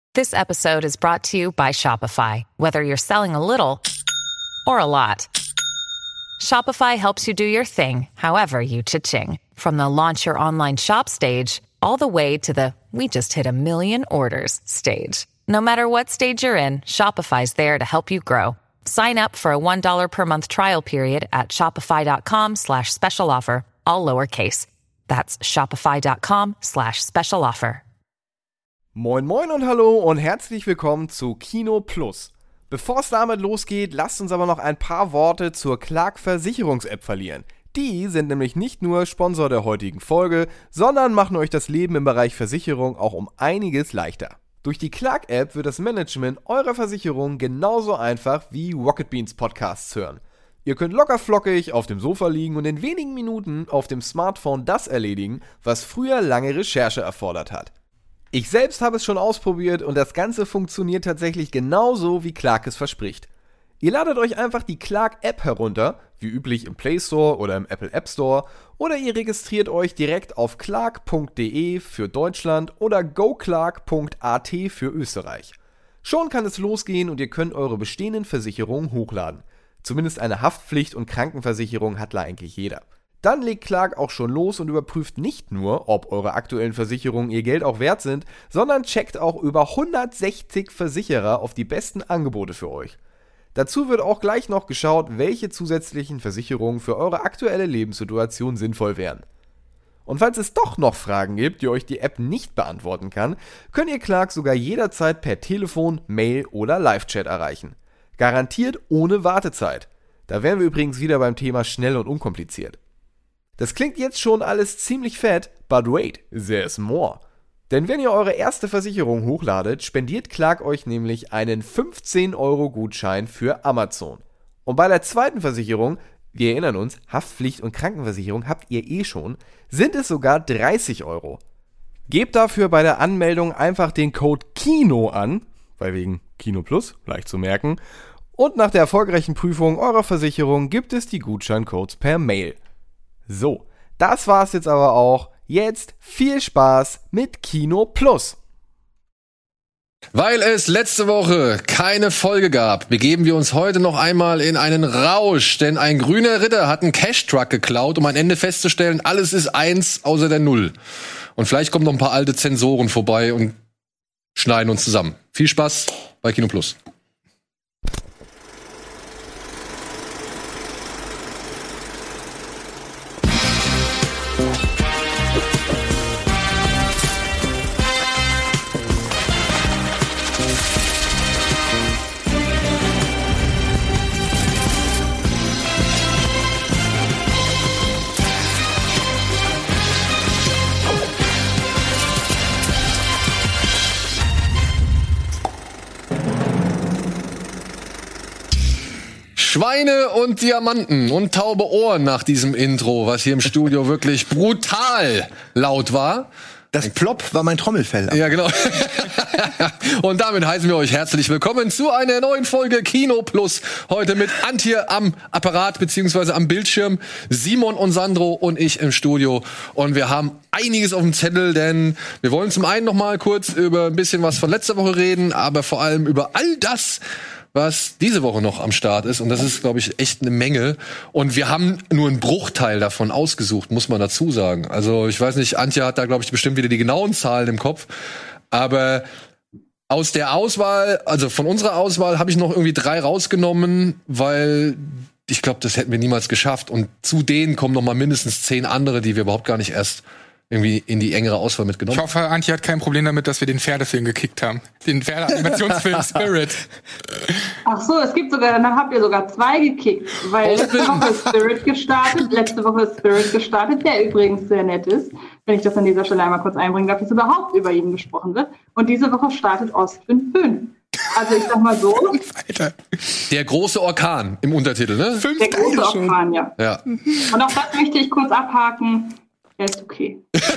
This episode is brought to you by Shopify. Whether you're selling a little or a lot, Shopify helps you do your thing, however you cha-ching. From the launch your online shop stage, all the way to the we just hit 1 million orders stage. No matter what stage you're in, Shopify's there to help you grow. Sign up for a $1 per month trial period at shopify.com/special offer, all lowercase. That's shopify.com/special offer. Moin moin und hallo und herzlich willkommen zu Kino Plus. Bevor es damit losgeht, lasst uns aber noch ein paar Worte zur Clark Versicherungs-App verlieren. Die sind nämlich nicht nur Sponsor der heutigen Folge, sondern machen euch das Leben im Bereich Versicherung auch um einiges leichter. Durch die Clark-App wird das Management eurer Versicherung genauso einfach wie Rocket Beans Podcasts hören. Ihr könnt lockerflockig auf dem Sofa liegen und in wenigen Minuten auf dem Smartphone das erledigen, was früher lange Recherche erfordert hat. Ich selbst habe es schon ausprobiert und das Ganze funktioniert tatsächlich genauso, wie Clark es verspricht. Ihr ladet euch einfach die Clark-App herunter, wie üblich im Play Store oder im Apple App Store, oder ihr registriert euch direkt auf clark.de für Deutschland oder goclark.at für Österreich. Schon kann es losgehen und ihr könnt eure bestehenden Versicherungen hochladen. Zumindest eine Haftpflicht- und Krankenversicherung hat da eigentlich jeder. Dann legt Clark auch schon los und überprüft nicht nur, ob eure aktuellen Versicherungen ihr Geld auch wert sind, sondern checkt auch über 160 Versicherer auf die besten Angebote für euch. Dazu wird auch gleich noch geschaut, welche zusätzlichen Versicherungen für eure aktuelle Lebenssituation sinnvoll wären. Und falls es doch noch Fragen gibt, die euch die App nicht beantworten kann, könnt ihr Clark sogar jederzeit per Telefon, Mail oder Live-Chat erreichen. Garantiert ohne Wartezeit. Da wären wir übrigens wieder beim Thema schnell und unkompliziert. Das klingt jetzt schon alles ziemlich fett, but wait, there's more. Denn wenn ihr eure erste Versicherung hochladet, spendiert Clark euch nämlich einen 15-Euro-Gutschein für Amazon. Und bei der zweiten Versicherung, wir erinnern uns, Haftpflicht- und Krankenversicherung habt ihr schon, sind es sogar 30 Euro. Gebt dafür bei der Anmeldung einfach den Code KINO an, weil wegen Kino Plus, leicht zu merken, und nach der erfolgreichen Prüfung eurer Versicherung gibt es die Gutscheincodes per Mail. So, das war's jetzt aber auch. Jetzt viel Spaß mit Kino Plus. Weil es letzte Woche keine Folge gab, begeben wir uns heute noch einmal in einen Rausch, denn ein grüner Ritter hat einen Cash-Truck geklaut, um am Ende festzustellen, alles ist 1 außer der 0. Und vielleicht kommen noch ein paar alte Zensoren vorbei und schneiden uns zusammen. Viel Spaß bei Kino Plus. Schweine und Diamanten und taube Ohren nach diesem Intro, was hier im Studio wirklich brutal laut war. Das Plop war mein Trommelfell. Ja, genau. Und damit heißen wir euch herzlich willkommen zu einer neuen Folge Kino Plus. Heute mit Antje am Apparat beziehungsweise am Bildschirm, Simon und Sandro und ich im Studio. Und wir haben einiges auf dem Zettel, denn wir wollen zum einen noch mal kurz über ein bisschen was von letzter Woche reden, aber vor allem über all das, was diese Woche noch am Start ist. Und das ist, glaube ich, echt eine Menge. Und wir haben nur einen Bruchteil davon ausgesucht, muss man dazu sagen. Also ich weiß nicht, Antje hat da, glaube ich, bestimmt wieder die genauen Zahlen im Kopf. Aber aus der Auswahl, also von unserer Auswahl, habe ich noch irgendwie 3 rausgenommen, weil ich glaube, das hätten wir niemals geschafft. Und zu denen kommen noch mal mindestens 10 andere, die wir überhaupt gar nicht erst irgendwie in die engere Auswahl mitgenommen. Ich hoffe, Antje hat kein Problem damit, dass wir den Pferdefilm gekickt haben. Den Pferdeanimationsfilm Spirit. Ach so, es gibt sogar, dann habt ihr sogar 2 gekickt, weil letzte Woche ist Spirit gestartet, der übrigens sehr nett ist, wenn ich das an dieser Stelle einmal kurz einbringen darf, dass überhaupt über ihn gesprochen wird. Und diese Woche startet Ostwind 5. Also ich sag mal so. Alter. Der große Orkan im Untertitel, ne? 5 Der große Teile schon. Orkan, ja. Und auch das möchte ich kurz abhaken. Ja, ist okay.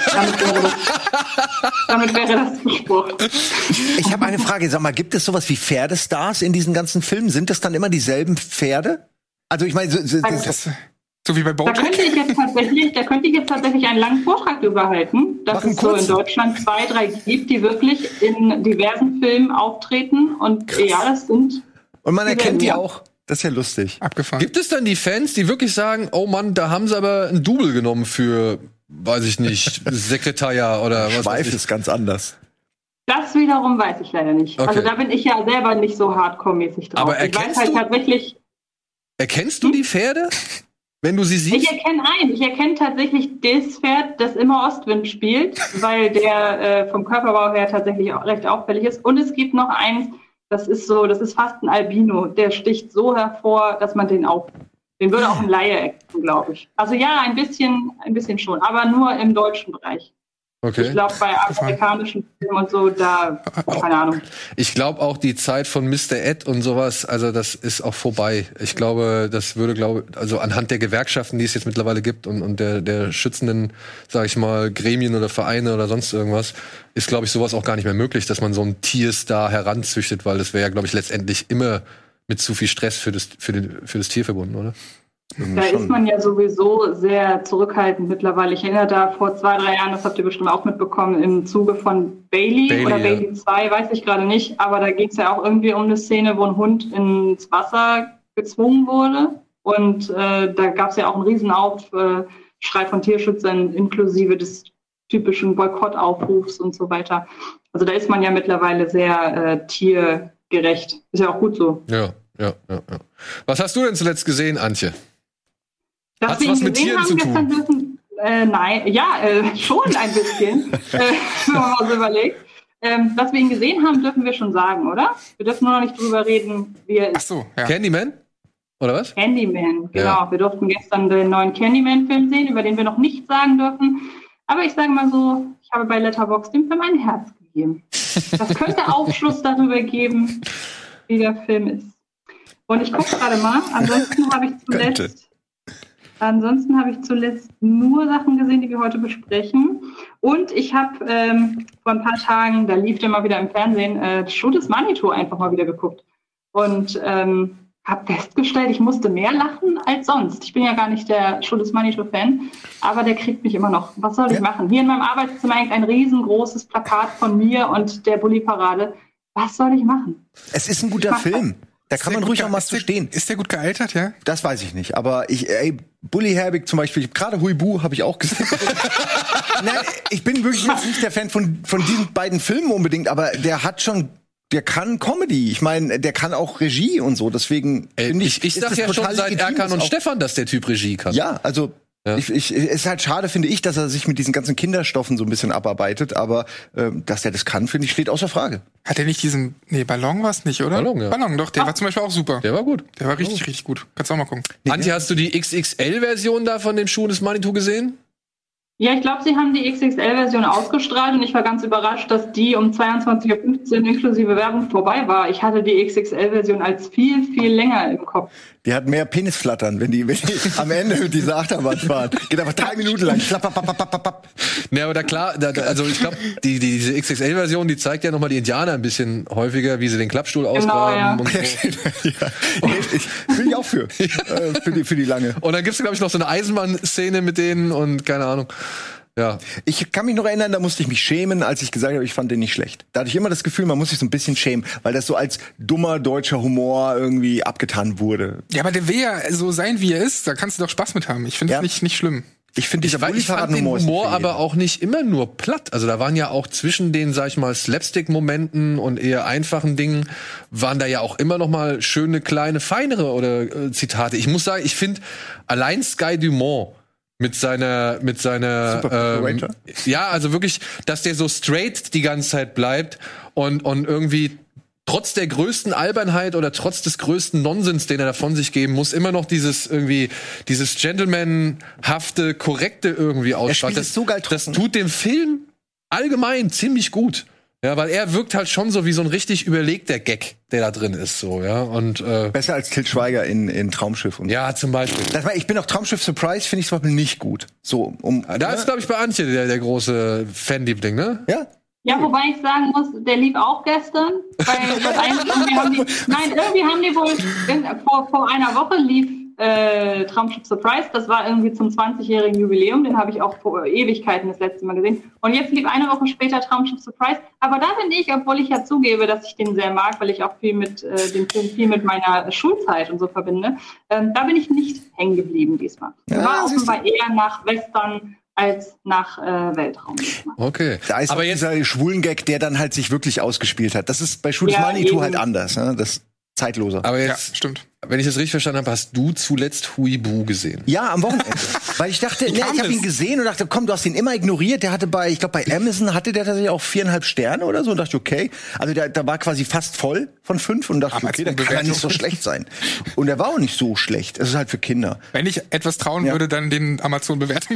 Damit wäre das besprochen. Ich habe eine Frage. Sag mal, gibt es sowas wie Pferdestars in diesen ganzen Filmen? Sind das dann immer dieselben Pferde? Also ich meine, So wie bei Da Bojack. könnte ich jetzt tatsächlich einen langen Vortrag drüber halten, dass es so in Deutschland 2, 3 gibt, die wirklich in diversen Filmen auftreten. Und ja, das sind... Und man erkennt die Ja. auch. Das ist ja lustig. Abgefahren. Gibt es dann die Fans, die wirklich sagen, oh Mann, da haben sie aber ein Double genommen für, weiß ich nicht, Sekretariat oder was weiß Schweif ich. ist ganz anders. Das wiederum weiß ich leider nicht. Okay. Also da bin ich ja selber nicht so hardcore-mäßig drauf. Aber ich weiß erkennst halt du- tatsächlich... Erkennst du die Pferde, wenn du sie Ich siehst? erkenne tatsächlich das Pferd, das immer Ostwind spielt, weil der vom Körperbau her tatsächlich auch recht auffällig ist. Und es gibt noch eins, das ist fast ein Albino. Der sticht so hervor, dass man den würde auch ein Laie erkennen, glaube ich. Also ja, ein bisschen schon, aber nur im deutschen Bereich. Ich Okay. glaube, bei amerikanischen Filmen und so, keine Ahnung. Ich glaube auch die Zeit von Mr. Ed und sowas, also das ist auch vorbei. Ich glaube, das würde, also anhand der Gewerkschaften, die es jetzt mittlerweile gibt und der schützenden, sag ich mal, Gremien oder Vereine oder sonst irgendwas, ist, glaube ich, sowas auch gar nicht mehr möglich, dass man so einen Tierstar heranzüchtet, weil das wäre ja, glaube ich, letztendlich immer mit zu viel Stress für das Tier verbunden, oder? Da ist man ja sowieso sehr zurückhaltend mittlerweile. Ich erinnere da vor 2, 3 Jahren, das habt ihr bestimmt auch mitbekommen, im Zuge von Bailey oder ja. Bailey 2, weiß ich gerade nicht, aber da ging es ja auch irgendwie um eine Szene, wo ein Hund ins Wasser gezwungen wurde. Und da gab es ja auch einen Riesenaufschrei von Tierschützern inklusive des typischen Boykottaufrufs und so weiter. Also da ist man ja mittlerweile sehr tiergerecht. Ist ja auch gut so. Ja. Was hast du denn zuletzt gesehen, Antje? Dass Hat's wir ihn was mit gesehen Tieren haben zu gestern dürfen, nein, ja, schon ein bisschen, wenn man mal so überlegt. Dass wir ihn gesehen haben, dürfen wir schon sagen, oder? Wir dürfen nur noch nicht drüber reden, wie er Ach ist. so, ja. Candyman? Oder was? Candyman, genau. Ja. Wir durften gestern den neuen Candyman-Film sehen, über den wir noch nichts sagen dürfen. Aber ich sage mal so, ich habe bei Letterboxd dem Film ein Herz gegeben. Das könnte Aufschluss darüber geben, wie der Film ist. Und ich gucke gerade mal, ansonsten habe ich zuletzt nur Sachen gesehen, die wir heute besprechen. Und ich habe vor ein paar Tagen, da lief der mal wieder im Fernsehen, Show des Manitou einfach mal wieder geguckt. Und habe festgestellt, ich musste mehr lachen als sonst. Ich bin ja gar nicht der Show des Manitou-Fan, aber der kriegt mich immer noch. Was soll ich machen? Hier in meinem Arbeitszimmer hängt ein riesengroßes Plakat von mir und der Bulli-Parade. Was soll ich machen? Es ist ein guter Film. Da kann man ruhig auch mal zu stehen. Ist der gut gealtert, ja? Das weiß ich nicht. Aber Bully Herbig zum Beispiel, gerade Huibu habe ich auch gesehen. Nein, ich bin wirklich jetzt nicht der Fan von diesen beiden Filmen unbedingt, aber der kann Comedy. Ich meine, der kann auch Regie und so. Deswegen finde Ich ist sag das ja schon total seit legitim, Erkan und auch- Stefan, dass der Typ Regie kann. Ja, also Ja. es ist halt schade, finde ich, dass er sich mit diesen ganzen Kinderstoffen so ein bisschen abarbeitet, aber dass er das kann, finde ich, steht außer Frage. Hat er nicht diesen, Ballon war es nicht, oder? Ballon, ja. Ballon, doch, der war zum Beispiel auch super. Der war gut. Der war richtig, richtig gut. Kannst du auch mal gucken. Antje, hast du die XXL-Version da von dem Schuh des Manitou gesehen? Ja, ich glaube, sie haben die XXL-Version ausgestrahlt und ich war ganz überrascht, dass die um 22:15 Uhr inklusive Werbung vorbei war. Ich hatte die XXL-Version als viel, viel länger im Kopf. Die hat mehr Penisflattern, wenn die am Ende mit dieser Achterbahn fahren. Geht einfach 3 Minuten lang. Schlapp. Ne, aber also ich glaube, diese XXL-Version, die zeigt ja nochmal die Indianer ein bisschen häufiger, wie sie den Klappstuhl ausgraben ja. und so. Ich bin ich auch für die lange. Und dann gibt's, glaube ich, noch so eine Eisenbahnszene mit denen und keine Ahnung. Ja. Ich kann mich noch erinnern, da musste ich mich schämen, als ich gesagt habe, ich fand den nicht schlecht. Da hatte ich immer das Gefühl, man muss sich so ein bisschen schämen, weil das so als dummer deutscher Humor irgendwie abgetan wurde. Ja, aber der will ja so sein, wie er ist. Da kannst du doch Spaß mit haben. Ich finde Ja. das nicht schlimm. Ich finde dieser Ich fand den Bulli-Paraden-Humor ist nicht Humor für jeden. aber auch nicht immer nur platt. Also da waren ja auch zwischen den, sag ich mal, Slapstick-Momenten und eher einfachen Dingen, waren da ja auch immer noch mal schöne, kleine, feinere oder Zitate. Ich muss sagen, ich finde allein Sky Dumont mit seiner Super ja, also wirklich, dass der so straight die ganze Zeit bleibt und irgendwie trotz der größten Albernheit oder trotz des größten Nonsens, den er da von sich geben muss, immer noch dieses Gentleman-hafte, korrekte irgendwie ausstrahlt. spielt es so geil Das trocken. tut dem Film allgemein ziemlich gut. Ja, weil er wirkt halt schon so wie so ein richtig überlegter Gag, der da drin ist, so, ja. Und, Besser als Til Schweiger in Traumschiff. Und ja, zum Beispiel. ich bin auch Traumschiff Surprise, finde ich zum Beispiel nicht gut. So, Da ist, glaube ich, bei Antje der große Fanliebling, ne? ja. Ja, wobei ich sagen muss, der lief auch gestern. Weil irgendwie haben die wohl, vor einer Woche lief Traumschiff Surprise. Das war irgendwie zum 20-jährigen Jubiläum. Den habe ich auch vor Ewigkeiten das letzte Mal gesehen. Und jetzt lief eine Woche später Traumschiff Surprise. Aber da bin ich, obwohl ich ja zugebe, dass ich den sehr mag, weil ich auch den Film viel mit meiner Schulzeit und so verbinde, da bin ich nicht hängen geblieben diesmal. Ja, war offenbar eher nach Western als nach Weltraum. Okay. Da ist aber jetzt dieser Schwulen-Gag, der dann halt sich wirklich ausgespielt hat. Das ist bei Shoot Manitou halt anders. Ne? Das ist zeitloser. Aber jetzt, ja, stimmt. Wenn ich das richtig verstanden habe, hast du zuletzt Huibu gesehen? Ja, am Wochenende. Weil ich dachte, ich habe ihn gesehen und dachte, komm, du hast ihn immer ignoriert. Der hatte ich glaube bei Amazon hatte der tatsächlich auch 4,5 Sterne oder so. Und dachte, okay. Also der war quasi fast voll von 5 und dachte, okay, der kann ja nicht so schlecht sein. Und der war auch nicht so schlecht. Es ist halt für Kinder. Wenn ich etwas trauen würde, dann den Amazon-Bewertungen.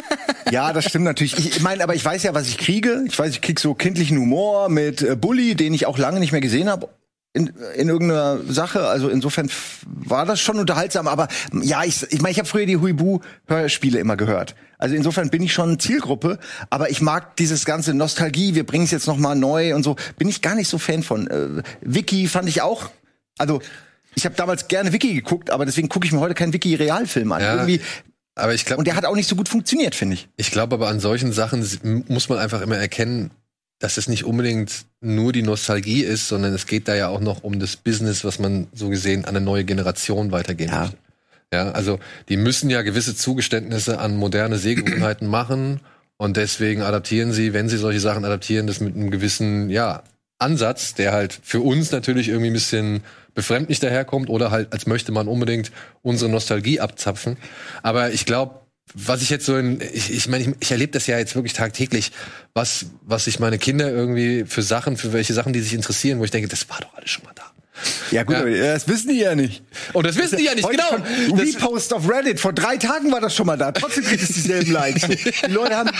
Ja, das stimmt natürlich. Ich meine, aber ich weiß ja, was ich kriege. Ich weiß, ich krieg so kindlichen Humor mit Bully, den ich auch lange nicht mehr gesehen habe. In irgendeiner Sache, also insofern war das schon unterhaltsam, aber ja, ich meine, ich habe früher die Huibu-Hörspiele immer gehört. Also insofern bin ich schon Zielgruppe, aber ich mag dieses ganze Nostalgie, wir bringen es jetzt noch mal neu und so, bin ich gar nicht so Fan von. Wiki fand ich auch, also ich habe damals gerne Wiki geguckt, aber deswegen gucke ich mir heute keinen Wiki-Realfilm an. Ja. Irgendwie. Aber ich glaube, und der hat auch nicht so gut funktioniert, finde ich. Ich glaube aber an solchen Sachen muss man einfach immer erkennen, dass es nicht unbedingt nur die Nostalgie ist, sondern es geht da ja auch noch um das Business, was man so gesehen an eine neue Generation weitergeben möchte. Ja, also die müssen ja gewisse Zugeständnisse an moderne Sehgewohnheiten machen und deswegen adaptieren sie, wenn sie solche Sachen adaptieren, das mit einem gewissen Ansatz, der halt für uns natürlich irgendwie ein bisschen befremdlich daherkommt oder halt, als möchte man unbedingt unsere Nostalgie abzapfen. Aber ich glaube, was ich jetzt so ich meine, ich erlebe das ja jetzt wirklich tagtäglich, was sich meine Kinder irgendwie für welche Sachen die sich interessieren, wo ich denke, das war doch alles schon mal da. Ja gut, aber das wissen die ja nicht. Und das wissen die ja nicht, heute genau. Repost auf Reddit, vor 3 Tagen war das schon mal da. Trotzdem kriegt es dieselben Likes. Die Leute haben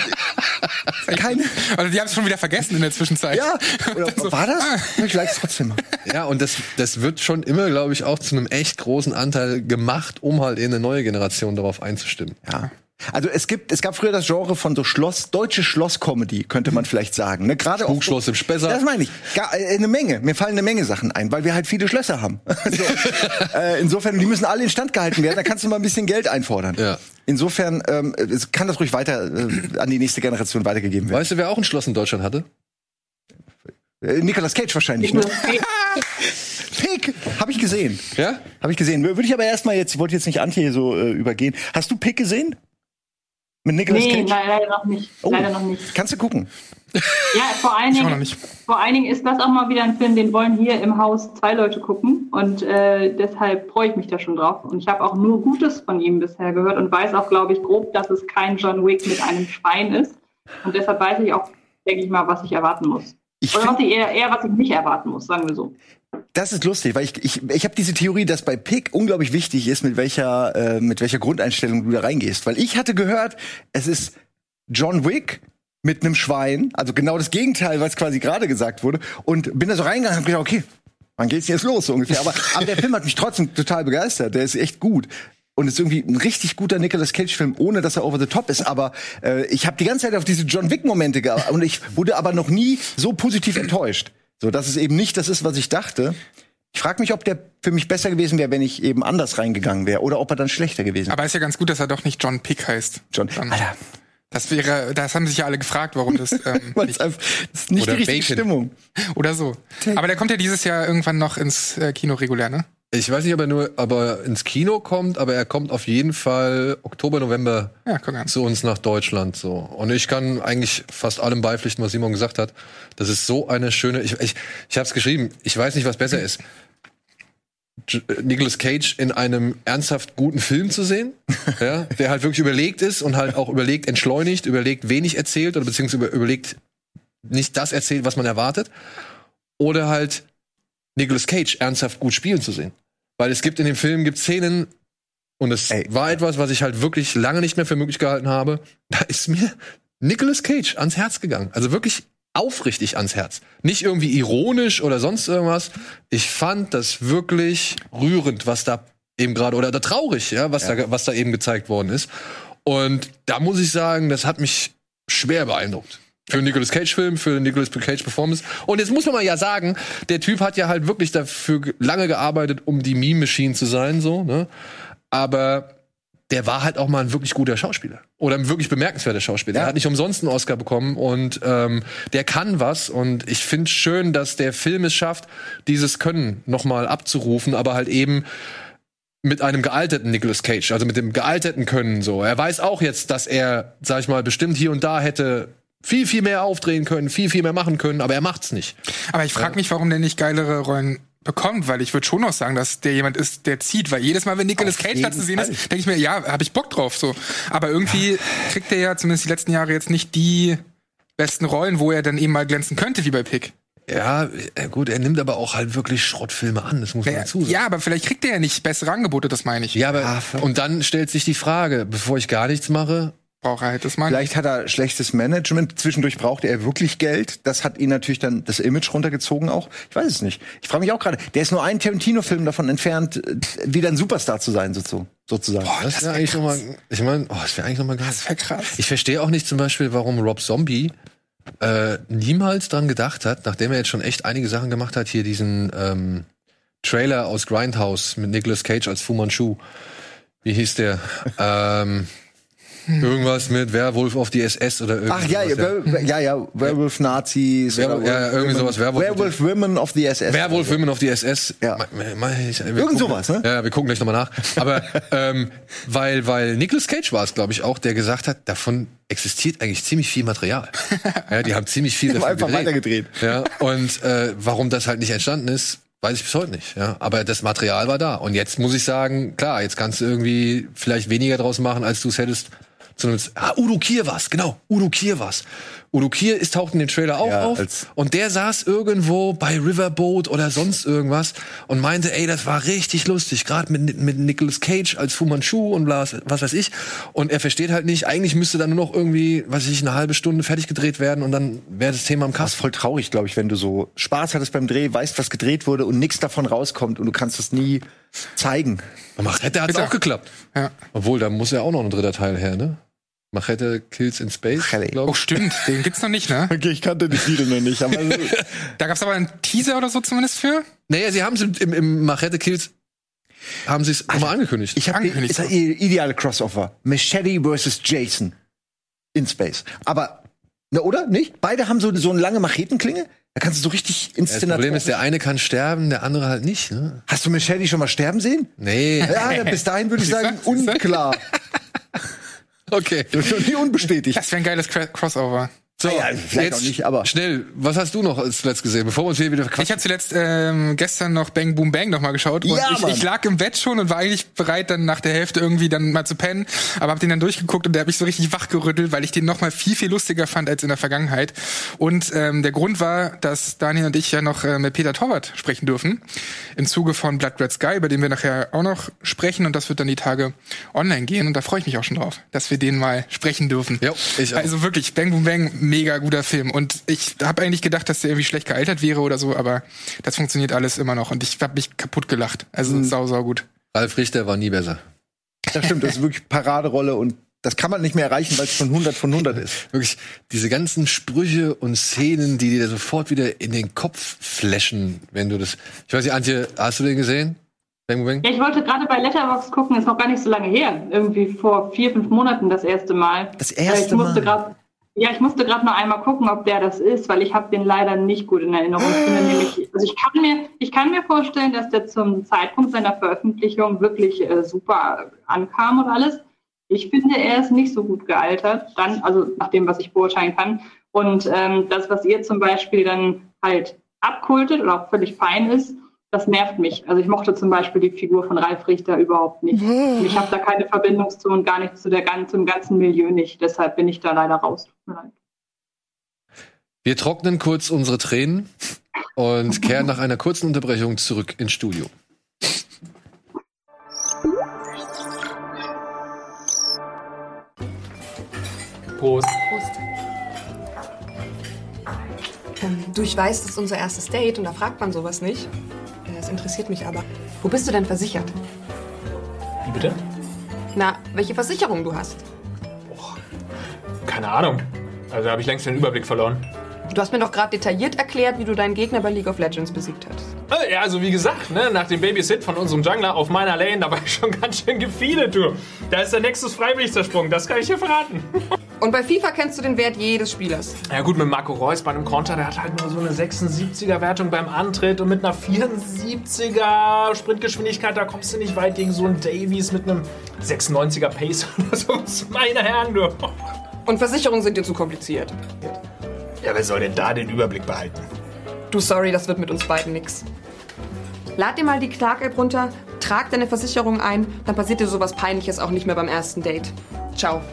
keine... Also die haben es schon wieder vergessen in der Zwischenzeit. Ja, oder war das? Ich like es trotzdem mal. Ja, und das wird schon immer, glaube ich, auch zu einem echt großen Anteil gemacht, um halt eine neue Generation darauf einzustimmen. Ja. Also es gab früher das Genre von so deutsche Schloss-Comedy, könnte man vielleicht sagen. Ne? Gerade Spukschloss im Spessart. Das meine ich. Eine Menge. Mir fallen eine Menge Sachen ein, weil wir halt viele Schlösser haben. So. Insofern, die müssen alle instand gehalten werden. Da kannst du mal ein bisschen Geld einfordern. Ja. Insofern kann das ruhig weiter an die nächste Generation weitergegeben werden. Weißt du, wer auch ein Schloss in Deutschland hatte? Nicolas Cage wahrscheinlich, ne? Pig, habe ich gesehen. Ja? Habe ich gesehen. Würde ich aber erstmal ich wollte jetzt nicht Antje so übergehen. Hast du Pig gesehen? Mit Nicolas Cage? Nein, leider noch nicht. Leider noch nicht. Kannst du gucken? Ja, vor allen Dingen ist das auch mal wieder ein Film, den wollen hier im Haus 2 Leute gucken. Und deshalb freue ich mich da schon drauf. Und ich habe auch nur Gutes von ihm bisher gehört und weiß auch, glaube ich, grob, dass es kein John Wick mit einem Schwein ist. Und deshalb weiß ich auch, denke ich mal, was ich erwarten muss. Oder was ich nicht erwarten muss, sagen wir so. Das ist lustig, weil ich habe diese Theorie, dass bei Pig unglaublich wichtig ist, mit welcher Grundeinstellung du da reingehst. Weil ich hatte gehört, es ist John Wick mit einem Schwein, also genau das Gegenteil, was quasi gerade gesagt wurde. Und bin da so reingegangen und hab gedacht, okay, wann geht's jetzt los so ungefähr? Aber der Film hat mich trotzdem total begeistert. Der ist echt gut. Und ist irgendwie ein richtig guter Nicolas Cage-Film, ohne dass er over the top ist. Aber ich habe die ganze Zeit auf diese John Wick-Momente geachtet. Und ich wurde aber noch nie so positiv enttäuscht. So, dass es eben nicht das ist, was ich dachte. Ich frage mich, ob der für mich besser gewesen wäre, wenn ich eben anders reingegangen wäre. Oder ob er dann schlechter gewesen wäre. Aber ist ja ganz gut, dass er doch nicht John Pick heißt. Alter. Das haben sich ja alle gefragt, warum das das ist nicht die richtige Stimmung. Oder so. Aber der kommt ja dieses Jahr irgendwann noch ins Kino regulär, ne? Ich weiß nicht, ob er ins Kino kommt, aber er kommt auf jeden Fall Oktober, November zu uns nach Deutschland. So. Und ich kann eigentlich fast allem beipflichten, was Simon gesagt hat. Das ist so eine schöne... Ich habe es geschrieben, ich weiß nicht, was besser ist. Nicolas Cage in einem ernsthaft guten Film zu sehen, ja, der halt wirklich überlegt ist und halt auch überlegt entschleunigt, überlegt wenig erzählt oder beziehungsweise überlegt nicht das erzählt, was man erwartet. Oder halt Nicolas Cage ernsthaft gut spielen zu sehen. Weil es gibt in dem Film Szenen, und es war etwas, was ich halt wirklich lange nicht mehr für möglich gehalten habe, da ist mir Nicolas Cage ans Herz gegangen. Also wirklich aufrichtig ans Herz. Nicht irgendwie ironisch oder sonst irgendwas. Ich fand das wirklich rührend, was da eben gerade, oder traurig, ja, was da eben gezeigt worden ist. Und da muss ich sagen, das hat mich schwer beeindruckt. Für einen Nicolas Cage-Film, für eine Nicolas Cage-Performance. Und jetzt muss man mal ja sagen, der Typ hat ja halt wirklich dafür lange gearbeitet, um die Meme-Machine zu sein, so, ne? aber der war halt auch mal ein wirklich guter Schauspieler. Oder ein wirklich bemerkenswerter Schauspieler. Ja. Er hat nicht umsonst einen Oscar bekommen und der kann was. Und ich finde schön, dass der Film es schafft, dieses Können nochmal abzurufen, aber halt eben mit einem gealterten Nicolas Cage, also mit dem gealterten Können so. Er weiß auch jetzt, dass er, sag ich mal, bestimmt hier und da hätte viel, viel mehr aufdrehen können, viel, viel mehr machen können, aber er macht's nicht. Aber ich frage mich, warum der nicht geilere Rollen bekommt, weil ich würde schon auch sagen, dass der jemand ist, der zieht, weil jedes Mal, wenn Nicolas Cage da zu sehen ist, denke ich mir, ja, habe ich Bock drauf, so. Aber irgendwie kriegt er ja zumindest die letzten Jahre jetzt nicht die besten Rollen, wo er dann eben mal glänzen könnte, wie bei Pick. Ja, gut, er nimmt aber auch halt wirklich Schrottfilme an, das muss man dazu sagen. Ja, aber vielleicht kriegt er ja nicht bessere Angebote, das meine ich. Ja, aber und dann stellt sich die Frage, bevor ich gar nichts mache, Braucht er halt das meine ich. Vielleicht hat er schlechtes Management. Zwischendurch brauchte er wirklich Geld. Das hat ihn natürlich dann das Image runtergezogen auch. Ich weiß es nicht. Ich frage mich auch gerade. Der ist nur ein Tarantino-Film davon entfernt, wieder ein Superstar zu sein, sozusagen. Boah, das wäre eigentlich nochmal, ich meine, das wäre eigentlich nochmal geil. Das wäre krass. Ich verstehe auch nicht zum Beispiel, warum Rob Zombie niemals dran gedacht hat, nachdem er jetzt schon echt einige Sachen gemacht hat, hier diesen Trailer aus Grindhouse mit Nicolas Cage als Fu Manchu. Wie hieß der? Irgendwas mit Werwolf auf die SS oder irgendwas. Ach ja, Werewolf Nazis. Irgendwie sowas. Werewolf Women of the SS. Werewolf Women of the SS. Ja. Irgend sowas, ne? Ja, wir gucken gleich nochmal nach. Aber weil Nicolas Cage war es, glaube ich, auch, der gesagt hat, davon existiert eigentlich ziemlich viel Material. Ja, die haben ziemlich viel dafür einfach weitergedreht. Ja, und warum das halt nicht entstanden ist, weiß ich bis heute nicht. Ja, aber das Material war da. Und jetzt muss ich sagen, klar, jetzt kannst du irgendwie vielleicht weniger draus machen, als du es hättest. Udo Kier war's, genau. Udo Kier war's. Udo Kier taucht in den Trailer auch auf. Und der saß irgendwo bei Riverboat oder sonst irgendwas und meinte, ey, das war richtig lustig. Gerade mit Nicolas Cage als Fu Manchu und was weiß ich. Und er versteht halt nicht, eigentlich müsste dann nur noch irgendwie, eine halbe Stunde fertig gedreht werden und dann wäre das Thema im Kasten. Das ist voll traurig, glaube ich, wenn du so Spaß hattest beim Dreh, weißt, was gedreht wurde und nichts davon rauskommt und du kannst es nie zeigen. Machete hat's auch geklappt. Ja. Obwohl, da muss ja auch noch ein dritter Teil her, ne? Machete Kills in Space, glaube ich. Oh, stimmt. Den gibt's noch nicht, ne? Okay, ich kannte die Titel noch nicht. Aber da gab's aber einen Teaser oder so zumindest für? Naja, sie haben es im Machete Kills haben sie es nochmal angekündigt. Ist das ideale Crossover. Machete vs. Jason in Space. Aber, oder? Nicht? Beide haben so eine lange Machetenklinge. Da kannst du so richtig inszenieren. Das Problem ist, der eine kann sterben, der andere halt nicht, ne? Hast du Machete schon mal sterben sehen? Nee. Ja, bis dahin würde ich sagen, unklar. Okay. Das ist nie unbestätigt. Das wäre ein geiles Crossover. So, vielleicht auch nicht, aber schnell, was hast du noch zuletzt gesehen, bevor wir uns hier wieder verquatschen? Ich habe zuletzt gestern noch Bang Boom Bang noch mal geschaut. Und ich lag im Bett schon und war eigentlich bereit, dann nach der Hälfte irgendwie dann mal zu pennen. Aber hab den dann durchgeguckt und der hat mich so richtig wachgerüttelt, weil ich den noch mal viel, viel lustiger fand als in der Vergangenheit. Und der Grund war, dass Daniel und ich ja noch mit Peter Torwart sprechen dürfen. Im Zuge von Blood Red Sky, über den wir nachher auch noch sprechen. Und das wird dann die Tage online gehen. Und da freue ich mich auch schon drauf, dass wir den mal sprechen dürfen. Jo, ich auch. Also wirklich, Bang Boom Bang, mega guter Film. Und ich habe eigentlich gedacht, dass der irgendwie schlecht gealtert wäre oder so, aber das funktioniert alles immer noch. Und ich habe mich kaputt gelacht. Also sau gut. Ralf Richter war nie besser. Das stimmt, das ist wirklich Paraderolle und das kann man nicht mehr erreichen, weil es schon 100 von 100 ist. Wirklich, diese ganzen Sprüche und Szenen, die dir sofort wieder in den Kopf flashen, wenn du das... Ich weiß nicht, Antje, hast du den gesehen? Bang Bang? Ja, ich wollte gerade bei Letterboxd gucken, ist noch gar nicht so lange her. Irgendwie vor 4-5 Monaten das erste Mal. Das erste Mal? Ich musste gerade noch einmal gucken, ob der das ist, weil ich habe den leider nicht gut in Erinnerung. Ich kann mir vorstellen, dass der zum Zeitpunkt seiner Veröffentlichung wirklich super ankam und alles. Ich finde, er ist nicht so gut gealtert, also nach dem, was ich beurteilen kann. Und das, was ihr zum Beispiel dann halt abkultet oder auch völlig fein ist, das nervt mich. Also ich mochte zum Beispiel die Figur von Ralf Richter überhaupt nicht. Und ich habe da keine Verbindung zu und gar nicht zum ganzen Milieu nicht. Deshalb bin ich da leider raus. Tut mir leid. Wir trocknen kurz unsere Tränen und kehren nach einer kurzen Unterbrechung zurück ins Studio. Prost. Du, ich weiß, das ist unser erstes Date und da fragt man sowas nicht. Das interessiert mich aber. Wo bist du denn versichert? Wie bitte? Na, welche Versicherung du hast? Boah, keine Ahnung. Also da habe ich längst den Überblick verloren. Du hast mir doch gerade detailliert erklärt, wie du deinen Gegner bei League of Legends besiegt hast. Ja, also wie gesagt, ne, nach dem Babysit von unserem Jungler auf meiner Lane, da war ich schon ganz schön gefeedet, du. Da ist der Nexus freiwillig zersprungen, das kann ich dir verraten. Und bei FIFA kennst du den Wert jedes Spielers. Ja gut, mit Marco Reus bei einem Konter, der hat halt nur so eine 76er-Wertung beim Antritt und mit einer 74er Sprintgeschwindigkeit, da kommst du nicht weit gegen so einen Davies mit einem 96er Pace oder so. Meine Herren, du. Und Versicherungen sind dir zu kompliziert. Ja, wer soll denn da den Überblick behalten? Du, sorry, das wird mit uns beiden nix. Lad dir mal die Clark-App runter, trag deine Versicherung ein, dann passiert dir sowas Peinliches auch nicht mehr beim ersten Date. Ciao.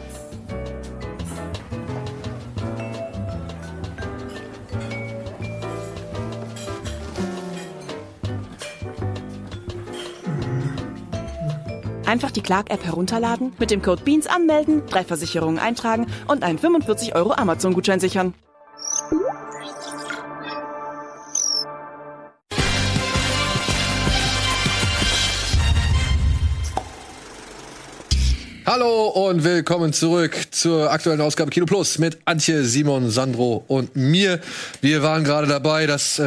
Einfach die Clark-App herunterladen, mit dem Code BEANS anmelden, 3 Versicherungen eintragen und einen 45 € Amazon-Gutschein sichern. Hallo und willkommen zurück zur aktuellen Ausgabe Kino Plus mit Antje, Simon, Sandro und mir. Wir waren gerade dabei, dass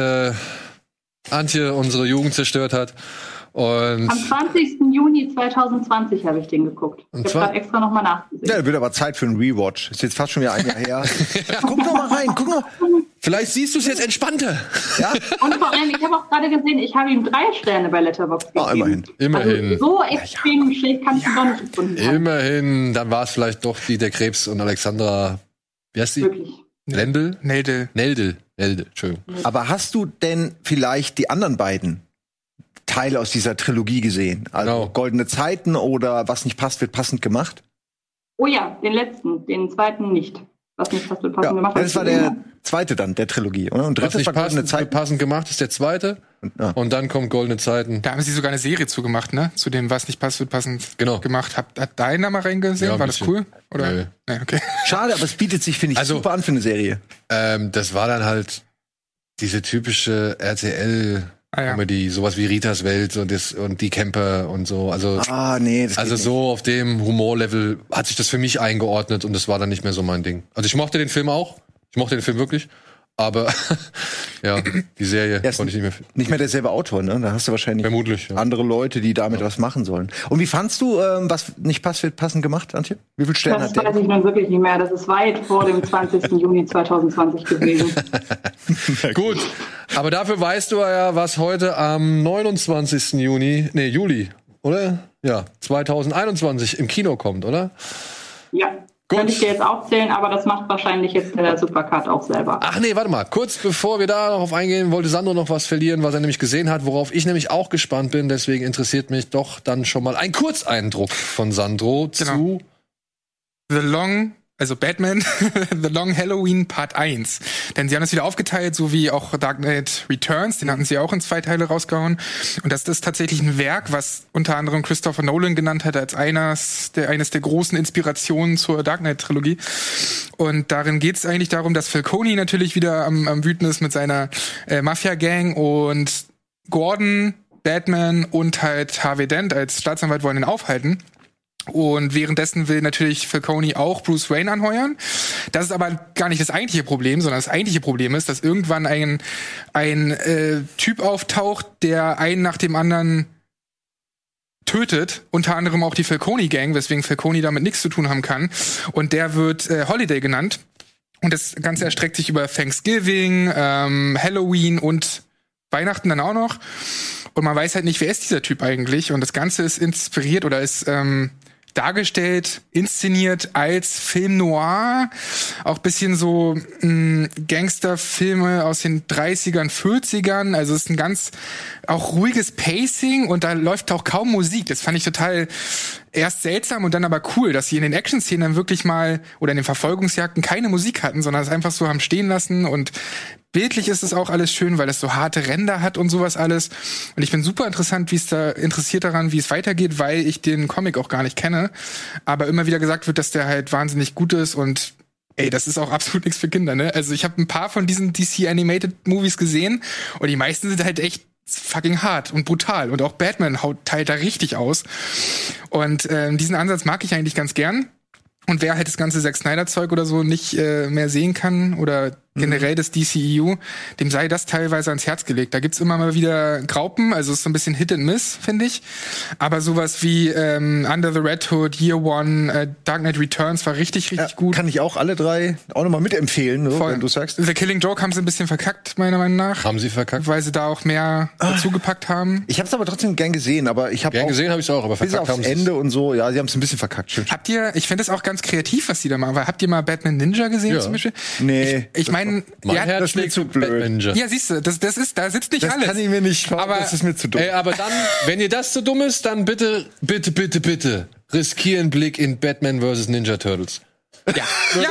Antje unsere Jugend zerstört hat. Und am 20. Juni 2020 habe ich den geguckt. Ich habe gerade extra nochmal nachgesehen. Ja, wird aber Zeit für einen Rewatch. Ist jetzt fast schon wieder ein Jahr her. Guck noch mal rein, guck noch. Vielleicht siehst du es jetzt entspannter. Ja? Und vor allem, ich habe auch gerade gesehen, ich habe ihm 3 Sterne bei Letterboxd gegeben. Immerhin. Immerhin. Also so extrem schlecht kann ich ihn doch nicht gefunden haben. Immerhin, dann war es vielleicht doch die der Krebs und Alexandra, wie heißt sie? Wirklich. Neldel, Entschuldigung. Aber hast du denn vielleicht die anderen beiden Teile aus dieser Trilogie gesehen? Also Goldene Zeiten oder Was nicht passt, wird passend gemacht? Oh ja, den letzten, den zweiten nicht. Was nicht passt, wird passend gemacht. Das war der zweite dann, der Trilogie, oder? Und drittes war Goldene Zeiten. Passend gemacht ist der zweite. Und dann kommt Goldene Zeiten. Da haben sie sogar eine Serie zugemacht, ne? Zu dem Was nicht passt, wird passend gemacht. Hat deiner mal reingesehen? Ja, war das cool? Oder? Nee, okay. Schade, aber es bietet sich, finde ich, super an für eine Serie. Das war dann halt diese typische RTL-Comedy, sowas wie Ritas Welt und die Camper und so. Also, so auf dem Humorlevel hat sich das für mich eingeordnet und das war dann nicht mehr so mein Ding. Also ich mochte den Film auch. Ich mochte den Film wirklich. Aber ja, die Serie konnte ich nicht mehr. Nicht mehr derselbe Autor, ne? Da hast du wahrscheinlich vermutlich andere Leute, die damit was machen sollen. Und wie fandst du, Was nicht passt, wird passend gemacht, Antje? Wie viel Sterne hat der? Das weiß ich nun wirklich nicht mehr. Das ist weit vor dem 20. Juni 2020 gewesen. Gut, aber dafür weißt du ja, was heute am 29. Juli, oder? Ja, 2021 im Kino kommt, oder? Ja. Könnte ich dir jetzt aufzählen, aber das macht wahrscheinlich jetzt der Supercut auch selber. Ach nee, warte mal. Kurz bevor wir darauf eingehen, wollte Sandro noch was verlieren, was er nämlich gesehen hat, worauf ich nämlich auch gespannt bin. Deswegen interessiert mich doch dann schon mal ein Kurzeindruck von Sandro zu Batman, The Long Halloween Part 1. Denn sie haben das wieder aufgeteilt, so wie auch Dark Knight Returns, den hatten sie auch in 2 Teile rausgehauen. Und das ist tatsächlich ein Werk, was unter anderem Christopher Nolan genannt hat als eines der großen Inspirationen zur Dark Knight Trilogie. Und darin geht es eigentlich darum, dass Falcone natürlich wieder am Wüten ist mit seiner Mafia-Gang und Gordon, Batman und halt Harvey Dent als Staatsanwalt wollen ihn aufhalten. Und währenddessen will natürlich Falcone auch Bruce Wayne anheuern. Das ist aber gar nicht das eigentliche Problem, sondern das eigentliche Problem ist, dass irgendwann ein Typ auftaucht, der einen nach dem anderen tötet, unter anderem auch die Falcone-Gang, weswegen Falcone damit nichts zu tun haben kann. Und der wird Holiday genannt. Und das Ganze erstreckt sich über Thanksgiving, Halloween und Weihnachten dann auch noch. Und man weiß halt nicht, wer ist dieser Typ eigentlich. Und das Ganze ist inspiriert oder ist dargestellt, inszeniert als Film Noir. Auch bisschen so Gangsterfilme aus den 30ern, 40ern. Also es ist ein ganz auch ruhiges Pacing und da läuft auch kaum Musik. Das fand ich total erst seltsam und dann aber cool, dass sie in den Action-Szenen dann wirklich mal oder in den Verfolgungsjagden keine Musik hatten, sondern es einfach so haben stehen lassen und bildlich ist es auch alles schön, weil es so harte Ränder hat und sowas alles. Und ich bin super interessiert daran, wie es weitergeht, weil ich den Comic auch gar nicht kenne. Aber immer wieder gesagt wird, dass der halt wahnsinnig gut ist und das ist auch absolut nichts für Kinder, ne? Also ich habe ein paar von diesen DC Animated Movies gesehen und die meisten sind halt echt fucking hart und brutal. Und auch Batman teilt da richtig aus. Und diesen Ansatz mag ich eigentlich ganz gern. Und wer halt das ganze Zack Snyder-Zeug oder so nicht mehr sehen kann oder generell das DCEU, dem sei das teilweise ans Herz gelegt. Da gibt's immer mal wieder Graupen, also ist so ein bisschen Hit and Miss, finde ich. Aber sowas wie Under the Red Hood, Year One, Dark Knight Returns war richtig gut. Kann ich auch alle 3 auch nochmal mitempfehlen, so, wenn du sagst. The Killing Joke haben sie ein bisschen verkackt, meiner Meinung nach. Haben sie verkackt? Weil sie da auch mehr dazugepackt haben. Ich habe es aber trotzdem gern gesehen, aber ich habe gesehen habe ich es auch, aber verkackt haben sie bis aufs Ende und so. Ja, sie haben es ein bisschen verkackt. Stimmt. Ich finde es auch ganz kreativ, was die da machen. Weil habt ihr mal Batman Ninja gesehen zum Beispiel? Nee. Ich meine, das ist mir zu blöd. Ja, siehst du, das ist, da sitzt nicht das alles. Das kann ich mir nicht schauen, aber das ist mir zu dumm. Aber dann, wenn ihr das zu dumm ist, dann bitte riskier einen Blick in Batman vs. Ninja Turtles. Ja.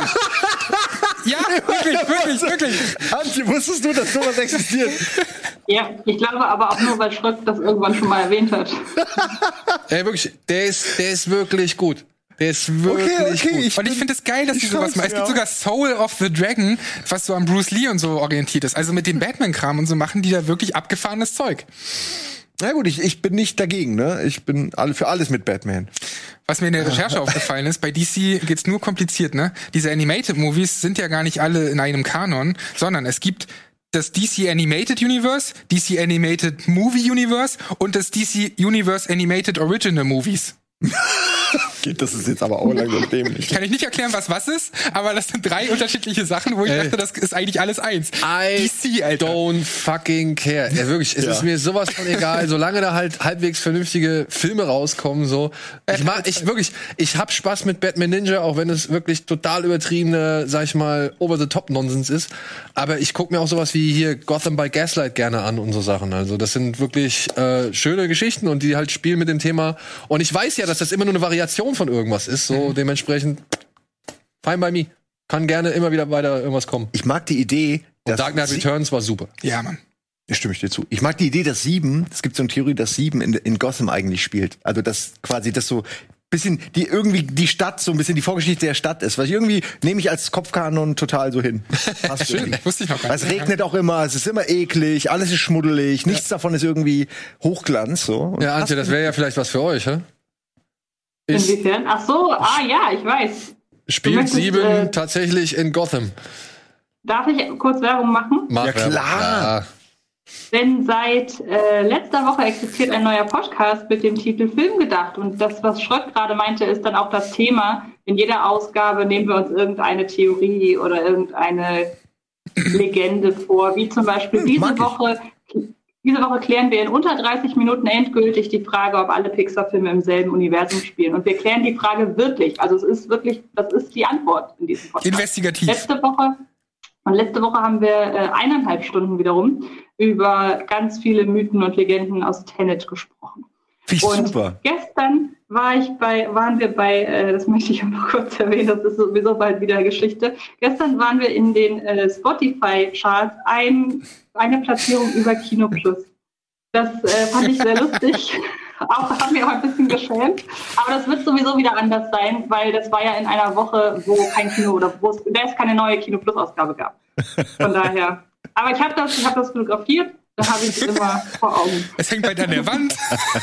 Ja, wirklich. Antje, wusstest du, dass sowas existiert? Ja, ich glaube aber auch nur, weil Schröck das irgendwann schon mal erwähnt hat. Wirklich, der ist wirklich gut. Der ist wirklich gut. Und ich finde es geil, dass die sowas machen. Es gibt sogar Soul of the Dragon, was so an Bruce Lee und so orientiert ist. Also mit dem Batman-Kram und so machen die da wirklich abgefahrenes Zeug. Na gut, ich bin nicht dagegen, ne? Ich bin für alles mit Batman. Was mir in der Recherche aufgefallen ist, bei DC geht's nur kompliziert, ne? Diese Animated Movies sind ja gar nicht alle in einem Kanon, sondern es gibt das DC Animated Universe, DC Animated Movie Universe und das DC Universe Animated Original Movies. Das ist jetzt aber auch langsam dämlich. Kann ich nicht erklären, was ist, aber das sind 3 unterschiedliche Sachen, wo ich dachte, das ist eigentlich alles eins. DC, Alter. Don't fucking care. Ja, wirklich, es ist mir sowas von egal, solange da halt halbwegs vernünftige Filme rauskommen, so. Ich hab Spaß mit Batman Ninja, auch wenn es wirklich total übertriebene, sag ich mal, over-the-top-Nonsens ist. Aber ich guck mir auch sowas wie hier Gotham by Gaslight gerne an und so Sachen. Also das sind wirklich schöne Geschichten und die halt spielen mit dem Thema. Und ich weiß ja, dass das immer nur eine Variation von irgendwas ist, so dementsprechend fine by me. Kann gerne immer wieder weiter irgendwas kommen. Ich mag die Idee, dass Dark Knight Returns war super. Ja, Mann. Da stimme ich dir zu. Ich mag die Idee, dass 7, es gibt so eine Theorie, dass 7 in Gotham eigentlich spielt. Also dass quasi das so bisschen die Stadt, so ein bisschen die Vorgeschichte der Stadt ist. Was irgendwie nehme ich als Kopfkanon total so hin. Passt schön, wusste ich noch gar nicht. Es regnet auch immer, es ist immer eklig, alles ist schmuddelig, nichts davon ist irgendwie Hochglanz. So. Ja, Antje, das wäre ja vielleicht was für euch, hä? Inwiefern? Ach so, ja, ich weiß. Spielt 7 tatsächlich in Gotham? Darf ich kurz Werbung machen? Ja, klar. Ja. Denn seit letzter Woche existiert ein neuer Podcast mit dem Titel Film gedacht. Und das, was Schröck gerade meinte, ist dann auch das Thema. In jeder Ausgabe nehmen wir uns irgendeine Theorie oder irgendeine Legende vor. Wie zum Beispiel diese Woche klären wir in unter 30 Minuten endgültig die Frage, ob alle Pixar-Filme im selben Universum spielen. Und wir klären die Frage wirklich. Also es ist wirklich, das ist die Antwort in diesem Podcast. Investigativ. Letzte Woche haben wir 1,5 Stunden wiederum über ganz viele Mythen und Legenden aus Tenet gesprochen. Und super. Gestern waren wir bei, das möchte ich auch noch kurz erwähnen, das ist sowieso bald wieder Geschichte. Gestern waren wir in den Spotify-Charts eine Platzierung über Kino Plus. Das fand ich sehr lustig. Hat mir auch ein bisschen geschämt. Aber das wird sowieso wieder anders sein, weil das war ja in einer Woche, wo kein Kino oder wo es keine neue Kino Plus Ausgabe gab. Von daher. Aber ich habe das fotografiert. Da habe ich es immer vor Augen. Es hängt bald an der Wand.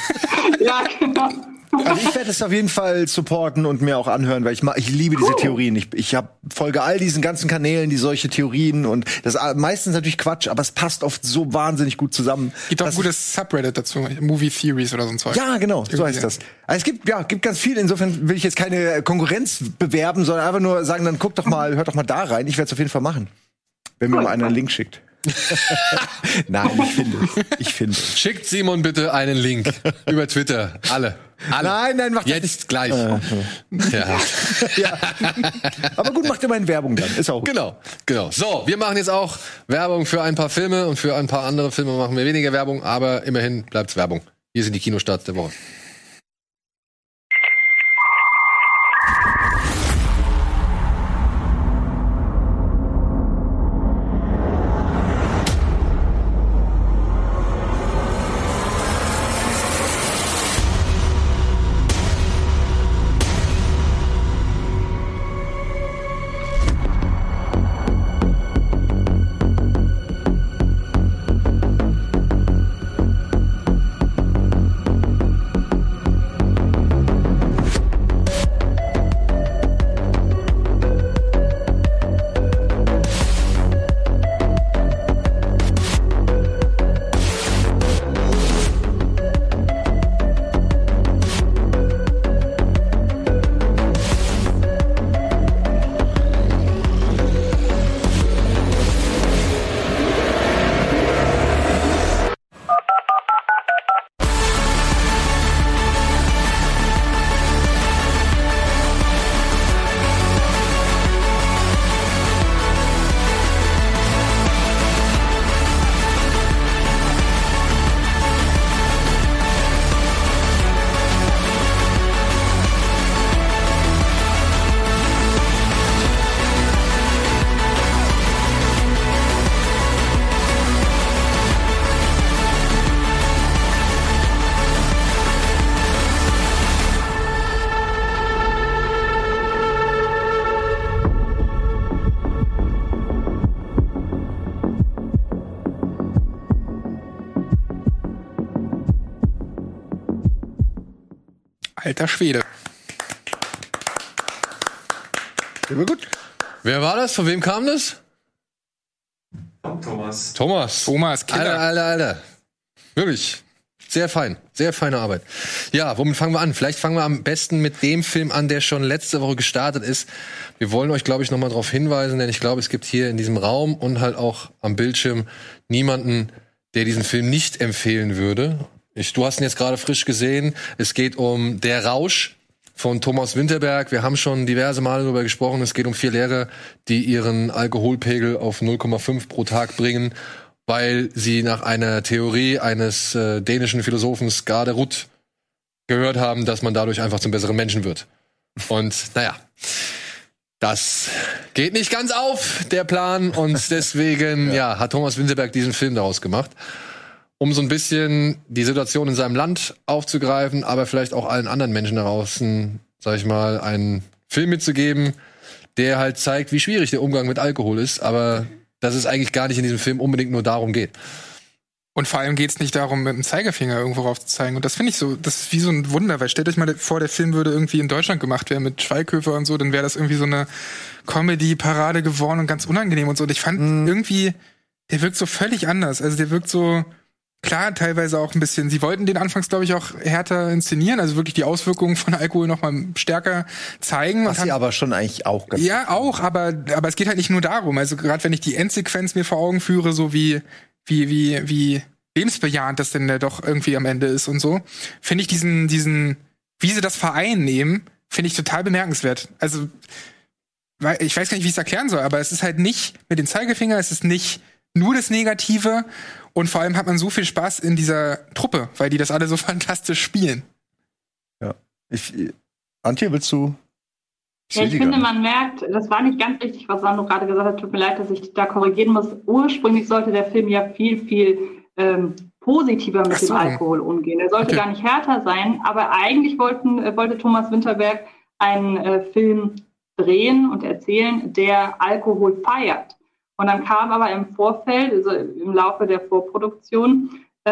Ja, genau. Also ich werde es auf jeden Fall supporten und mir auch anhören, weil ich liebe diese Theorien. Ich folge all diesen ganzen Kanälen, die solche Theorien und das meistens natürlich Quatsch, aber es passt oft so wahnsinnig gut zusammen. Gibt auch ein gutes Subreddit dazu, Movie Theories oder so ein Zeug. Ja, genau, so heißt das. Also es gibt ganz viel, insofern will ich jetzt keine Konkurrenz bewerben, sondern einfach nur sagen, dann hört doch mal da rein. Ich werde es auf jeden Fall machen, wenn mir mal einer einen Link schickt. Nein, ich finde. Schickt Simon bitte einen Link über Twitter. Alle. Nein, macht jetzt nicht. Gleich. Ja. Aber gut, macht immerhin Werbung dann. Ist auch gut. Genau. So, wir machen jetzt auch Werbung für ein paar Filme und für ein paar andere Filme machen wir weniger Werbung, aber immerhin bleibt's Werbung. Hier sind die Kinostarts der Woche. Alter Schwede. Immer gut. Wer war das? Von wem kam das? Thomas, Killer. Alter. Wirklich. Sehr fein. Sehr feine Arbeit. Ja, womit fangen wir an? Vielleicht fangen wir am besten mit dem Film an, der schon letzte Woche gestartet ist. Wir wollen euch, glaube ich, nochmal darauf hinweisen, denn ich glaube, es gibt hier in diesem Raum und halt auch am Bildschirm niemanden, der diesen Film nicht empfehlen würde. Du hast ihn jetzt gerade frisch gesehen. Es geht um Der Rausch von Thomas Winterberg. Wir haben schon diverse Male darüber gesprochen. Es geht um 4 Lehrer, die ihren Alkoholpegel auf 0,5 pro Tag bringen, weil sie nach einer Theorie eines dänischen Philosophen Skaderud gehört haben, dass man dadurch einfach zum besseren Menschen wird. Und naja, das geht nicht ganz auf, der Plan. Und deswegen hat Thomas Winterberg diesen Film daraus gemacht, um so ein bisschen die Situation in seinem Land aufzugreifen, aber vielleicht auch allen anderen Menschen da draußen, sag ich mal, einen Film mitzugeben, der halt zeigt, wie schwierig der Umgang mit Alkohol ist, aber dass es eigentlich gar nicht in diesem Film unbedingt nur darum geht. Und vor allem geht's nicht darum, mit dem Zeigefinger irgendwo rauf zu zeigen. Und das finde ich so, das ist wie so ein Wunder, weil stellt euch mal vor, der Film würde irgendwie in Deutschland gemacht werden mit Schweighöfer und so, dann wäre das irgendwie so eine Comedy-Parade geworden und ganz unangenehm und so. Und ich fand irgendwie, der wirkt so völlig anders. Also der wirkt so, klar, teilweise auch ein bisschen, sie wollten den anfangs, glaube ich, auch härter inszenieren, also wirklich die Auswirkungen von Alkohol noch mal stärker zeigen. Was sie aber schon eigentlich auch ganz ja, auch, aber es geht halt nicht nur darum. Also gerade wenn ich die Endsequenz mir vor Augen führe, so wie lebensbejahend das denn doch irgendwie am Ende ist und so, finde ich diesen, wie sie das vereinnehmen, finde ich total bemerkenswert. Also, ich weiß gar nicht, wie ich es erklären soll, aber es ist halt nicht mit dem Zeigefinger, es ist nicht nur das Negative. Und vor allem hat man so viel Spaß in dieser Truppe, weil die das alle so fantastisch spielen. Ja. Antje, willst du? Ja, ich finde, man merkt, das war nicht ganz richtig, was Sandro gerade gesagt hat. Tut mir leid, dass ich da korrigieren muss. Ursprünglich sollte der Film ja viel, viel positiver mit dem Alkohol umgehen. Er sollte gar nicht härter sein, aber eigentlich wollte Thomas Winterberg einen Film drehen und erzählen, der Alkohol feiert. Und dann kam aber im Vorfeld, also im Laufe der Vorproduktion,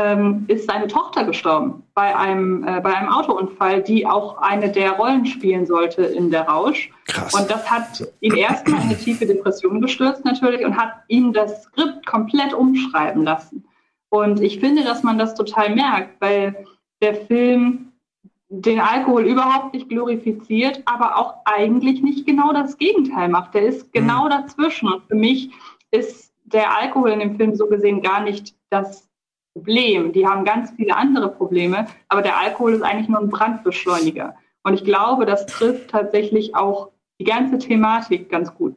ist seine Tochter gestorben bei einem Autounfall, die auch eine der Rollen spielen sollte in Der Rausch. Krass. Und das hat ihn erstmal in eine tiefe Depression gestürzt natürlich und hat ihm das Skript komplett umschreiben lassen. Und ich finde, dass man das total merkt, weil der Film den Alkohol überhaupt nicht glorifiziert, aber auch eigentlich nicht genau das Gegenteil macht. Der ist genau dazwischen. Und für mich ist der Alkohol in dem Film so gesehen gar nicht das Problem. Die haben ganz viele andere Probleme, aber der Alkohol ist eigentlich nur ein Brandbeschleuniger. Und ich glaube, das trifft tatsächlich auch die ganze Thematik ganz gut.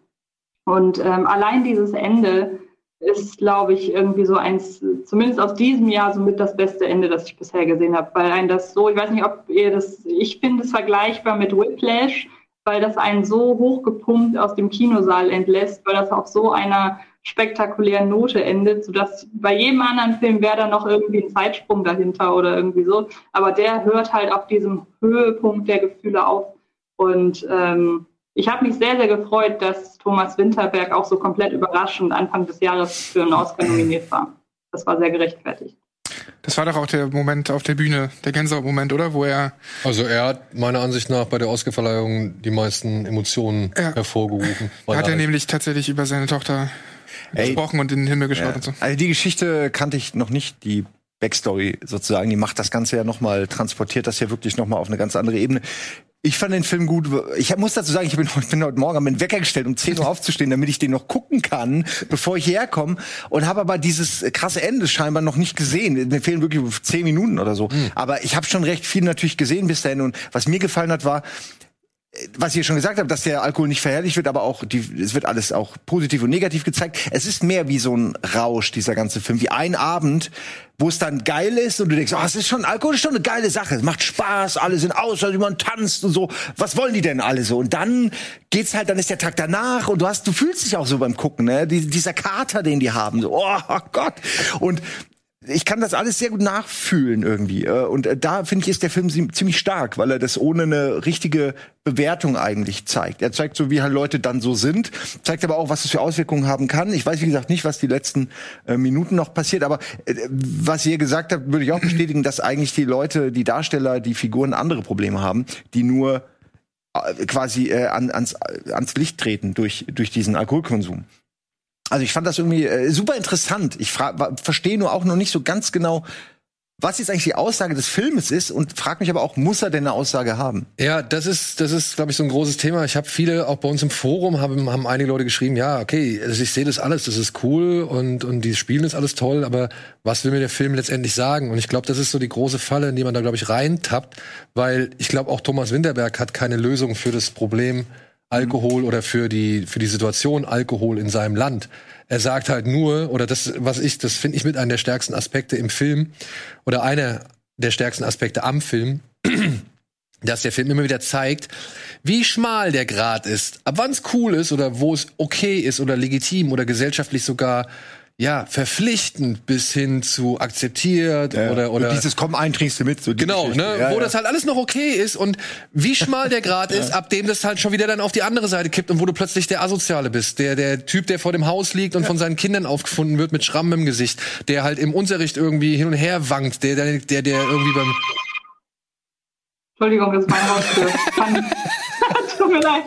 Und allein dieses Ende ist, glaube ich, irgendwie so eins, zumindest aus diesem Jahr, somit das beste Ende, das ich bisher gesehen habe. Weil ein das so, ich weiß nicht, ob ihr das, ich finde es vergleichbar mit Whiplash, weil das einen so hochgepumpt aus dem Kinosaal entlässt, weil das auf so einer spektakulären Note endet, sodass bei jedem anderen Film wäre da noch irgendwie ein Zeitsprung dahinter oder irgendwie so. Aber der hört halt auf diesem Höhepunkt der Gefühle auf. Und ich habe mich sehr, sehr gefreut, dass Thomas Winterberg auch so komplett überraschend Anfang des Jahres für einen Oscar nominiert war. Das war sehr gerechtfertigt. Das war doch auch der Moment auf der Bühne, der Gänsehaut-Moment, oder? Wo er hat meiner Ansicht nach bei der Oscar-Verleihung die meisten Emotionen hervorgerufen. Hat er nämlich tatsächlich über seine Tochter gesprochen und in den Himmel geschaut und so. Also die Geschichte kannte ich noch nicht, die Backstory sozusagen, die macht das Ganze ja nochmal, transportiert das ja wirklich nochmal auf eine ganz andere Ebene. Ich fand den Film gut. Ich muss dazu sagen, ich bin heute Morgen am Wecker gestellt, um 10 Uhr aufzustehen, damit ich den noch gucken kann, bevor ich hierher komme. Und habe aber dieses krasse Ende scheinbar noch nicht gesehen. Mir fehlen wirklich 10 Minuten oder so. Aber ich habe schon recht viel natürlich gesehen bis dahin. Und was mir gefallen hat, war, was ich schon gesagt habe, dass der Alkohol nicht verherrlicht wird, aber auch es wird alles auch positiv und negativ gezeigt. Es ist mehr wie so ein Rausch, dieser ganze Film, wie ein Abend, wo es dann geil ist und du denkst, es ist schon, Alkohol ist schon eine geile Sache, es macht Spaß, alle sind aus, man tanzt und so. Was wollen die denn alle so? Und dann geht's halt, dann ist der Tag danach und du fühlst dich auch so beim Gucken, ne? Dieser Kater, den die haben, so, oh Gott. Und ich kann das alles sehr gut nachfühlen irgendwie. Und da, finde ich, ist der Film ziemlich stark, weil er das ohne eine richtige Bewertung eigentlich zeigt. Er zeigt so, wie halt Leute dann so sind, zeigt aber auch, was es für Auswirkungen haben kann. Ich weiß, wie gesagt, nicht, was die letzten Minuten noch passiert, aber was ihr gesagt habt, würde ich auch bestätigen, dass eigentlich die Leute, die Darsteller, die Figuren andere Probleme haben, die nur quasi ans Licht treten durch diesen Alkoholkonsum. Also ich fand das irgendwie super interessant. Ich verstehe nur auch noch nicht so ganz genau, was jetzt eigentlich die Aussage des Filmes ist und frage mich aber auch, muss er denn eine Aussage haben? Ja, das ist, glaube ich, so ein großes Thema. Ich habe viele, auch bei uns im Forum, haben einige Leute geschrieben, ja, okay, also ich sehe das alles, das ist cool und die spielen das alles toll, aber was will mir der Film letztendlich sagen? Und ich glaube, das ist so die große Falle, in die man da, glaube ich, reintappt, weil ich glaube, auch Thomas Winterberg hat keine Lösung für das Problem Alkohol oder für die Situation Alkohol in seinem Land. Er sagt halt nur, oder das finde ich mit einer der stärksten Aspekte im Film, oder einer der stärksten Aspekte am Film, dass der Film immer wieder zeigt, wie schmal der Grat ist, ab wann es cool ist oder wo es okay ist oder legitim oder gesellschaftlich sogar verpflichtend bis hin zu akzeptiert oder und dieses komm ein, trinkst du mit. So genau, ne, wo das halt alles noch okay ist und wie schmal der Grad ist, ab dem das halt schon wieder dann auf die andere Seite kippt und wo du plötzlich der Asoziale bist, der Typ, der vor dem Haus liegt und von seinen Kindern aufgefunden wird mit Schrammen im Gesicht, der halt im Unterricht irgendwie hin und her wankt, der irgendwie beim Entschuldigung, das ist mein Haustür. Tut mir leid.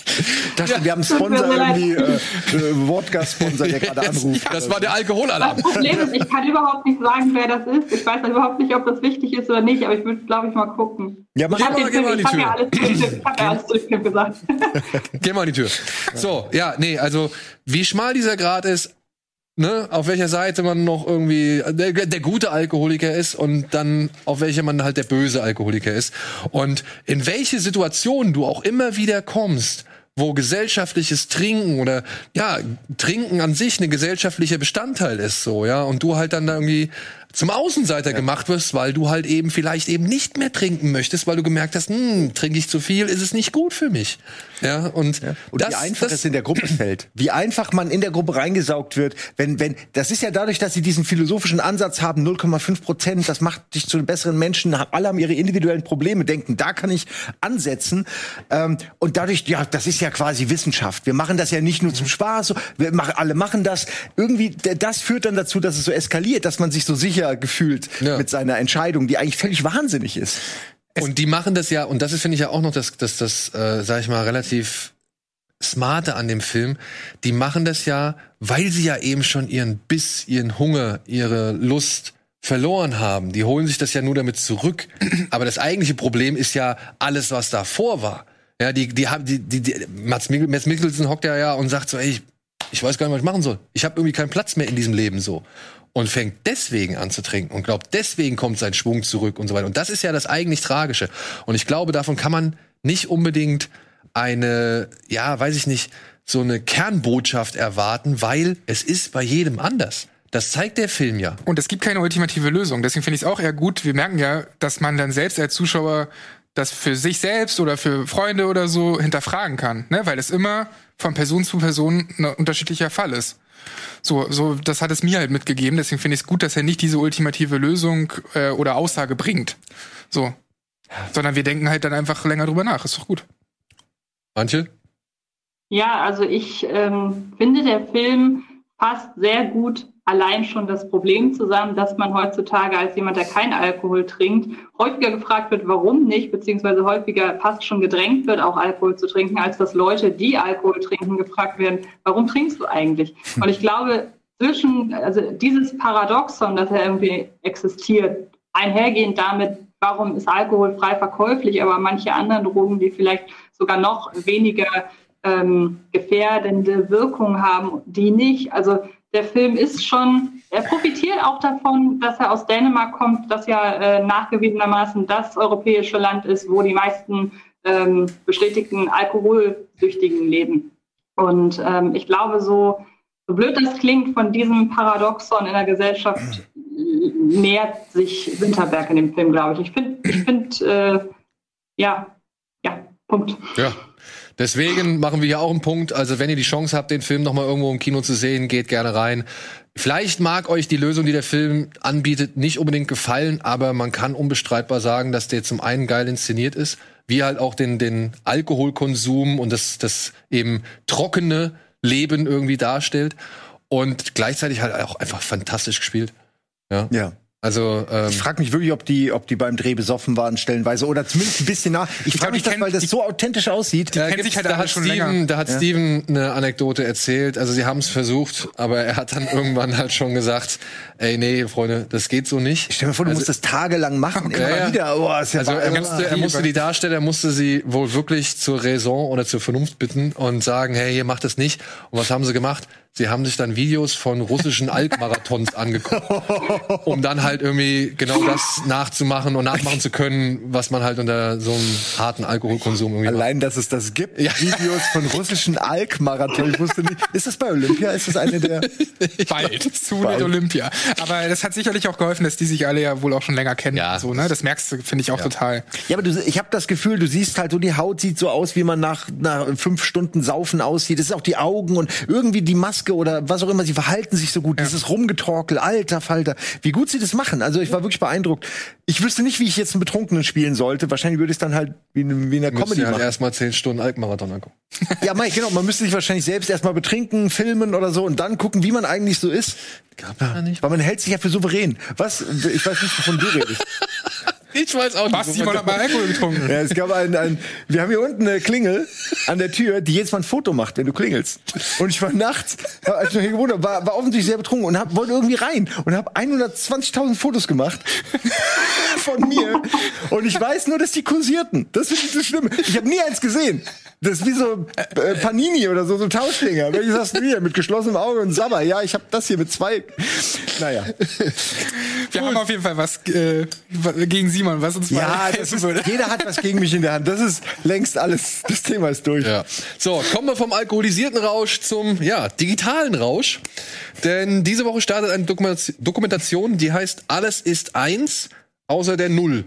Wir haben einen Sponsor irgendwie, Wodka-Sponsor, der gerade anruft. Das war der Alkoholalarm. Das Problem ist, ich kann überhaupt nicht sagen, wer das ist. Ich weiß überhaupt nicht, ob das wichtig ist oder nicht, aber ich würde, glaube ich, mal gucken. Ja, ich habe ja alles durch gesagt. Geh mal an die Tür. So, also wie schmal dieser Grad ist, ne, auf welcher Seite man noch irgendwie der gute Alkoholiker ist und dann auf welcher man halt der böse Alkoholiker ist. Und in welche Situation du auch immer wieder kommst, wo gesellschaftliches Trinken oder Trinken an sich ein gesellschaftlicher Bestandteil ist, so, ja, und du halt dann da irgendwie zum Außenseiter gemacht wirst, weil du halt eben vielleicht eben nicht mehr trinken möchtest, weil du gemerkt hast, trinke ich zu viel, ist es nicht gut für mich. Ja, und wie einfach es in der Gruppe fällt. Wie einfach man in der Gruppe reingesaugt wird. Wenn, das ist ja dadurch, dass sie diesen philosophischen Ansatz haben, 0,5%, das macht dich zu einem besseren Menschen, alle haben ihre individuellen Probleme, denken, da kann ich ansetzen. Und dadurch, das ist ja quasi Wissenschaft. Wir machen das ja nicht nur zum Spaß, so, alle machen das. Irgendwie, das führt dann dazu, dass es so eskaliert, dass man sich so sicher gefühlt mit seiner Entscheidung, die eigentlich völlig wahnsinnig ist. Und die machen das ja, und das ist, finde ich ja auch noch das sag ich mal, relativ Smarte an dem Film, die machen das ja, weil sie ja eben schon ihren Biss, ihren Hunger, ihre Lust verloren haben. Die holen sich das ja nur damit zurück. Aber das eigentliche Problem ist ja alles, was davor war. Ja, Mads Mikkelsen hockt ja und sagt so, ey, ich weiß gar nicht, was ich machen soll. Ich habe irgendwie keinen Platz mehr in diesem Leben so. Und fängt deswegen an zu trinken und glaubt, deswegen kommt sein Schwung zurück und so weiter. Und das ist ja das eigentlich Tragische. Und ich glaube, davon kann man nicht unbedingt eine, weiß ich nicht, so eine Kernbotschaft erwarten, weil es ist bei jedem anders. Das zeigt der Film ja. Und es gibt keine ultimative Lösung. Deswegen finde ich es auch eher gut. Wir merken ja, dass man dann selbst als Zuschauer das für sich selbst oder für Freunde oder so hinterfragen kann. Ne? Weil es immer von Person zu Person ein unterschiedlicher Fall ist. So, das hat es mir halt mitgegeben. Deswegen finde ich es gut, dass er nicht diese ultimative Lösung oder Aussage bringt. So. Sondern wir denken halt dann einfach länger drüber nach. Ist doch gut. Antje? Ja, also ich finde, der Film fasst sehr gut allein schon das Problem zusammen, dass man heutzutage als jemand, der keinen Alkohol trinkt, häufiger gefragt wird, warum nicht, beziehungsweise häufiger fast schon gedrängt wird, auch Alkohol zu trinken, als dass Leute, die Alkohol trinken, gefragt werden, warum trinkst du eigentlich? Und ich glaube, dieses Paradoxon, das ja irgendwie existiert, einhergehend damit, warum ist Alkohol frei verkäuflich, aber manche anderen Drogen, die vielleicht sogar noch weniger gefährdende Wirkung haben, die nicht. Also der Film ist er profitiert auch davon, dass er aus Dänemark kommt, das ja nachgewiesenermaßen das europäische Land ist, wo die meisten bestätigten Alkoholsüchtigen leben. Und ich glaube, so blöd das klingt, von diesem Paradoxon in der Gesellschaft nähert sich Winterberg in dem Film, glaube ich. Ich finde, Punkt. Ja. Deswegen machen wir hier auch einen Punkt. Also wenn ihr die Chance habt, den Film noch mal irgendwo im Kino zu sehen, geht gerne rein. Vielleicht mag euch die Lösung, die der Film anbietet, nicht unbedingt gefallen, aber man kann unbestreitbar sagen, dass der zum einen geil inszeniert ist, wie halt auch den Alkoholkonsum und das eben trockene Leben irgendwie darstellt und gleichzeitig halt auch einfach fantastisch gespielt. Ja. Also ich frage mich wirklich, ob die beim Dreh besoffen waren stellenweise oder zumindest ein bisschen nach. Ich frage mich das, weil das so authentisch aussieht. Da hat Steven eine Anekdote erzählt. Also sie haben es versucht, aber er hat dann irgendwann halt schon gesagt, ey, nee, Freunde, das geht so nicht. Stell dir vor, du musst das tagelang machen, immer wieder. Oh, ist ja er musste sie wohl wirklich zur Raison oder zur Vernunft bitten und sagen, hey, ihr macht das nicht. Und was haben sie gemacht? Sie haben sich dann Videos von russischen Alk-Marathons angeguckt, um dann halt irgendwie genau das nachzumachen und nachmachen zu können, was man halt unter so einem harten Alkoholkonsum irgendwie Allein, dass es das gibt, Videos von russischen Alk-Marathons. Ich wusste nicht. Ist das bei Olympia? Ist das eine der... Bald. Zu Olympia. Aber das hat sicherlich auch geholfen, dass die sich alle ja wohl auch schon länger kennen. Ja. So, ne? Das merkst du, finde ich auch total. Ja, aber ich habe das Gefühl, du siehst halt so, die Haut sieht so aus, wie man nach 5 Stunden Saufen aussieht. Es ist auch die Augen und irgendwie die Maske oder was auch immer, sie verhalten sich so gut. Dieses Rumgetorkel, alter Falter. Wie gut sie das machen. Also ich war wirklich beeindruckt. Ich wüsste nicht, wie ich jetzt einen Betrunkenen spielen sollte. Wahrscheinlich würde ich es dann halt wie in der Comedy machen. Halt erstmal 10 Stunden Alk-Marathon angucken. Ja, genau. Man müsste sich wahrscheinlich selbst erstmal betrinken, filmen oder so und dann gucken, wie man eigentlich so ist. Gab's ja nicht. Weil man hält sich ja für souverän. Was? Ich weiß nicht, wovon du redest. Ich weiß auch nicht. Was, Simon hat mal Alkohol getrunken. Ja, es gab wir haben hier unten eine Klingel an der Tür, die jedes Mal ein Foto macht, wenn du klingelst. Und ich war nachts, als ich noch hier gewohnt habe, war offensichtlich sehr betrunken und wollte irgendwie rein und habe 120.000 Fotos gemacht von mir. Und ich weiß nur, dass die kursierten. Das finde ich so schlimm. Ich habe nie eins gesehen. Das ist wie so Panini oder so ein Tauschdinger. Welches hast du hier? Mit geschlossenem Auge und Sabber. Ja, ich habe das hier mit 2. Naja. Wir haben auf jeden Fall was gegen Simon, was uns mal helfen würde. Jeder hat was gegen mich in der Hand. Das ist längst alles. Das Thema ist durch. Ja. So, kommen wir vom alkoholisierten Rausch zum digitalen Rausch. Denn diese Woche startet eine Dokumentation, die heißt Alles ist eins, außer der Null.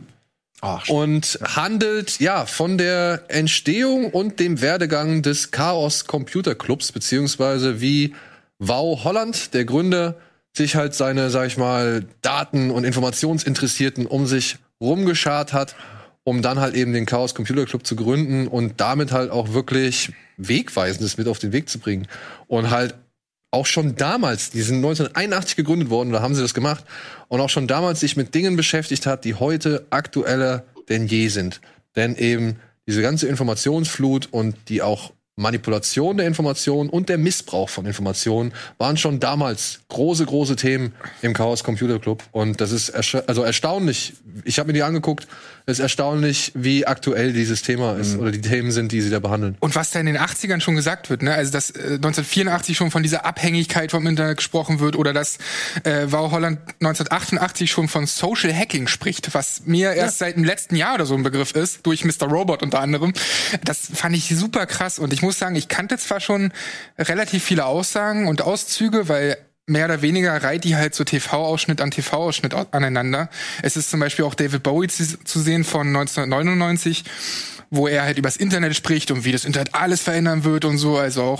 Und handelt von der Entstehung und dem Werdegang des Chaos Computer Clubs, beziehungsweise wie Wau Holland, der Gründer, sich halt seine, sag ich mal, Daten- und Informationsinteressierten um sich rumgeschart hat, um dann halt eben den Chaos Computer Club zu gründen und damit halt auch wirklich Wegweisendes mit auf den Weg zu bringen. Und halt auch schon damals, die sind 1981 gegründet worden, da haben sie das gemacht, und auch schon damals sich mit Dingen beschäftigt hat, die heute aktueller denn je sind. Denn eben diese ganze Informationsflut und die auch Manipulation der Informationen und der Missbrauch von Informationen waren schon damals große Themen im Chaos Computer Club. Und das ist erstaunlich. Ich habe mir die angeguckt. Es ist erstaunlich, wie aktuell dieses Thema ist oder die Themen sind, die sie da behandeln. Und was da in den 80ern schon gesagt wird, ne? Also dass 1984 schon von dieser Abhängigkeit vom Internet gesprochen wird oder dass Wau Holland 1988 schon von Social Hacking spricht, was mir erst seit dem letzten Jahr oder so ein Begriff ist, durch Mr. Robot unter anderem. Das fand ich super krass und ich muss sagen, ich kannte zwar schon relativ viele Aussagen und Auszüge, weil mehr oder weniger reiht die halt so TV-Ausschnitt an TV-Ausschnitt aneinander. Es ist zum Beispiel auch David Bowie zu sehen von 1999, wo er halt übers Internet spricht und wie das Internet alles verändern wird und so, also auch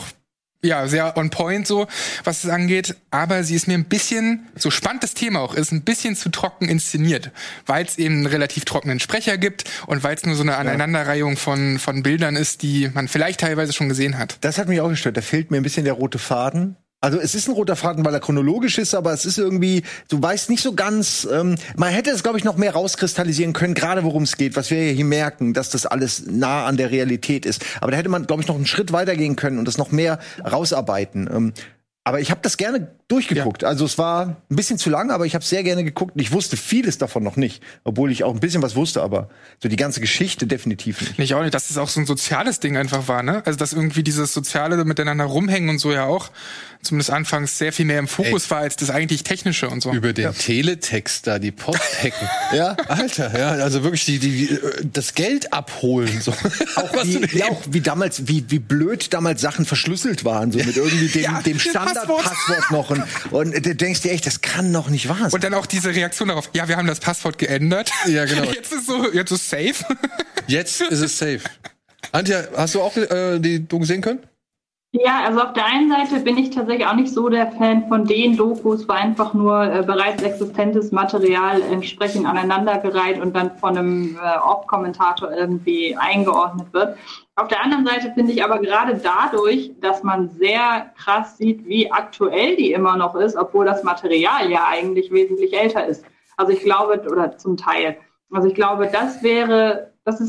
sehr on point so, was es angeht. Aber sie ist mir ein bisschen, so spannend das Thema auch ist, ein bisschen zu trocken inszeniert, weil es eben einen relativ trockenen Sprecher gibt und weil es nur so eine Aneinanderreihung von Bildern ist, die man vielleicht teilweise schon gesehen hat. Das hat mich auch gestört. Da fehlt mir ein bisschen der rote Faden. Also es ist ein roter Faden, weil er chronologisch ist, aber es ist irgendwie, du weißt nicht so ganz, man hätte es, glaube ich, noch mehr rauskristallisieren können, gerade worum es geht, was wir hier merken, dass das alles nah an der Realität ist. Aber da hätte man, glaube ich, noch einen Schritt weitergehen können und das noch mehr rausarbeiten. Aber ich habe das gerne durchgeguckt. Ja. Also es war ein bisschen zu lang, aber ich habe sehr gerne geguckt. Und ich wusste vieles davon noch nicht, obwohl ich auch ein bisschen was wusste, aber so die ganze Geschichte definitiv nicht. Ich auch nicht, dass es auch so ein soziales Ding einfach war, ne? Also dass irgendwie dieses Soziale miteinander rumhängen und so ja auch zumindest anfangs sehr viel mehr im Fokus war als das eigentlich Technische und so. Über den Teletext da, die Post hacken. Ja. Alter, also wirklich das Geld abholen. So. Auch wie damals, wie blöd damals Sachen verschlüsselt waren, so mit irgendwie dem Standardpasswort noch. Und du denkst dir echt, das kann doch nicht wahr sein. Und dann auch diese Reaktion darauf, wir haben das Passwort geändert. Ja, genau. Jetzt ist safe. Jetzt ist es safe. Antje, hast du auch die Doku sehen können? Ja, also auf der einen Seite bin ich tatsächlich auch nicht so der Fan von den Dokus, wo einfach nur bereits existentes Material entsprechend aneinandergereiht und dann von einem Off-Kommentator irgendwie eingeordnet wird. Auf der anderen Seite finde ich aber gerade dadurch, dass man sehr krass sieht, wie aktuell die immer noch ist, obwohl das Material ja eigentlich wesentlich älter ist. Also ich glaube, oder zum Teil. Also ich glaube, das ist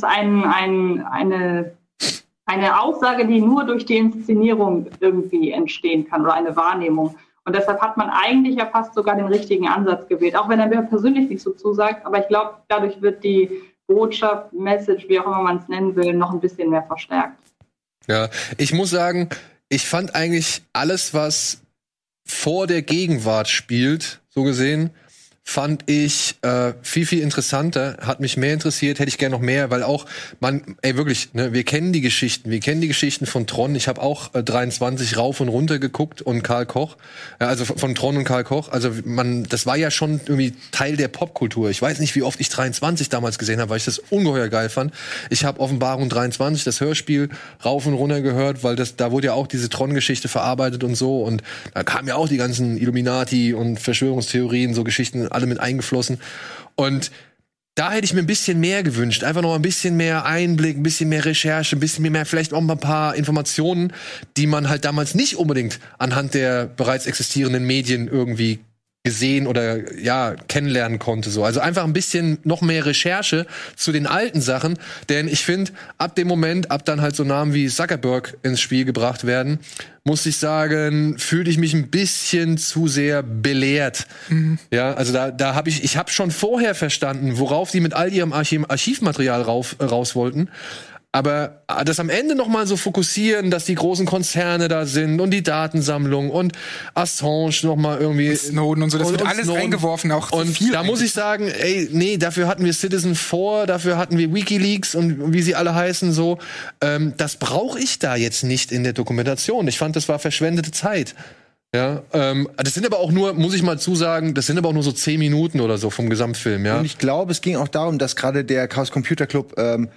eine Aussage, die nur durch die Inszenierung irgendwie entstehen kann oder eine Wahrnehmung. Und deshalb hat man eigentlich ja fast sogar den richtigen Ansatz gewählt, auch wenn er mir persönlich nicht so zusagt. Aber ich glaube, dadurch wird die Botschaft, Message, wie auch immer man es nennen will, noch ein bisschen mehr verstärkt. Ja, ich muss sagen, ich fand eigentlich alles, was vor der Gegenwart spielt, so gesehen, fand ich viel interessanter, hat mich mehr interessiert, hätte ich gerne noch mehr, weil auch wirklich, ne, wir kennen die Geschichten von Tron. Ich habe auch 23 rauf und runter geguckt und Karl Koch, also von Tron und Karl Koch. Also das war ja schon irgendwie Teil der Popkultur. Ich weiß nicht, wie oft ich 23 damals gesehen habe, weil ich das ungeheuer geil fand. Ich habe Offenbarung 23, das Hörspiel, rauf und runter gehört, weil da wurde ja auch diese Tron-Geschichte verarbeitet und so. Und da kamen ja auch die ganzen Illuminati und Verschwörungstheorien, so Geschichten alle mit eingeflossen. Und da hätte ich mir ein bisschen mehr gewünscht. Einfach noch ein bisschen mehr Einblick, ein bisschen mehr Recherche, ein bisschen mehr, vielleicht auch mal ein paar Informationen, die man halt damals nicht unbedingt anhand der bereits existierenden Medien irgendwie gesehen oder ja kennenlernen konnte. So. Also einfach ein bisschen noch mehr Recherche zu den alten Sachen. Denn ich finde, ab dem Moment, ab dann halt so Namen wie Zuckerberg ins Spiel gebracht werden, muss ich sagen, fühle ich mich ein bisschen zu sehr belehrt. Mhm. Ja, also da habe ich habe schon vorher verstanden, worauf die mit all ihrem Archivmaterial raus wollten. Aber das am Ende noch mal so fokussieren, dass die großen Konzerne da sind und die Datensammlung und Assange noch mal irgendwie und Snowden und so, das wird alles Snowden reingeworfen, auch und viel da muss ich sagen, ey, nee, dafür hatten wir Citizen4, dafür hatten wir WikiLeaks und wie sie alle heißen so. Das brauche ich da jetzt nicht in der Dokumentation. Ich fand, das war verschwendete Zeit. Ja, das sind aber auch nur, muss ich mal zusagen, das sind aber auch nur so 10 Minuten oder so vom Gesamtfilm, ja. Und ich glaube, es ging auch darum, dass gerade der Chaos Computer Club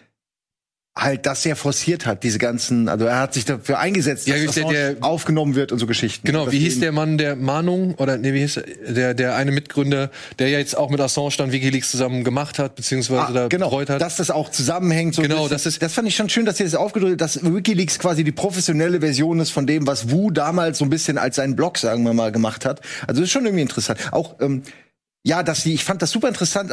halt das sehr forciert hat, diese ganzen, also er hat sich dafür eingesetzt, dass das aufgenommen wird und so Geschichten. Genau, wie hieß der Mann, der Mahnung, oder nee, wie hieß der eine Mitgründer, der ja jetzt auch mit Assange dann WikiLeaks zusammen gemacht hat, beziehungsweise da betreut hat. Dass das auch zusammenhängt. So genau, das fand ich schon schön, dass ihr das aufgedrückt, dass WikiLeaks quasi die professionelle Version ist von dem, was Wu damals so ein bisschen als seinen Blog, sagen wir mal, gemacht hat. Also das ist schon irgendwie interessant. Auch, ja, ich fand das super interessant,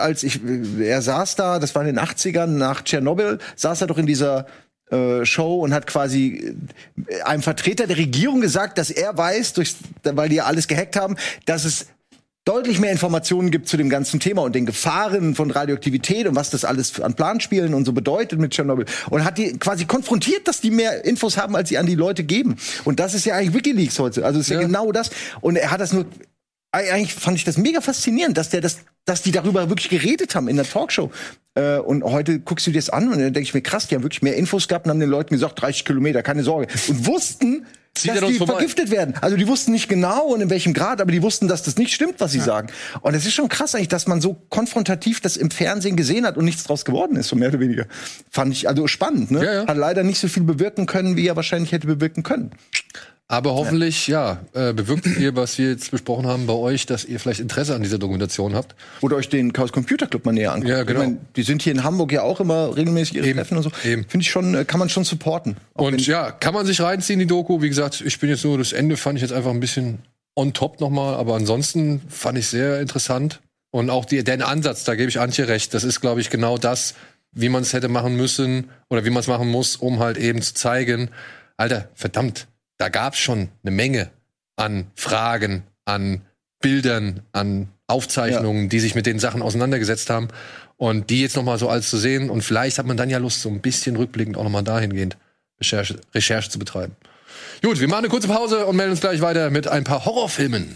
er saß da, das war in den 80ern, nach Tschernobyl, saß er doch in dieser Show und hat quasi einem Vertreter der Regierung gesagt, dass er weiß, weil die ja alles gehackt haben, dass es deutlich mehr Informationen gibt zu dem ganzen Thema und den Gefahren von Radioaktivität und was das alles an Planspielen und so bedeutet mit Tschernobyl. Und hat die quasi konfrontiert, dass die mehr Infos haben, als sie an die Leute geben. Und das ist ja eigentlich WikiLeaks heute. Also ist ja genau das. Und er hat das nur eigentlich fand ich das mega faszinierend, dass die darüber wirklich geredet haben in der Talkshow. Und heute guckst du dir das an und dann denke ich mir, krass, die haben wirklich mehr Infos gehabt und haben den Leuten gesagt, 30 Kilometer, keine Sorge. Und wussten, dass die vergiftet werden. Also die wussten nicht genau und in welchem Grad, aber die wussten, dass das nicht stimmt, was sie sagen. Und es ist schon krass eigentlich, dass man so konfrontativ das im Fernsehen gesehen hat und nichts draus geworden ist, so mehr oder weniger. Fand ich also spannend, ne? Ja. Hat leider nicht so viel bewirken können, wie er wahrscheinlich hätte bewirken können. Aber hoffentlich, bewirkt ihr, was wir jetzt besprochen haben bei euch, dass ihr vielleicht Interesse an dieser Dokumentation habt. Oder euch den Chaos Computer Club mal näher anguckt. Ja, genau. Ich mein, die sind hier in Hamburg ja auch immer regelmäßig ihre Treffen und so. Finde ich schon, kann man schon supporten. Und ja, kann man sich reinziehen, die Doku. Wie gesagt, ich bin jetzt nur, das Ende fand ich jetzt einfach ein bisschen on top nochmal. Aber ansonsten fand ich sehr interessant. Und auch den Ansatz, da gebe ich Antje recht. Das ist, glaube ich, genau das, wie man es hätte machen müssen oder wie man es machen muss, um halt eben zu zeigen, Alter, verdammt, da gab's schon eine Menge an Fragen, an Bildern, an Aufzeichnungen, die sich mit den Sachen auseinandergesetzt haben. Und die jetzt noch mal so alles zu sehen. Und vielleicht hat man dann ja Lust, so ein bisschen rückblickend auch noch mal dahingehend Recherche zu betreiben. Gut, wir machen eine kurze Pause und melden uns gleich weiter mit ein paar Horrorfilmen.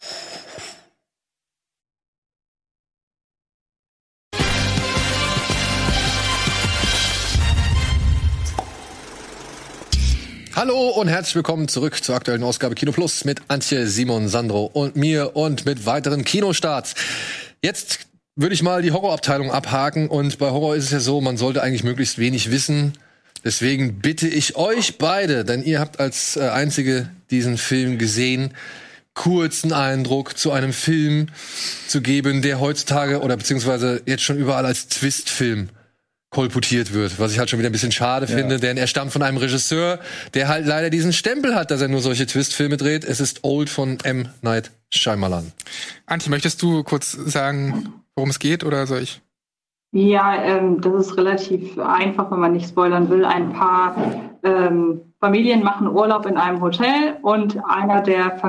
Hallo und herzlich willkommen zurück zur aktuellen Ausgabe Kino Plus mit Antje, Simon, Sandro und mir und mit weiteren Kinostarts. Jetzt würde ich mal die Horrorabteilung abhaken und bei Horror ist es ja so, man sollte eigentlich möglichst wenig wissen. Deswegen bitte ich euch beide, denn ihr habt als Einzige diesen Film gesehen, kurzen Eindruck zu einem Film zu geben, der heutzutage oder beziehungsweise jetzt schon überall als Twist-Film kolportiert wird, was ich halt schon wieder ein bisschen schade finde, denn er stammt von einem Regisseur, der halt leider diesen Stempel hat, dass er nur solche Twist-Filme dreht. Es ist Old von M. Night Shyamalan. Antje, möchtest du kurz sagen, worum es geht, oder soll ich? Ja, das ist relativ einfach, wenn man nicht spoilern will. Ein paar Familien machen Urlaub in einem Hotel und einer der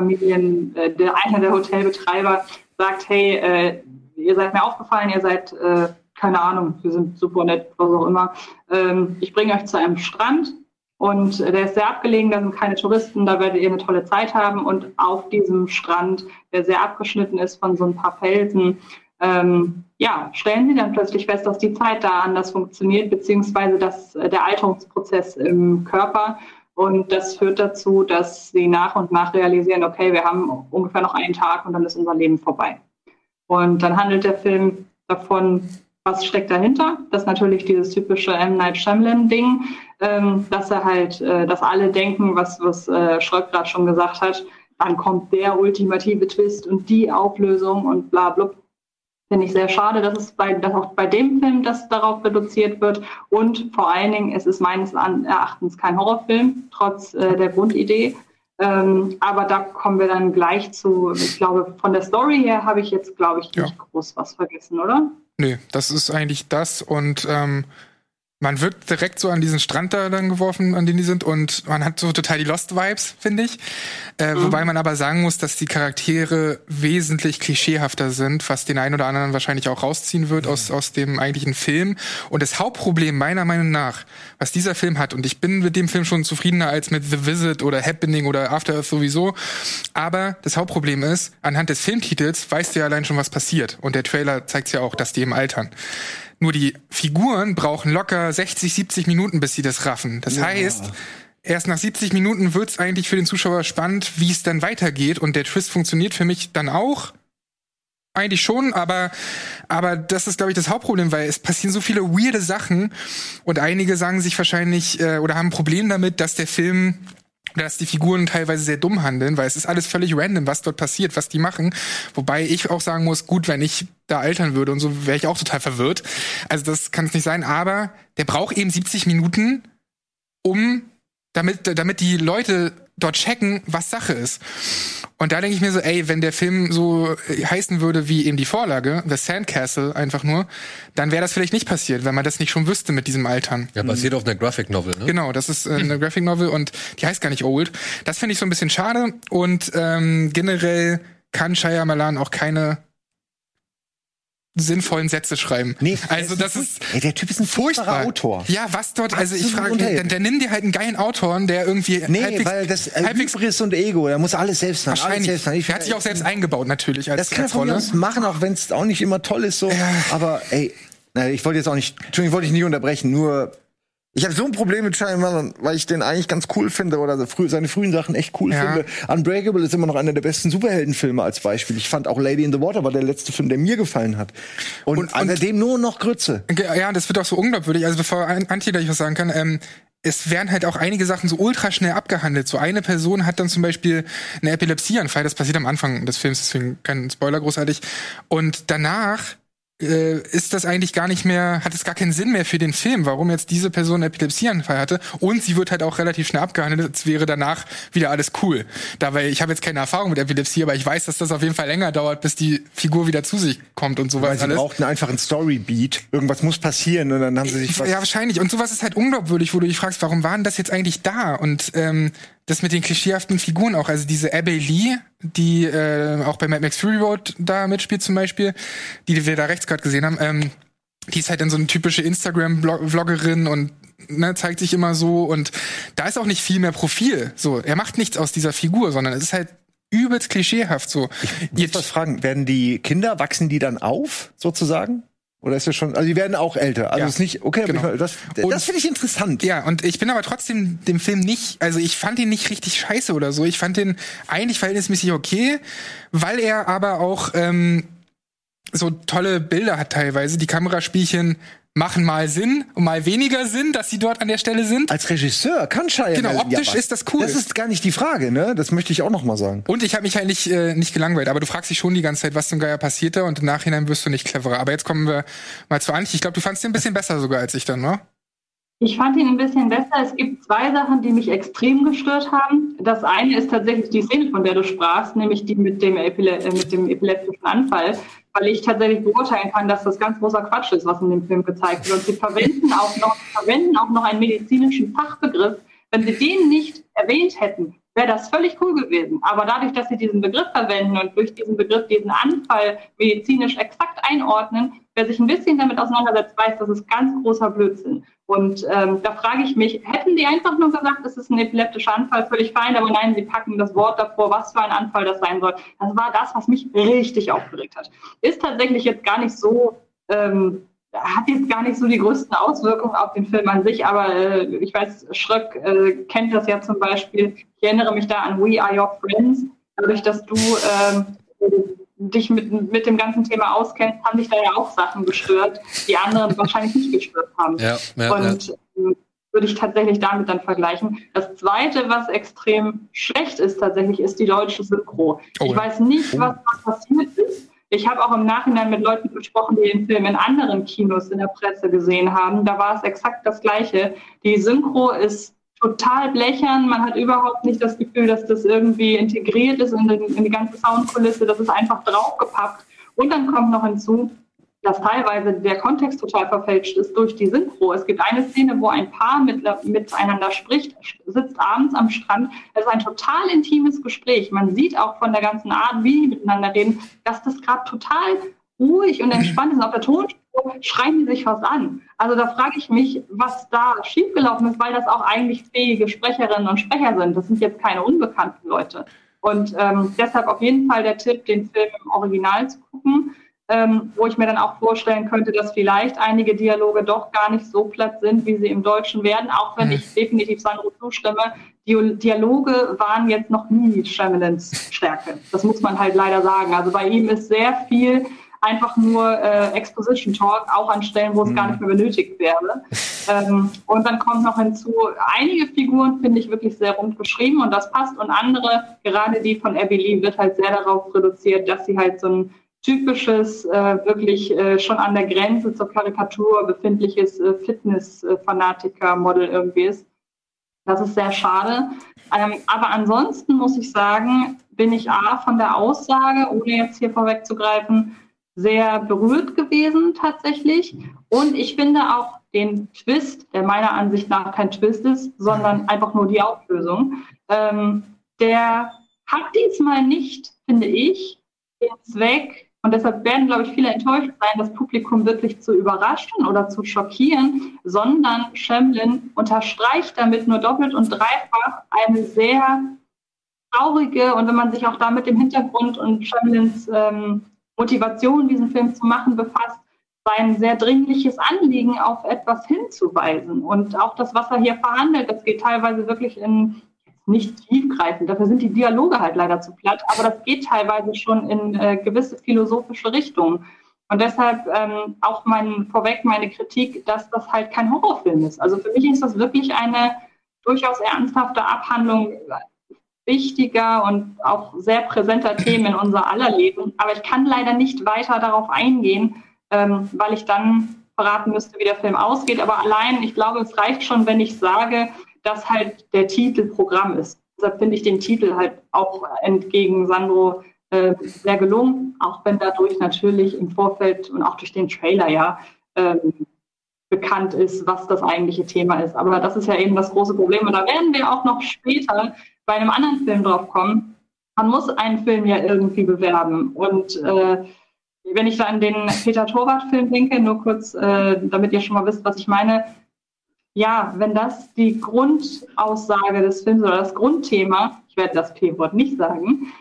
Hotelbetreiber sagt, hey, ihr seid mir aufgefallen, ihr seid, keine Ahnung, wir sind super nett, was auch immer. Ich bringe euch zu einem Strand und der ist sehr abgelegen, da sind keine Touristen, da werdet ihr eine tolle Zeit haben. Und auf diesem Strand, der sehr abgeschnitten ist von so ein paar Felsen, stellen sie dann plötzlich fest, dass die Zeit da anders funktioniert, beziehungsweise dass der Alterungsprozess im Körper. Und das führt dazu, dass sie nach und nach realisieren, okay, wir haben ungefähr noch einen Tag und dann ist unser Leben vorbei. Und dann handelt der Film davon, was steckt dahinter. Das ist natürlich dieses typische M. Night Shyamalan-Ding, dass er halt, dass alle denken, was Schröck gerade schon gesagt hat, dann kommt der ultimative Twist und die Auflösung und bla bla. Finde ich sehr schade, dass auch bei dem Film das darauf reduziert wird. Und vor allen Dingen, es ist meines Erachtens kein Horrorfilm, trotz der Grundidee. Aber da kommen wir dann gleich zu. Ich glaube, von der Story her habe ich jetzt, glaube ich, nicht groß was vergessen, oder? Nee, das ist eigentlich das. Und man wird direkt so an diesen Strand da dann geworfen, an den die sind. Und man hat so total die Lost-Vibes, finde ich. Wobei man aber sagen muss, dass die Charaktere wesentlich klischeehafter sind, was den einen oder anderen wahrscheinlich auch rausziehen wird aus dem eigentlichen Film. Und das Hauptproblem meiner Meinung nach, was dieser Film hat, und ich bin mit dem Film schon zufriedener als mit The Visit oder Happening oder After Earth sowieso, aber das Hauptproblem ist, anhand des Filmtitels weißt du ja allein schon, was passiert. Und der Trailer zeigt ja auch, dass die eben altern. Nur die Figuren brauchen locker 60, 70 Minuten, bis sie das raffen. Das heißt, erst nach 70 Minuten wird's eigentlich für den Zuschauer spannend, wie es dann weitergeht. Und der Twist funktioniert für mich dann auch. Eigentlich schon, aber das ist, glaube ich, das Hauptproblem, weil es passieren so viele weirde Sachen. Und einige sagen sich wahrscheinlich, oder haben ein Problem damit, dass der Film, dass die Figuren teilweise sehr dumm handeln, weil es ist alles völlig random, was dort passiert, was die machen. Wobei ich auch sagen muss, gut, wenn ich da altern würde und so, wäre ich auch total verwirrt. Also das kann es nicht sein, aber der braucht eben 70 Minuten, damit die Leute dort checken, was Sache ist. Und da denke ich mir so, ey, wenn der Film so heißen würde wie eben die Vorlage, The Sandcastle einfach nur, dann wäre das vielleicht nicht passiert, wenn man das nicht schon wüsste mit diesem Altern. Ja, basiert auf einer Graphic Novel, ne? Genau, das ist eine Graphic Novel und die heißt gar nicht Old. Das finde ich so ein bisschen schade und generell kann Shyamalan auch keine sinnvollen Sätze schreiben. Nee, also das ist ey, der Typ ist ein furchtbarer Autor. Ja, was dort, also ich frage, dann nimm dir halt einen geilen Autoren, der irgendwie weil das Hybris und Ego, der muss alles selbst machen. Wahrscheinlich. Er hat sich auch selbst eingebaut, natürlich, als das kann er von uns machen, auch wenn es auch nicht immer toll ist so. Ja. Aber ey, ich wollte jetzt auch nicht, Entschuldigung, ich wollte dich nicht unterbrechen, nur ich habe so ein Problem mit Shyamalan, weil ich den eigentlich ganz cool finde oder seine frühen Sachen echt cool finde. Unbreakable ist immer noch einer der besten Superheldenfilme als Beispiel. Ich fand auch Lady in the Water war der letzte Film, der mir gefallen hat. Und dem nur noch Grütze. Ja, das wird auch so unglaubwürdig. Also bevor Antje gleich was sagen kann, es werden halt auch einige Sachen so ultra schnell abgehandelt. So eine Person hat dann zum Beispiel eine Epilepsieanfall. Das passiert am Anfang des Films, deswegen kein Spoiler großartig. Und danach ist das eigentlich gar nicht mehr, hat es gar keinen Sinn mehr für den Film, warum jetzt diese Person einen Epilepsieanfall hatte. Und sie wird halt auch relativ schnell abgehandelt, als wäre danach wieder alles cool. Dabei, ich habe jetzt keine Erfahrung mit Epilepsie, aber ich weiß, dass das auf jeden Fall länger dauert, bis die Figur wieder zu sich kommt und sowas. Weil sie brauchten einfach einen Storybeat. Irgendwas muss passieren und dann haben sie sich Ja, wahrscheinlich. Und sowas ist halt unglaubwürdig, wo du dich fragst, warum waren das jetzt eigentlich da? Und das mit den klischeehaften Figuren auch. Also diese Abbey Lee, die auch bei Mad Max Fury Road da mitspielt zum Beispiel, die wir da rechts gerade gesehen haben, die ist halt dann so eine typische Instagram-Vloggerin und zeigt sich immer so. Und da ist auch nicht viel mehr Profil. So, er macht nichts aus dieser Figur, sondern es ist halt übelst klischeehaft so. Ich muss was fragen, wachsen die dann auf, sozusagen? Oder ist das schon, also die werden auch älter. Also ist nicht, okay, genau. Das finde ich interessant. Ja, und ich bin aber trotzdem dem Film nicht, also ich fand ihn nicht richtig scheiße oder so. Ich fand den eigentlich verhältnismäßig okay, weil er aber auch so tolle Bilder hat teilweise. Die Kameraspielchen machen mal Sinn und mal weniger Sinn, dass sie dort an der Stelle sind. Als Regisseur kann Shyamalan Genau, optisch ist das cool. Das ist gar nicht die Frage, ne? Das möchte ich auch noch mal sagen. Und ich habe mich halt nicht gelangweilt, aber du fragst dich schon die ganze Zeit, was zum Geier passiert da und im Nachhinein wirst du nicht cleverer. Aber jetzt kommen wir mal zu Antje. Ich glaube, du fandst den ein bisschen besser sogar als ich dann, ne? Ich fand ihn ein bisschen besser. Es gibt zwei Sachen, die mich extrem gestört haben. Das eine ist tatsächlich die Szene, von der du sprachst, nämlich die mit dem epileptischen Anfall, weil ich tatsächlich beurteilen kann, dass das ganz großer Quatsch ist, was in dem Film gezeigt wird. Und sie verwenden auch noch einen medizinischen Fachbegriff. Wenn sie den nicht erwähnt hätten, wäre das völlig cool gewesen. Aber dadurch, dass sie diesen Begriff verwenden und durch diesen Begriff diesen Anfall medizinisch exakt einordnen, wer sich ein bisschen damit auseinandersetzt, weiß, das ist ganz großer Blödsinn. Und da frage ich mich, hätten die einfach nur gesagt, es ist ein epileptischer Anfall, völlig fein, aber nein, sie packen das Wort davor, was für ein Anfall das sein soll. Das war das, was mich richtig aufgeregt hat. Ist tatsächlich jetzt gar nicht so, hat jetzt gar nicht so die größten Auswirkungen auf den Film an sich, aber ich weiß, Schröck kennt das ja zum Beispiel. Ich erinnere mich da an We Are Your Friends. Dadurch, dass du dich mit dem ganzen Thema auskennst, haben dich da ja auch Sachen gestört, die anderen wahrscheinlich nicht gestört haben. Würde ich tatsächlich damit dann vergleichen. Das Zweite, was extrem schlecht ist tatsächlich, ist die deutsche Synchro. Ich weiß nicht, was da passiert ist. Ich habe auch im Nachhinein mit Leuten gesprochen, die den Film in anderen Kinos in der Presse gesehen haben. Da war es exakt das Gleiche. Die Synchro ist total blechern. Man hat überhaupt nicht das Gefühl, dass das irgendwie integriert ist in die ganze Soundkulisse. Das ist einfach draufgepackt. Und dann kommt noch hinzu, dass teilweise der Kontext total verfälscht ist durch die Synchro. Es gibt eine Szene, wo ein Paar miteinander spricht, sitzt abends am Strand. Es ist ein total intimes Gespräch. Man sieht auch von der ganzen Art, wie die miteinander reden, dass das gerade total ruhig und entspannt ist. Und auf der Tonspur schreien die sich was an. Also da frage ich mich, was da schiefgelaufen ist, weil das auch eigentlich fähige Sprecherinnen und Sprecher sind. Das sind jetzt keine unbekannten Leute. Und deshalb auf jeden Fall der Tipp, den Film im Original zu gucken. Wo ich mir dann auch vorstellen könnte, dass vielleicht einige Dialoge doch gar nicht so platt sind, wie sie im Deutschen werden, auch wenn ich definitiv Sandro zustimme. Die Dialoge waren jetzt noch nie Shyamalans Stärke. Das muss man halt leider sagen. Also bei ihm ist sehr viel einfach nur Exposition Talk, auch an Stellen, wo es gar nicht mehr benötigt wäre. Und dann kommt noch hinzu, einige Figuren finde ich wirklich sehr rund geschrieben und das passt. Und andere, gerade die von Abby Lee, wird halt sehr darauf reduziert, dass sie halt so ein typisches, wirklich schon an der Grenze zur Karikatur befindliches Fitness-Fanatiker-Model irgendwie ist. Das ist sehr schade. Aber ansonsten muss ich sagen, bin ich von der Aussage, ohne jetzt hier vorwegzugreifen, sehr berührt gewesen tatsächlich. Und ich finde auch den Twist, der meiner Ansicht nach kein Twist ist, sondern einfach nur die Auflösung, der hat diesmal nicht, finde ich, den Zweck, und deshalb werden, glaube ich, viele enttäuscht sein, das Publikum wirklich zu überraschen oder zu schockieren, sondern Shyamalan unterstreicht damit nur doppelt und dreifach eine sehr traurige, und wenn man sich auch da mit dem Hintergrund und Shyamalans Motivation, diesen Film zu machen, befasst, sein sehr dringliches Anliegen auf etwas hinzuweisen. Und auch das, was er hier verhandelt, das geht teilweise wirklich in nicht tiefgreifend, dafür sind die Dialoge halt leider zu platt, aber das geht teilweise schon in gewisse philosophische Richtungen. Und deshalb auch meine Kritik, dass das halt kein Horrorfilm ist. Also für mich ist das wirklich eine durchaus ernsthafte Abhandlung wichtiger und auch sehr präsenter Themen in unser aller Leben. Aber ich kann leider nicht weiter darauf eingehen, weil ich dann verraten müsste, wie der Film ausgeht. Aber allein, ich glaube, es reicht schon, wenn ich sage, dass halt der Titel Programm ist. Deshalb finde ich den Titel halt auch entgegen Sandro sehr gelungen, auch wenn dadurch natürlich im Vorfeld und auch durch den Trailer bekannt ist, was das eigentliche Thema ist. Aber das ist ja eben das große Problem. Und da werden wir auch noch später bei einem anderen Film drauf kommen. Man muss einen Film ja irgendwie bewerben. Und wenn ich da an den Peter Torwart-Film denke, nur kurz, damit ihr schon mal wisst, was ich meine. Ja, wenn das die Grundaussage des Films oder das Grundthema, ich werde das P-Wort nicht sagen,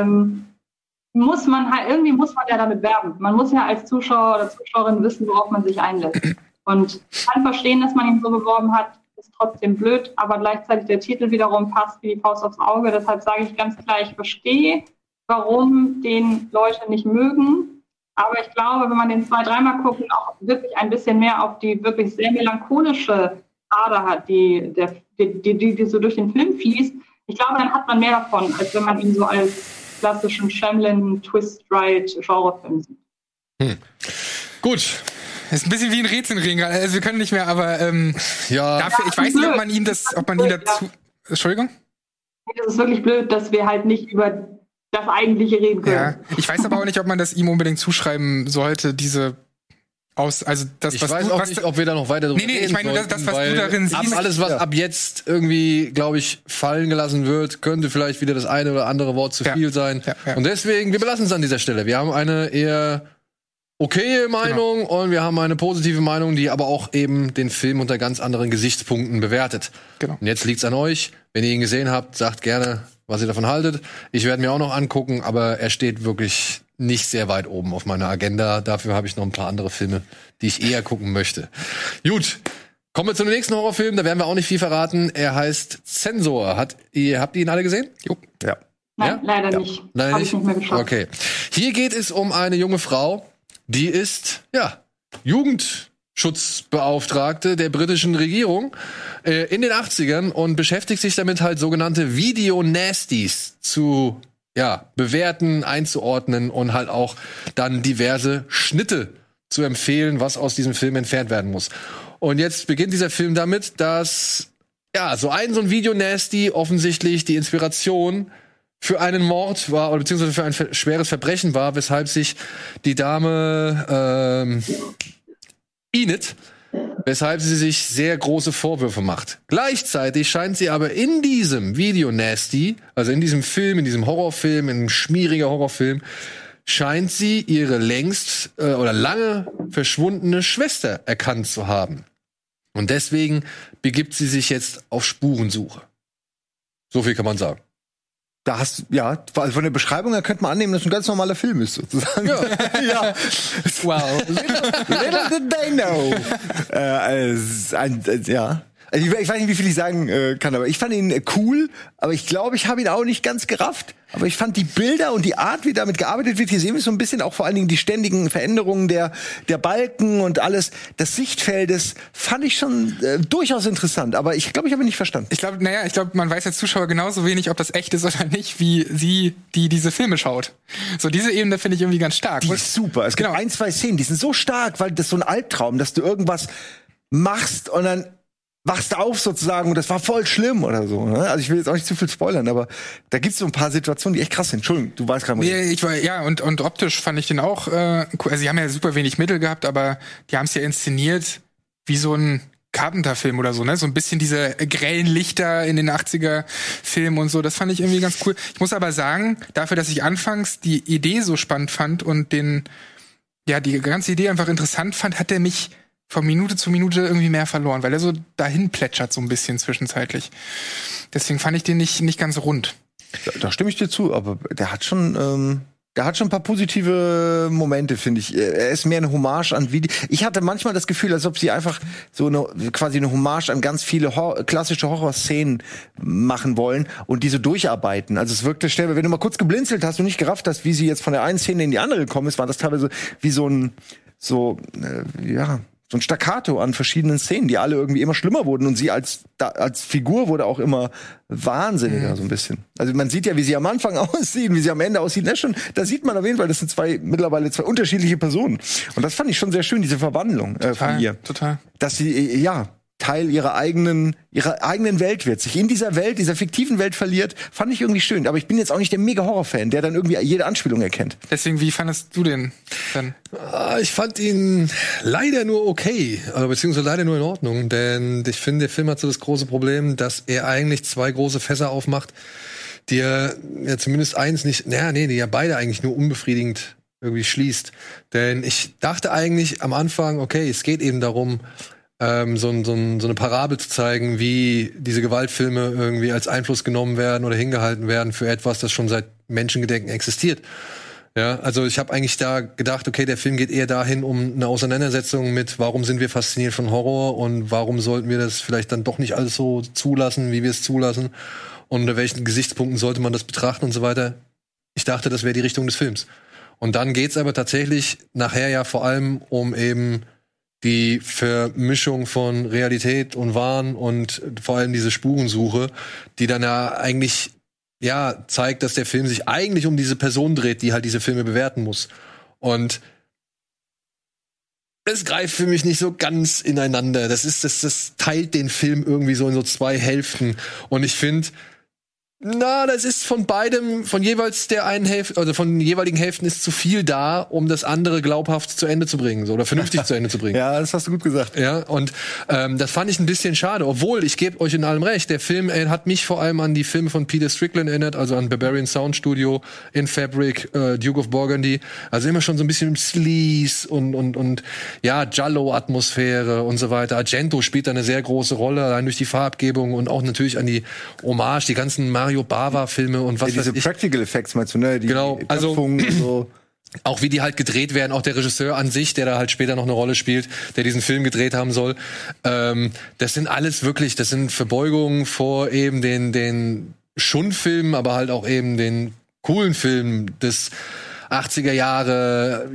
muss man ja damit werben. Man muss ja als Zuschauer oder Zuschauerin wissen, worauf man sich einlässt. Und ich kann verstehen, dass man ihn so beworben hat, ist trotzdem blöd, aber gleichzeitig der Titel wiederum passt wie die Faust aufs Auge. Deshalb sage ich ganz klar, ich verstehe, warum den Leute nicht mögen. Aber ich glaube, wenn man den 2-3 Mal guckt und auch wirklich ein bisschen mehr auf die wirklich sehr melancholische Ader hat, die so durch den Film fließt, ich glaube, dann hat man mehr davon, als wenn man ihn so als klassischen Shyamalan-Twist-Ride-Genrefilm sieht. Gut. Ist ein bisschen wie ein Rätselring. Also wir können nicht mehr, aber dafür, ich weiß nicht, ob man ihn dazu. Entschuldigung? Das ist wirklich blöd, dass wir halt nicht über das Eigentliche reden können. Ja, ich weiß aber auch nicht, ob man das ihm unbedingt zuschreiben sollte, ich weiß auch nicht, ob wir da noch weiter drüber reden. Ich meine, das, was du darin siehst. Alles, was ab jetzt irgendwie, glaube ich, fallen gelassen wird, könnte vielleicht wieder das eine oder andere Wort zu viel sein. Ja. Und deswegen, wir belassen es an dieser Stelle. Wir haben eine eher okaye Meinung und wir haben eine positive Meinung, die aber auch eben den Film unter ganz anderen Gesichtspunkten bewertet. Genau. Und jetzt liegt's an euch. Wenn ihr ihn gesehen habt, sagt gerne, was ihr davon haltet. Ich werde mir auch noch angucken, aber er steht wirklich nicht sehr weit oben auf meiner Agenda. Dafür habe ich noch ein paar andere Filme, die ich eher gucken möchte. Gut, kommen wir zum nächsten Horrorfilm. Da werden wir auch nicht viel verraten. Er heißt Zensor. Habt ihr ihn alle gesehen? Jo. Ja. Nein, leider nicht. Leider nicht mehr geschaut. Okay. Hier geht es um eine junge Frau, die ist, Jugendschutzbeauftragte der britischen Regierung in den 80ern und beschäftigt sich damit halt sogenannte Video-Nasties zu bewerten, einzuordnen und halt auch dann diverse Schnitte zu empfehlen, was aus diesem Film entfernt werden muss. Und jetzt beginnt dieser Film damit, dass so ein Video-Nasty offensichtlich die Inspiration für einen Mord war, oder beziehungsweise für ein schweres Verbrechen war, weshalb sich die Dame Enid, weshalb sie sich sehr große Vorwürfe macht. Gleichzeitig scheint sie aber in diesem Video-Nasty, also in diesem Film, in diesem Horrorfilm, in einem schmieriger Horrorfilm, scheint sie ihre längst oder lange verschwundene Schwester erkannt zu haben. Und deswegen begibt sie sich jetzt auf Spurensuche. So viel kann man sagen. Da hast also von der Beschreibung her könnte man annehmen, dass es ein ganz normaler Film ist, sozusagen. Ja. Wow. Little did they know. Also ich weiß nicht, wie viel ich sagen kann, aber ich fand ihn cool, aber ich glaube, ich habe ihn auch nicht ganz gerafft. Aber ich fand die Bilder und die Art, wie damit gearbeitet wird, hier sehen wir so ein bisschen auch vor allen Dingen die ständigen Veränderungen der Balken und alles, des Sichtfeldes, fand ich schon durchaus interessant. Aber ich glaube, ich habe ihn nicht verstanden. Ich glaube, man weiß als Zuschauer genauso wenig, ob das echt ist oder nicht, wie sie, die diese Filme schaut. So, diese Ebene finde ich irgendwie ganz stark. Die ist super. Es gibt 1-2 Szenen, die sind so stark, weil das so ein Albtraum, dass du irgendwas machst und dann wachst auf sozusagen und das war voll schlimm oder so. Ne? Also ich will jetzt auch nicht zu viel spoilern, aber da gibt's so ein paar Situationen, die echt krass sind. Entschuldigung, du weißt gerade mal. Und optisch fand ich den auch cool. Also sie haben ja super wenig Mittel gehabt, aber die haben es ja inszeniert wie so ein Carpenter-Film oder so, ne? So ein bisschen diese grellen Lichter in den 80er-Filmen und so. Das fand ich irgendwie ganz cool. Ich muss aber sagen, dafür, dass ich anfangs die Idee so spannend fand und die ganze Idee einfach interessant fand, hat er mich von Minute zu Minute irgendwie mehr verloren, weil er so dahin plätschert so ein bisschen zwischenzeitlich. Deswegen fand ich den nicht ganz rund. Da stimme ich dir zu, aber der hat schon ein paar positive Momente, finde ich. Er ist mehr eine Hommage an Video. Ich hatte manchmal das Gefühl, als ob sie einfach quasi eine Hommage an ganz viele klassische Horrorszenen machen wollen und diese durcharbeiten. Also es wirkte schnell, wenn du mal kurz geblinzelt hast und nicht gerafft hast, wie sie jetzt von der einen Szene in die andere gekommen ist, war das teilweise wie so ein Staccato an verschiedenen Szenen, die alle irgendwie immer schlimmer wurden und sie als Figur wurde auch immer wahnsinniger, so ein bisschen. Also man sieht ja, wie sie am Anfang aussieht, wie sie am Ende aussieht. Da sieht man auf jeden Fall, das sind mittlerweile zwei unterschiedliche Personen. Und das fand ich schon sehr schön, diese Verwandlung von ihr. Total. Dass sie, Teil ihrer eigenen Welt wird, sich in dieser Welt, dieser fiktiven Welt verliert, fand ich irgendwie schön. Aber ich bin jetzt auch nicht der Mega-Horror-Fan, der dann irgendwie jede Anspielung erkennt. Deswegen, wie fandest du den dann? Ich fand ihn leider nur okay, beziehungsweise leider nur in Ordnung, denn ich finde, der Film hat so das große Problem, dass er eigentlich zwei große Fässer aufmacht, die er zumindest eins nicht, die er beide eigentlich nur unbefriedigend irgendwie schließt. Denn ich dachte eigentlich am Anfang, okay, es geht eben darum, so eine Parabel zu zeigen, wie diese Gewaltfilme irgendwie als Einfluss genommen werden oder hingehalten werden für etwas, das schon seit Menschengedenken existiert. Ja, also ich habe eigentlich da gedacht, okay, der Film geht eher dahin um eine Auseinandersetzung mit, warum sind wir fasziniert von Horror und warum sollten wir das vielleicht dann doch nicht alles so zulassen, wie wir es zulassen und unter welchen Gesichtspunkten sollte man das betrachten und so weiter. Ich dachte, das wäre die Richtung des Films. Und dann geht's aber tatsächlich nachher ja vor allem um eben die Vermischung von Realität und Wahn und vor allem diese Spurensuche, die dann ja eigentlich zeigt, dass der Film sich eigentlich um diese Person dreht, die halt diese Filme bewerten muss. Und es greift für mich nicht so ganz ineinander. Das teilt den Film irgendwie so in so 2 Hälften. Und ich finde, das ist von beidem, von jeweils der einen Hälfte, also von den jeweiligen Hälften ist zu viel da, um das andere glaubhaft zu Ende zu bringen, so, oder vernünftig zu Ende zu bringen. Ja, das hast du gut gesagt. Ja, und das fand ich ein bisschen schade, obwohl, ich gebe euch in allem recht, der Film hat mich vor allem an die Filme von Peter Strickland erinnert, also an Barbarian Sound Studio, In Fabric, Duke of Burgundy, also immer schon so ein bisschen Sleaze und Giallo-Atmosphäre und so weiter. Argento spielt da eine sehr große Rolle, allein durch die Farbgebung und auch natürlich an die Hommage, die ganzen Mario Bava-Filme und was weiß ich. Diese Practical Effects meinst du, ne? Die genau, also so. Auch wie die halt gedreht werden, auch der Regisseur an sich, der da halt später noch eine Rolle spielt, der diesen Film gedreht haben soll. Das sind alles wirklich, das sind Verbeugungen vor eben den Schundfilmen, aber halt auch eben den coolen Filmen des 80er Jahre,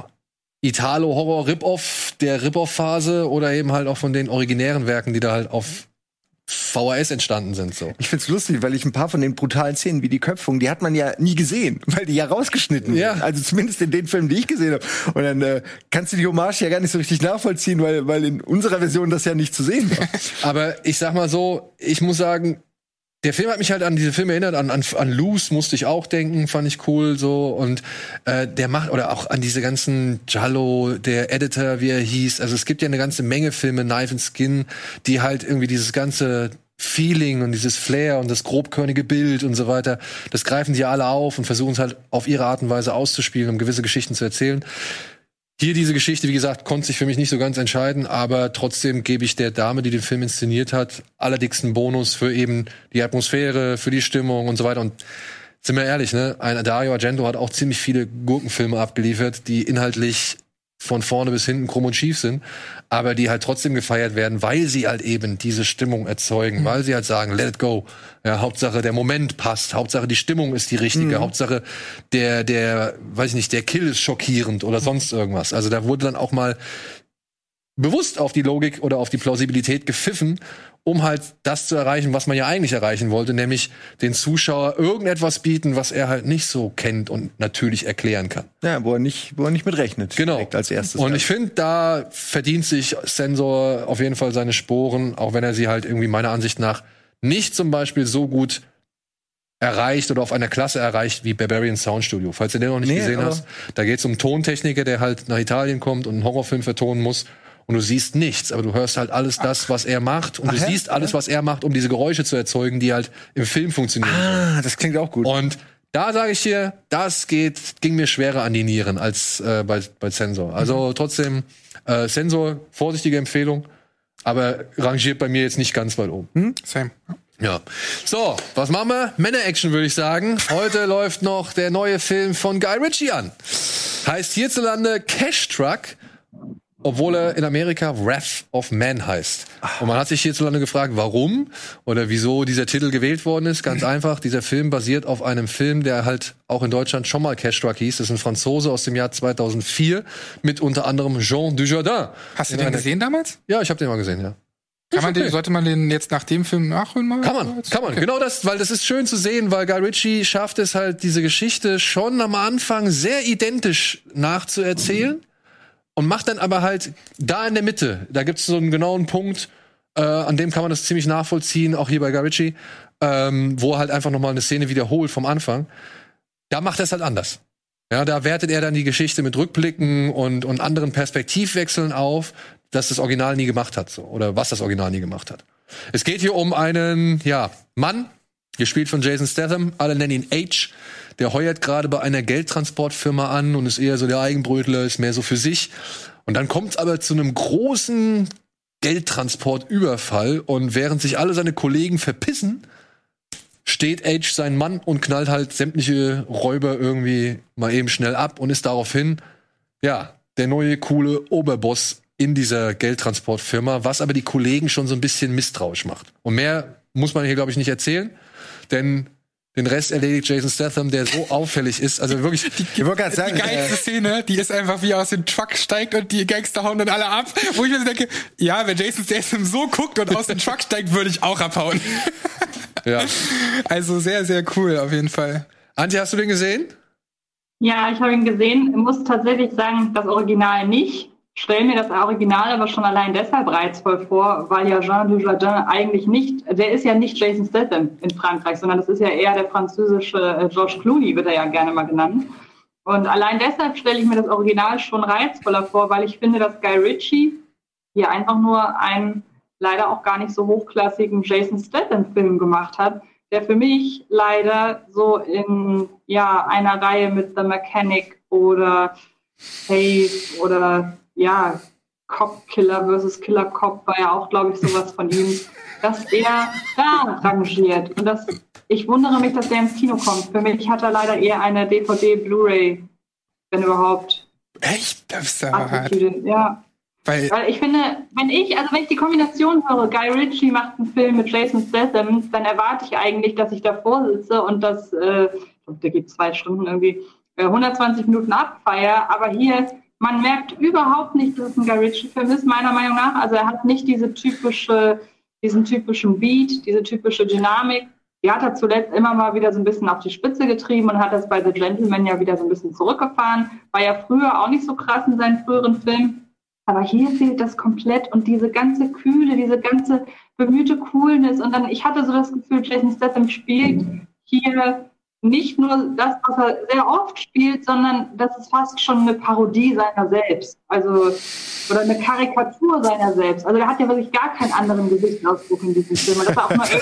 Italo-Horror-Rip-Off, der Rip-Off-Phase oder eben halt auch von den originären Werken, die da halt auf VHS entstanden sind, so. Ich find's lustig, weil ich ein paar von den brutalen Szenen wie die Köpfung, die hat man ja nie gesehen, weil die ja rausgeschnitten wurden. Also zumindest in den Filmen, die ich gesehen habe. Und dann kannst du die Hommage ja gar nicht so richtig nachvollziehen, weil in unserer Version das ja nicht zu sehen war. Aber ich sag mal so, ich muss sagen, der Film hat mich halt an diese Filme erinnert, an Loose musste ich auch denken, fand ich cool so, und der macht, oder auch an diese ganzen Giallo, der Editor, wie er hieß, also es gibt ja eine ganze Menge Filme, Knife and Skin, die halt irgendwie dieses ganze Feeling und dieses Flair und das grobkörnige Bild und so weiter, das greifen die alle auf und versuchen es halt auf ihre Art und Weise auszuspielen, um gewisse Geschichten zu erzählen. Hier diese Geschichte, wie gesagt, konnte sich für mich nicht so ganz entscheiden, aber trotzdem gebe ich der Dame, die den Film inszeniert hat, allerdicksten Bonus für eben die Atmosphäre, für die Stimmung und so weiter. Und sind wir ehrlich, ne? Dario Argento hat auch ziemlich viele Gurkenfilme abgeliefert, die inhaltlich von vorne bis hinten krumm und schief sind, aber die halt trotzdem gefeiert werden, weil sie halt eben diese Stimmung erzeugen, weil sie halt sagen, let it go. Ja, Hauptsache der Moment passt, Hauptsache die Stimmung ist die richtige, Hauptsache der weiß ich nicht, der Kill ist schockierend oder sonst irgendwas. Also da wurde dann auch mal bewusst auf die Logik oder auf die Plausibilität gepfiffen, um halt das zu erreichen, was man ja eigentlich erreichen wollte, nämlich den Zuschauer irgendetwas bieten, was er halt nicht so kennt und natürlich erklären kann. Ja, wo er nicht mit rechnet. Genau. Als erstes. Und ich finde, da verdient sich Sensor auf jeden Fall seine Sporen, auch wenn er sie halt irgendwie meiner Ansicht nach nicht zum Beispiel so gut erreicht oder auf einer Klasse erreicht wie Barbarian Sound Studio. Falls du den noch nicht gesehen hast, da geht es um einen Tontechniker, der halt nach Italien kommt und einen Horrorfilm vertonen muss. Und du siehst nichts, aber du hörst halt alles das, was er macht. Und du siehst alles, was er macht, um diese Geräusche zu erzeugen, die halt im Film funktionieren. Das klingt auch gut. Und da sage ich dir, ging mir schwerer an die Nieren als bei Sensor. Also trotzdem, Sensor, vorsichtige Empfehlung, aber rangiert bei mir jetzt nicht ganz weit oben. Same. Ja. So, was machen wir? Männer-Action, würde ich sagen. Heute läuft noch der neue Film von Guy Ritchie an. Heißt hierzulande Cash Truck, obwohl er in Amerika Wrath of Man heißt. Und man hat sich hierzulande gefragt, warum oder wieso dieser Titel gewählt worden ist. Ganz einfach, dieser Film basiert auf einem Film, der halt auch in Deutschland schon mal Cash Truck hieß. Das ist ein Franzose aus dem Jahr 2004 mit unter anderem Jean Dujardin. Hast du den gesehen damals? Ja, ich habe den mal gesehen, ja. Sollte man den jetzt nach dem Film nachholen mal? Kann man. Genau das, weil das ist schön zu sehen, weil Guy Ritchie schafft es halt, diese Geschichte schon am Anfang sehr identisch nachzuerzählen. Und macht dann aber halt da in der Mitte, da gibt es so einen genauen Punkt, an dem kann man das ziemlich nachvollziehen, auch hier bei Guy Ritchie, wo er halt einfach nochmal eine Szene wiederholt vom Anfang. Da macht er es halt anders. Ja, da wertet er dann die Geschichte mit Rückblicken und anderen Perspektivwechseln auf, dass das Original nie gemacht hat, so, oder was das Original nie gemacht hat. Es geht hier um einen, Mann, gespielt von Jason Statham, alle nennen ihn H. Der heuert gerade bei einer Geldtransportfirma an und ist eher so der Eigenbrötler, ist mehr so für sich. Und dann kommt es aber zu einem großen Geldtransportüberfall und während sich alle seine Kollegen verpissen, steht H sein Mann und knallt halt sämtliche Räuber irgendwie mal eben schnell ab und ist daraufhin, der neue coole Oberboss in dieser Geldtransportfirma, was aber die Kollegen schon so ein bisschen misstrauisch macht. Und mehr muss man hier, glaube ich, nicht erzählen, denn Den Rest erledigt Jason Statham, der so auffällig ist. Also wirklich, Ich wollte gerade sagen, Die geilste Szene, die ist einfach, wie er aus dem Truck steigt und die Gangster hauen dann alle ab. Wo ich mir so denke, ja, wenn Jason Statham so guckt und aus dem Truck steigt, würde ich auch abhauen. ja. Also sehr, sehr cool auf jeden Fall. Antje, hast du den gesehen? Ja, ich habe ihn gesehen. Ich muss tatsächlich sagen, das Original nicht. Stell mir das Original aber schon allein deshalb reizvoll vor, weil ja Jean Dujardin eigentlich nicht, der ist ja nicht Jason Statham in Frankreich, sondern das ist ja eher der französische George Clooney, wird er ja gerne mal genannt. Und allein deshalb stelle ich mir das Original schon reizvoller vor, weil ich finde, dass Guy Ritchie hier einfach nur einen leider auch gar nicht so hochklassigen Jason Statham-Film gemacht hat, der für mich leider so in einer Reihe mit The Mechanic oder Safe oder Cop Killer versus Killer Cop war ja auch, glaube ich, sowas von ihm, dass er da rangiert. Und ich wundere mich, dass der ins Kino kommt. Für mich hat er leider eher eine DVD, Blu-ray, wenn überhaupt. Echt? Das ist aber hart. Ja. Weil ich finde, wenn ich die Kombination höre, Guy Ritchie macht einen Film mit Jason Statham, dann erwarte ich eigentlich, dass ich davor sitze und das, der geht 2 Stunden irgendwie, 120 Minuten abfeier, aber hier, man merkt überhaupt nicht, dass es ein Guy Ritchie-Film ist, meiner Meinung nach. Also er hat nicht diesen typischen Beat, diese typische Dynamik. Die hat er zuletzt immer mal wieder so ein bisschen auf die Spitze getrieben und hat das bei The Gentleman ja wieder so ein bisschen zurückgefahren. War ja früher auch nicht so krass in seinen früheren Filmen. Aber hier fehlt das komplett und diese ganze Kühle, diese ganze bemühte Coolness. Und dann, ich hatte so das Gefühl, Jason Statham spielt hier nicht nur das, was er sehr oft spielt, sondern das ist fast schon eine Parodie seiner selbst. Also, oder eine Karikatur seiner selbst. Also, der hat ja wirklich gar keinen anderen Gesichtsausdruck in diesem Film. Und das auch mal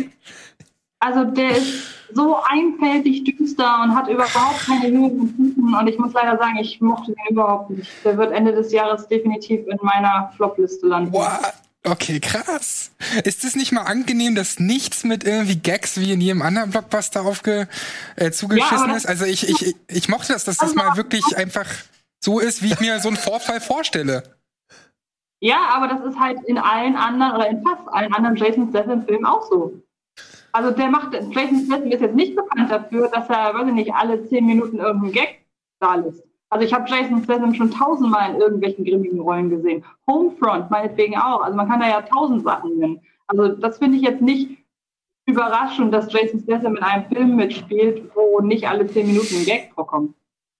also, der ist so einfältig düster und hat überhaupt keine Höhen und Tiefen. Und ich muss leider sagen, ich mochte den überhaupt nicht. Der wird Ende des Jahres definitiv in meiner Flop-Liste landen. What? Okay, krass. Ist es nicht mal angenehm, dass nichts mit irgendwie Gags wie in jedem anderen Blockbuster zugeschissen ist? Also ich mochte das, dass das mal wirklich einfach so ist, wie ich mir so einen Vorfall vorstelle. Ja, aber das ist halt in allen anderen oder in fast allen anderen Jason Statham-Filmen auch so. Also Jason Statham ist jetzt nicht bekannt dafür, dass er, weiß ich nicht, alle 10 Minuten irgendeinen Gag da lässt. Also ich habe Jason Statham schon 1000-mal in irgendwelchen grimmigen Rollen gesehen. Homefront meinetwegen auch. Also man kann da ja 1000 Sachen nennen. Also das finde ich jetzt nicht überraschend, dass Jason Statham in einem Film mitspielt, wo nicht alle 10 Minuten ein Gag vorkommt.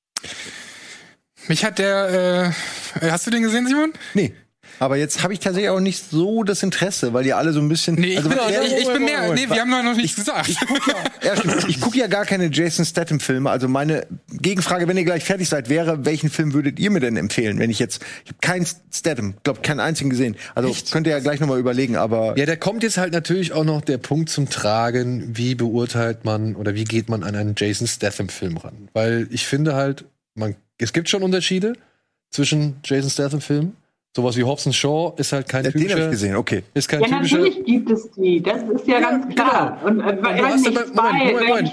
Mich hat hast du den gesehen, Simon? Nee. Aber jetzt habe ich tatsächlich auch nicht so das Interesse, weil die alle so ein bisschen. Nee, ich bin mehr. Nee, wir haben noch nichts gesagt. Ich gucke ja gar keine Jason Statham-Filme. Also meine Gegenfrage, wenn ihr gleich fertig seid, wäre, welchen Film würdet ihr mir denn empfehlen? Ich habe keinen Statham, glaube keinen einzigen gesehen. Also könnt ihr ja gleich nochmal überlegen, aber. Ja, da kommt jetzt halt natürlich auch noch der Punkt zum Tragen, wie beurteilt man oder wie geht man an einen Jason Statham-Film ran? Weil ich finde halt, es gibt schon Unterschiede zwischen Jason Statham-Filmen. Sowas wie Hobbs & Shaw ist halt kein typischer. Den hab ich gesehen, okay. Ist kein typischer. Natürlich gibt es die. Das ist ja ganz klar. Genau. Und Moment.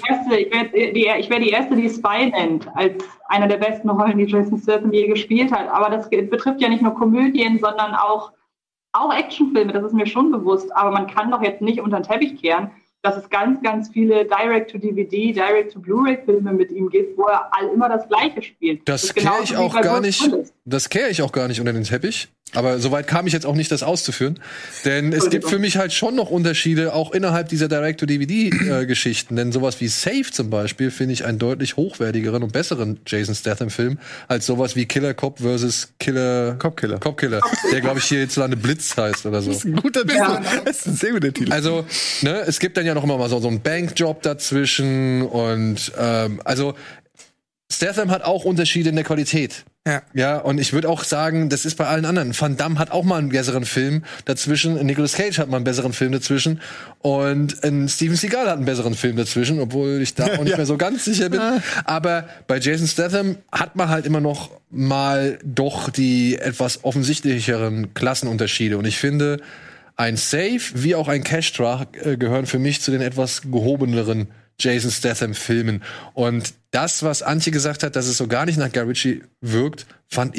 Ich wäre die Erste, die Spy nennt, als einer der besten Rollen, die Jason Statham je gespielt hat. Aber das betrifft ja nicht nur Komödien, sondern auch Actionfilme. Das ist mir schon bewusst. Aber man kann doch jetzt nicht unter den Teppich kehren, dass es ganz, ganz viele Direct-to-DVD, Direct-to-Blu-ray-Filme mit ihm gibt, wo er immer das Gleiche spielt. Das kehre ich auch gar nicht. Das kehre ich auch gar nicht unter den Teppich. Aber soweit kam ich jetzt auch nicht, das auszuführen. Denn es gibt für mich halt schon noch Unterschiede, auch innerhalb dieser Direct-to-DVD-Geschichten. Denn sowas wie Safe zum Beispiel finde ich einen deutlich hochwertigeren und besseren Jason Statham-Film als sowas wie Killer Cop versus Cop Killer. Der, glaube ich, hierzulande Blitz heißt oder so. Das ist ein guter Titel. Ja. Das ist ein sehr guter Titel. Also, es gibt dann ja noch immer mal so einen Bankjob dazwischen und also Statham hat auch Unterschiede in der Qualität. Ja, und ich würde auch sagen, das ist bei allen anderen. Van Damme hat auch mal einen besseren Film dazwischen. Nicolas Cage hat mal einen besseren Film dazwischen. Und Steven Seagal hat einen besseren Film dazwischen, obwohl ich da auch nicht mehr so ganz sicher bin. Aber bei Jason Statham hat man halt immer noch mal doch die etwas offensichtlicheren Klassenunterschiede. Und ich finde, ein Safe wie auch ein Cash Truck gehören für mich zu den etwas gehobeneren Jason Statham-Filmen. Und das, was Antje gesagt hat, dass es so gar nicht nach Guy Ritchie wirkt, fand ich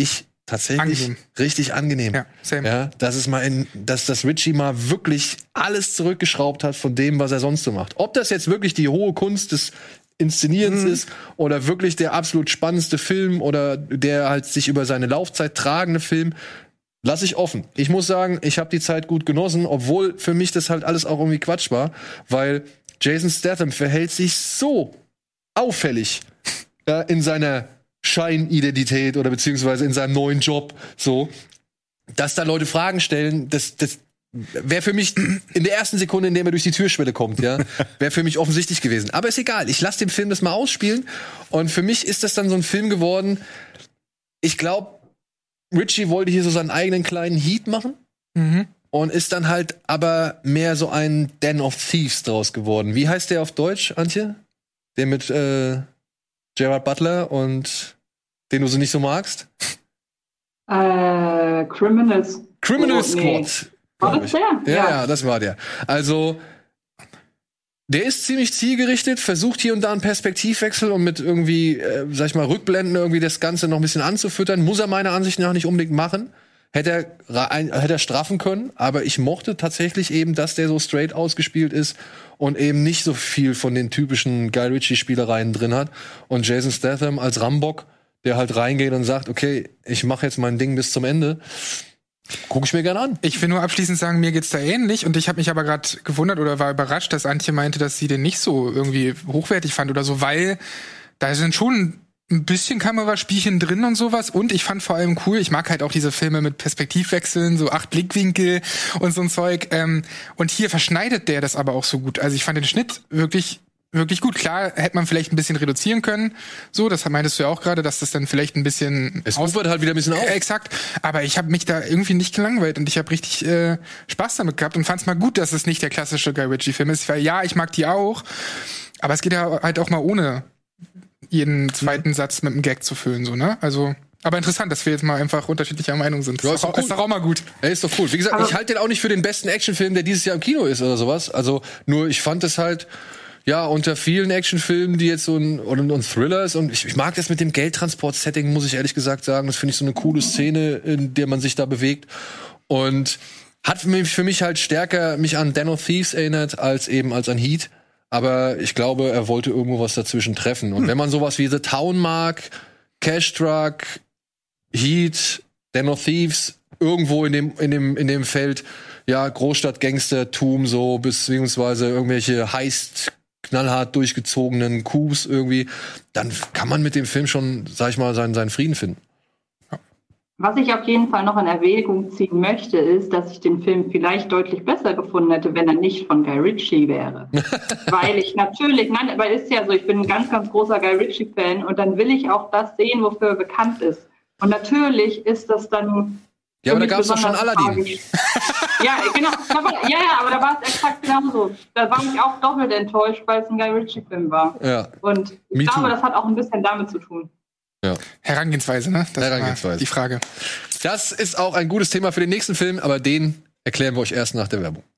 tatsächlich richtig angenehm. Ja, same. Ja, dass Ritchie mal wirklich alles zurückgeschraubt hat von dem, was er sonst so macht. Ob das jetzt wirklich die hohe Kunst des Inszenierens ist oder wirklich der absolut spannendste Film oder der halt sich über seine Laufzeit tragende Film, lasse ich offen. Ich muss sagen, ich habe die Zeit gut genossen, obwohl für mich das halt alles auch irgendwie Quatsch war, weil Jason Statham verhält sich so auffällig in seiner Scheinidentität oder beziehungsweise in seinem neuen Job, so, dass da Leute Fragen stellen, das wäre für mich in der ersten Sekunde, in der er durch die Türschwelle kommt, ja, wäre für mich offensichtlich gewesen. Aber ist egal, ich lasse dem Film das mal ausspielen und für mich ist das dann so ein Film geworden, ich glaube, Ritchie wollte hier so seinen eigenen kleinen Heat machen und ist dann halt aber mehr so ein Den of Thieves draus geworden. Wie heißt der auf Deutsch, Antje? Der mit Gerard Butler und den du so nicht so magst? Criminal Squad. Nee. War das der? Ja, das war der. Also, der ist ziemlich zielgerichtet, versucht hier und da einen Perspektivwechsel und mit irgendwie, sag ich mal, Rückblenden irgendwie das Ganze noch ein bisschen anzufüttern. Muss er meiner Ansicht nach nicht unbedingt machen. Hätte er straffen können, aber ich mochte tatsächlich eben, dass der so straight ausgespielt ist und eben nicht so viel von den typischen Guy Ritchie-Spielereien drin hat. Und Jason Statham als Rambock, der halt reingeht und sagt, okay, ich mache jetzt mein Ding bis zum Ende. Guck ich mir gerne an. Ich will nur abschließend sagen, mir geht's da ähnlich und ich habe mich aber gerade gewundert oder war überrascht, dass Antje meinte, dass sie den nicht so irgendwie hochwertig fand oder so, weil da sind schon ein bisschen Kameraspielchen drin und sowas und ich fand vor allem cool, ich mag halt auch diese Filme mit Perspektivwechseln, so 8 Blickwinkel und so ein Zeug und hier verschneidet der das aber auch so gut. Also ich fand den Schnitt wirklich gut. Klar, hätte man vielleicht ein bisschen reduzieren können. So, das meintest du ja auch gerade, dass das dann vielleicht ein bisschen... Es ufert halt wieder ein bisschen auf. Exakt. Aber ich habe mich da irgendwie nicht gelangweilt und ich habe richtig Spaß damit gehabt und fand es mal gut, dass es nicht der klassische Guy Ritchie-Film ist. Weil ja, ich mag die auch, aber es geht ja halt auch mal ohne jeden zweiten Satz mit einem Gag zu füllen. So, ne? Also... Aber interessant, dass wir jetzt mal einfach unterschiedlicher Meinung sind. Ja, ist doch auch mal gut. Ist doch cool. Wie gesagt, ich halte den auch nicht für den besten Actionfilm, der dieses Jahr im Kino ist oder sowas. Also nur, ich fand es halt... Ja, unter vielen Actionfilmen, die jetzt so ein Thriller ist. Und ich mag das mit dem Geldtransport-Setting, muss ich ehrlich gesagt sagen. Das finde ich so eine coole Szene, in der man sich da bewegt. Und hat für mich halt stärker mich an Den of Thieves erinnert, als eben als an Heat. Aber ich glaube, er wollte irgendwo was dazwischen treffen. Und wenn man sowas wie The Town mag, Cash Truck, Heat, Den of Thieves, irgendwo in dem Feld, ja, Großstadt-Gangstertum so, beziehungsweise irgendwelche knallhart durchgezogenen Coups irgendwie, dann kann man mit dem Film schon, sag ich mal, seinen Frieden finden. Was ich auf jeden Fall noch in Erwägung ziehen möchte, ist, dass ich den Film vielleicht deutlich besser gefunden hätte, wenn er nicht von Guy Ritchie wäre. Weil ist ja so, ich bin ein ganz, ganz großer Guy Ritchie-Fan und dann will ich auch das sehen, wofür er bekannt ist. Und natürlich ist das dann... Ja, aber da gab es doch schon Aladdin. Ja, genau. Aber da war es exakt genauso. Da war ich auch doppelt enttäuscht, weil es ein Guy Ritchie-Film war. Ja. Und ich glaube, das hat auch ein bisschen damit zu tun. Ja. Herangehensweise, ne? Das Herangehensweise. Die Frage. Das ist auch ein gutes Thema für den nächsten Film, aber den erklären wir euch erst nach der Werbung.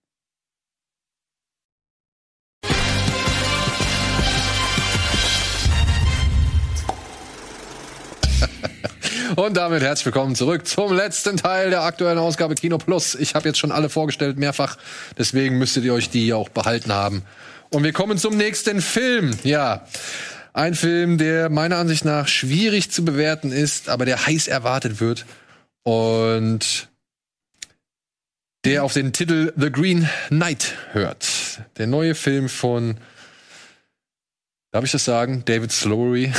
Und damit herzlich willkommen zurück zum letzten Teil der aktuellen Ausgabe Kino Plus. Ich habe jetzt schon alle vorgestellt, mehrfach. Deswegen müsstet ihr euch die auch behalten haben. Und wir kommen zum nächsten Film. Ja, ein Film, der meiner Ansicht nach schwierig zu bewerten ist, aber der heiß erwartet wird. Und der auf den Titel The Green Knight hört. Der neue Film von... Darf ich das sagen? David Slowery.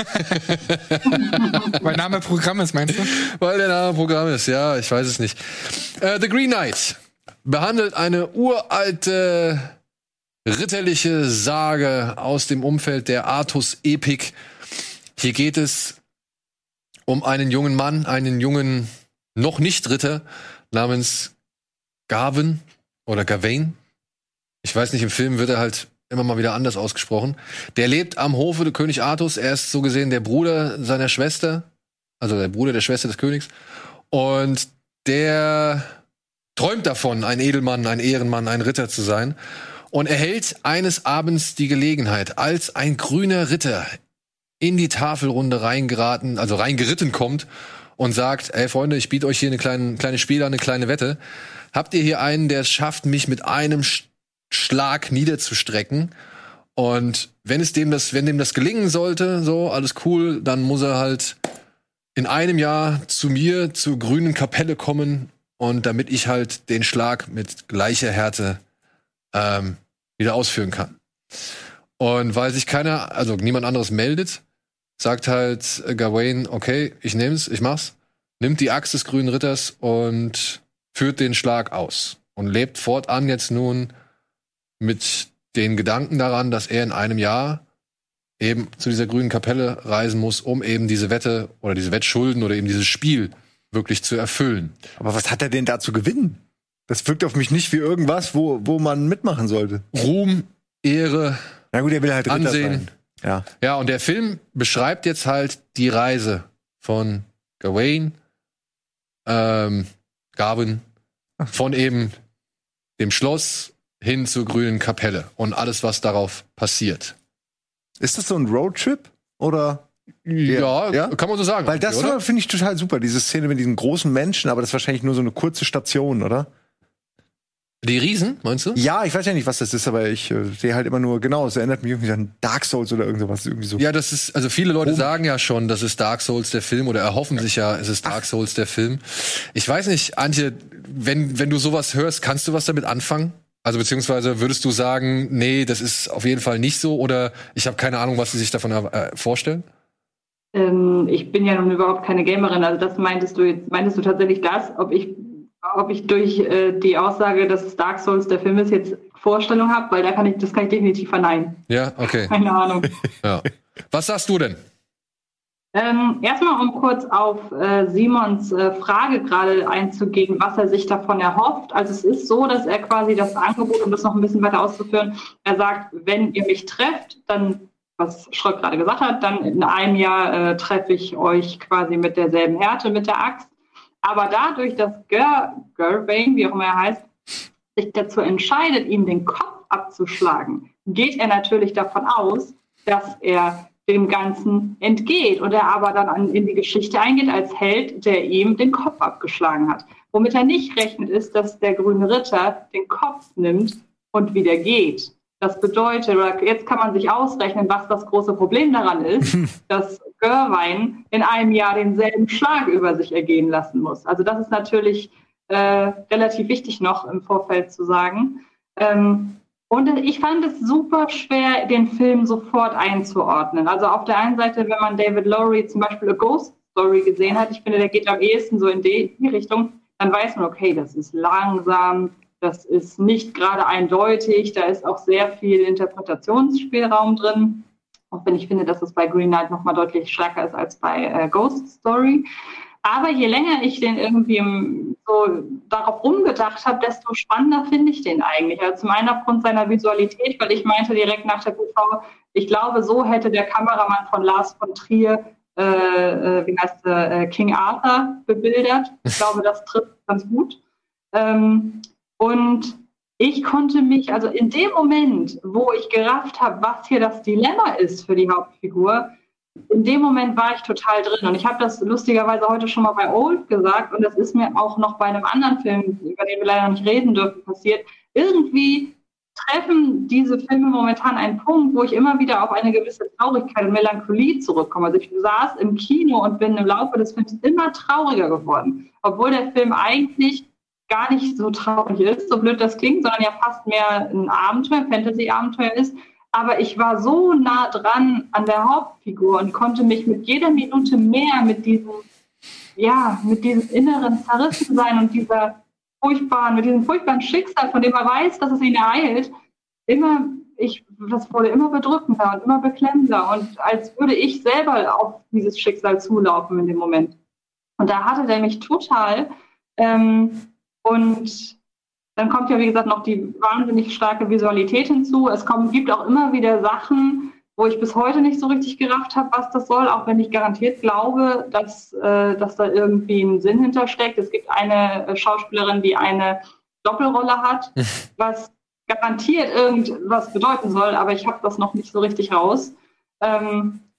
Weil Name Programm ist, meinst du? Weil der Name Programm ist, ja, ich weiß es nicht. The Green Knight behandelt eine uralte ritterliche Sage aus dem Umfeld der Artus-Epik. Hier geht es um einen jungen Mann, einen jungen, noch nicht Ritter, namens Gawain oder Gawain. Ich weiß nicht, im Film wird er halt immer mal wieder anders ausgesprochen. Der lebt am Hofe des König Artus. Er ist so gesehen der Bruder seiner Schwester, also der Bruder der Schwester des Königs. Und der träumt davon, ein Edelmann, ein Ehrenmann, ein Ritter zu sein. Und erhält eines Abends die Gelegenheit, als ein grüner Ritter in die Tafelrunde reingeritten kommt und sagt, ey Freunde, ich biete euch hier eine kleine Spiel an, eine kleine Wette. Habt ihr hier einen, der es schafft, mich mit einem Schlag niederzustrecken? Und wenn dem das gelingen sollte, so, alles cool, dann muss er halt in einem Jahr zu mir, zur grünen Kapelle kommen und damit ich halt den Schlag mit gleicher Härte wieder ausführen kann. Und weil sich niemand anderes meldet, sagt halt Gawain, okay, ich nehm's, ich mach's, nimmt die Axt des grünen Ritters und führt den Schlag aus und lebt fortan jetzt nun mit den Gedanken daran, dass er in einem Jahr eben zu dieser grünen Kapelle reisen muss, um eben diese Wette oder diese Wettschulden oder eben dieses Spiel wirklich zu erfüllen. Aber was hat er denn da zu gewinnen? Das wirkt auf mich nicht wie irgendwas, wo man mitmachen sollte. Ruhm, Ehre, na gut, er will halt Ritter Ansehen. Sein. Ja, und der Film beschreibt jetzt halt die Reise von Gawain, Garwin, von eben dem Schloss hin zur grünen Kapelle und alles, was darauf passiert. Ist das so ein Roadtrip? Oder? Ja, kann man so sagen. Weil das finde ich total super, diese Szene mit diesen großen Menschen, aber das ist wahrscheinlich nur so eine kurze Station, oder? Die Riesen, meinst du? Ja, ich weiß ja nicht, was das ist, aber ich sehe halt immer nur, genau, es erinnert mich irgendwie an Dark Souls oder irgendwas. Irgendwie so. Ja, das ist, also viele Leute sagen ja schon, das ist Dark Souls der Film oder erhoffen sich ja, es ist Dark Souls der Film. Ich weiß nicht, Antje, wenn du sowas hörst, kannst du was damit anfangen? Also beziehungsweise würdest du sagen, nee, das ist auf jeden Fall nicht so oder ich habe keine Ahnung, was sie sich davon vorstellen? Ich bin ja nun überhaupt keine Gamerin, also das meintest du tatsächlich das, ob ich durch die Aussage, dass es Dark Souls der Film ist, jetzt Vorstellung habe, weil das kann ich definitiv verneinen. Ja, okay. Keine Ahnung. Ja. Was sagst du denn? Erstmal, um kurz auf Simons Frage gerade einzugehen, was er sich davon erhofft. Also es ist so, dass er quasi das Angebot, um das noch ein bisschen weiter auszuführen, er sagt, wenn ihr mich trefft, dann, was Schröck gerade gesagt hat, dann in einem Jahr treffe ich euch quasi mit derselben Härte, mit der Axt. Aber dadurch, dass Gawain, wie auch immer er heißt, sich dazu entscheidet, ihm den Kopf abzuschlagen, geht er natürlich davon aus, dass er dem Ganzen entgeht und er aber dann in die Geschichte eingeht als Held, der ihm den Kopf abgeschlagen hat. Womit er nicht rechnet, ist, dass der grüne Ritter den Kopf nimmt und wieder geht. Das bedeutet, oder jetzt kann man sich ausrechnen, was das große Problem daran ist, dass Gawain in einem Jahr denselben Schlag über sich ergehen lassen muss. Also das ist natürlich relativ wichtig noch im Vorfeld zu sagen. Und ich fand es super schwer, den Film sofort einzuordnen. Also auf der einen Seite, wenn man David Lowery zum Beispiel A Ghost Story gesehen hat, ich finde, der geht am ehesten so in die Richtung, dann weiß man, okay, das ist langsam, das ist nicht gerade eindeutig, da ist auch sehr viel Interpretationsspielraum drin. Auch wenn ich finde, dass es bei Green Knight nochmal deutlich stärker ist als bei Ghost Story. Aber je länger ich den irgendwie so darauf rumgedacht habe, desto spannender finde ich den eigentlich. Also zum einen aufgrund seiner Visualität, weil ich meinte direkt nach der PV, ich glaube, so hätte der Kameramann von Lars von Trier, King Arthur bebildert. Ich glaube, das trifft ganz gut. Und ich konnte mich, also in dem Moment, wo ich gerafft habe, was hier das Dilemma ist für die Hauptfigur, in dem Moment war ich total drin. Und ich habe das lustigerweise heute schon mal bei Old gesagt und das ist mir auch noch bei einem anderen Film, über den wir leider nicht reden dürfen, passiert. Irgendwie treffen diese Filme momentan einen Punkt, wo ich immer wieder auf eine gewisse Traurigkeit und Melancholie zurückkomme. Also ich saß im Kino und bin im Laufe des Films immer trauriger geworden, obwohl der Film eigentlich gar nicht so traurig ist, so blöd das klingt, sondern ja fast mehr ein Abenteuer, ein Fantasy-Abenteuer ist. Aber ich war so nah dran an der Hauptfigur und konnte mich mit jeder Minute mehr mit diesem inneren Zerrissensein und mit diesem furchtbaren Schicksal, von dem man weiß, dass es ihn ereilt, das wurde immer bedrückender und immer beklemmender und als würde ich selber auf dieses Schicksal zulaufen in dem Moment. Und da hatte der mich total und dann kommt ja, wie gesagt, noch die wahnsinnig starke Visualität hinzu. Es gibt auch immer wieder Sachen, wo ich bis heute nicht so richtig gerafft habe, was das soll, auch wenn ich garantiert glaube, dass da irgendwie ein Sinn hintersteckt. Es gibt eine Schauspielerin, die eine Doppelrolle hat, was garantiert irgendwas bedeuten soll, aber ich habe das noch nicht so richtig raus.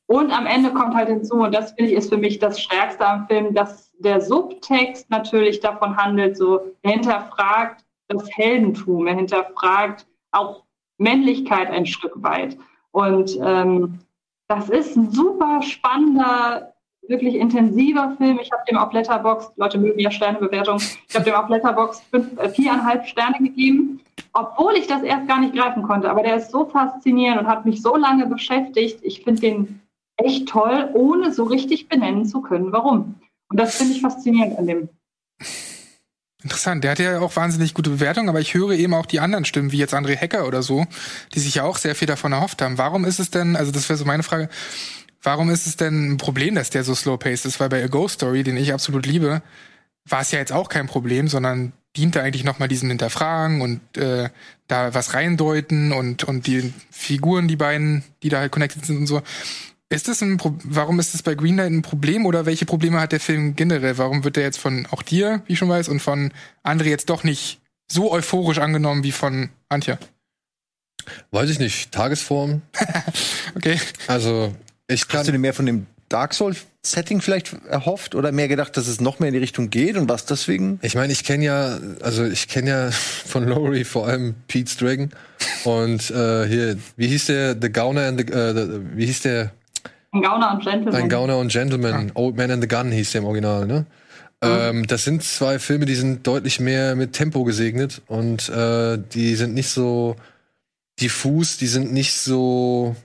Und am Ende kommt halt hinzu, und das finde ich ist für mich das Stärkste am Film, dass der Subtext natürlich davon handelt, so, er hinterfragt das Heldentum, er hinterfragt auch Männlichkeit ein Stück weit. Und das ist ein super spannender, wirklich intensiver Film. Ich habe dem auf Letterboxd, Leute mögen ja Sternebewertung, ich habe dem auf Letterboxd 4,5 Sterne gegeben, obwohl ich das erst gar nicht greifen konnte. Aber der ist so faszinierend und hat mich so lange beschäftigt. Ich finde den echt toll, ohne so richtig benennen zu können, warum. Und das finde ich faszinierend an dem. Interessant, der hat ja auch wahnsinnig gute Bewertungen, aber ich höre eben auch die anderen Stimmen, wie jetzt André Hecker oder so, die sich ja auch sehr viel davon erhofft haben. Warum ist es denn, also das wäre so meine Frage, warum ist es denn ein Problem, dass der so slow-paced ist? Weil bei A Ghost Story, den ich absolut liebe, war es ja jetzt auch kein Problem, sondern diente eigentlich nochmal diesem Hinterfragen und da was reindeuten und die Figuren, die beiden, die da halt connected sind und so. Warum ist das bei Green Knight ein Problem oder welche Probleme hat der Film generell? Warum wird der jetzt von auch dir, wie ich schon weiß, und von André jetzt doch nicht so euphorisch angenommen wie von Antje? Weiß ich nicht. Tagesform. Okay. Also, Hast du dir mehr von dem Dark Souls-Setting vielleicht erhofft oder mehr gedacht, dass es noch mehr in die Richtung geht und was deswegen? Ich meine, ich kenne ja von Laurie vor allem Pete's Dragon und hier, wie hieß der? The Gauner and wie hieß der? Ein Gauner und Gentleman. Ein Gauner und Gentleman. Old Man and the Gun hieß der im Original, ne? Das sind zwei Filme, die sind deutlich mehr mit Tempo gesegnet und die sind nicht so diffus, die sind nicht so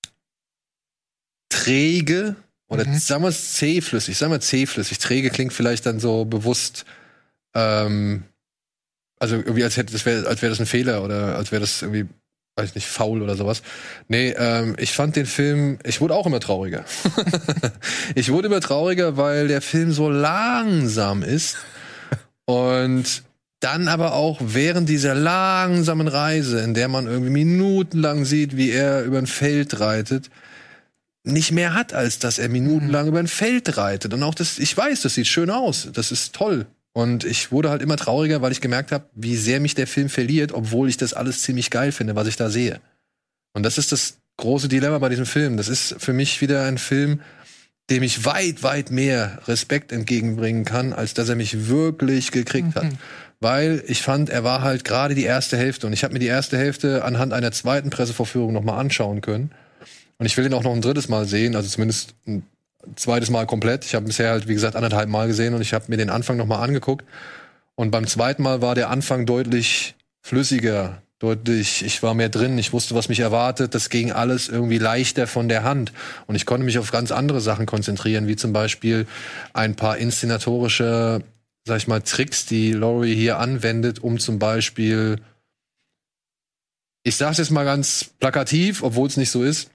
träge oder sagen wir es zähflüssig. Träge klingt vielleicht dann so bewusst, also irgendwie als wäre das ein Fehler oder als wäre das irgendwie, weiß nicht, faul oder sowas. Nee, ich fand den Film, ich wurde auch immer trauriger. Ich wurde immer trauriger, weil der Film so langsam ist und dann aber auch während dieser langsamen Reise, in der man irgendwie minutenlang sieht, wie er über ein Feld reitet, nicht mehr hat, als dass er minutenlang über ein Feld reitet. Und auch das, ich weiß, das sieht schön aus. Das ist toll. Und ich wurde halt immer trauriger, weil ich gemerkt habe, wie sehr mich der Film verliert, obwohl ich das alles ziemlich geil finde, was ich da sehe. Und das ist das große Dilemma bei diesem Film. Das ist für mich wieder ein Film, dem ich weit, weit mehr Respekt entgegenbringen kann, als dass er mich wirklich gekriegt hat. Weil ich fand, er war halt gerade die erste Hälfte. Und ich habe mir die erste Hälfte anhand einer zweiten Pressevorführung noch mal anschauen können. Und ich will ihn auch noch ein drittes Mal sehen, also zumindest ein zweites Mal komplett. Ich habe bisher halt, wie gesagt, 1,5 Mal gesehen und ich habe mir den Anfang noch mal angeguckt. Und beim zweiten Mal war der Anfang deutlich flüssiger, ich war mehr drin, ich wusste, was mich erwartet. Das ging alles irgendwie leichter von der Hand. Und ich konnte mich auf ganz andere Sachen konzentrieren, wie zum Beispiel ein paar inszenatorische, sag ich mal, Tricks, die Laurie hier anwendet, um zum Beispiel, ich sag's jetzt mal ganz plakativ, obwohl es nicht so ist,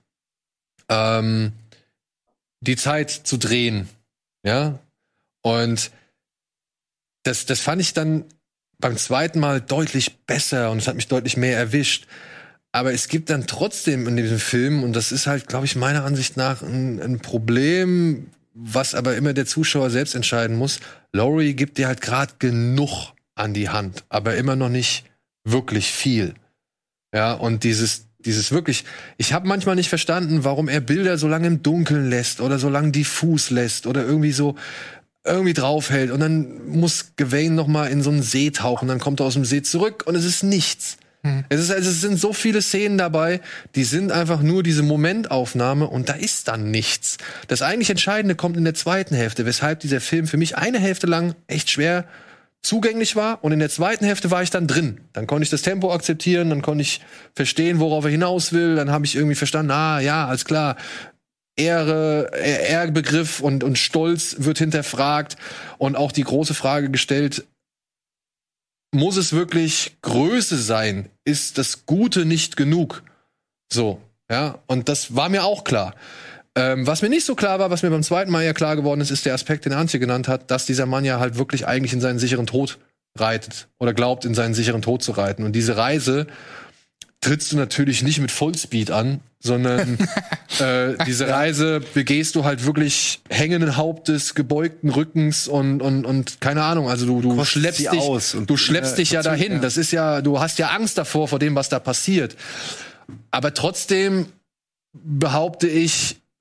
die Zeit zu drehen, ja, und das fand ich dann beim zweiten Mal deutlich besser und es hat mich deutlich mehr erwischt, aber es gibt dann trotzdem in diesem Film, und das ist halt, glaube ich, meiner Ansicht nach ein Problem, was aber immer der Zuschauer selbst entscheiden muss. Laurie gibt dir halt gerade genug an die Hand, aber immer noch nicht wirklich viel, ja, und dieses wirklich, ich habe manchmal nicht verstanden, warum er Bilder so lange im Dunkeln lässt oder so lange diffus lässt oder irgendwie draufhält und dann muss Gawain noch mal in so einen See tauchen, dann kommt er aus dem See zurück und es ist nichts. Es sind so viele Szenen dabei, die sind einfach nur diese Momentaufnahme und da ist dann nichts. Das eigentlich Entscheidende kommt in der zweiten Hälfte, weshalb dieser Film für mich eine Hälfte lang echt schwer zugänglich war und in der zweiten Hälfte war ich dann drin. Dann konnte ich das Tempo akzeptieren, dann konnte ich verstehen, worauf er hinaus will, dann habe ich irgendwie verstanden, ja, alles klar, Ehrbegriff und Stolz wird hinterfragt und auch die große Frage gestellt, muss es wirklich Größe sein? Ist das Gute nicht genug? So, ja, und das war mir auch klar. Was mir nicht so klar war, was mir beim zweiten Mal ja klar geworden ist, ist der Aspekt, den Antje genannt hat, dass dieser Mann ja halt wirklich eigentlich in seinen sicheren Tod reitet oder glaubt, in seinen sicheren Tod zu reiten. Und diese Reise trittst du natürlich nicht mit Vollspeed an, sondern diese Reise begehst du halt wirklich hängenden Hauptes, gebeugten Rückens und keine Ahnung, also du schleppst dich ja dahin. Ja. Das ist ja, du hast ja Angst davor, vor dem, was da passiert. Aber trotzdem behaupte ich,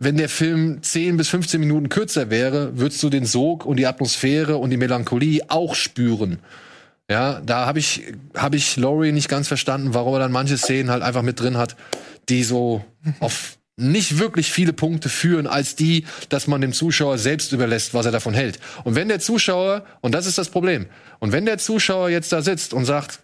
wenn der Film 10 bis 15 Minuten kürzer wäre, würdest du den Sog und die Atmosphäre und die Melancholie auch spüren. Ja, da habe ich Laurie nicht ganz verstanden, warum er dann manche Szenen halt einfach mit drin hat, die so auf nicht wirklich viele Punkte führen, als die, dass man dem Zuschauer selbst überlässt, was er davon hält. Und wenn der Zuschauer, und das ist das Problem, und wenn der Zuschauer jetzt da sitzt und sagt,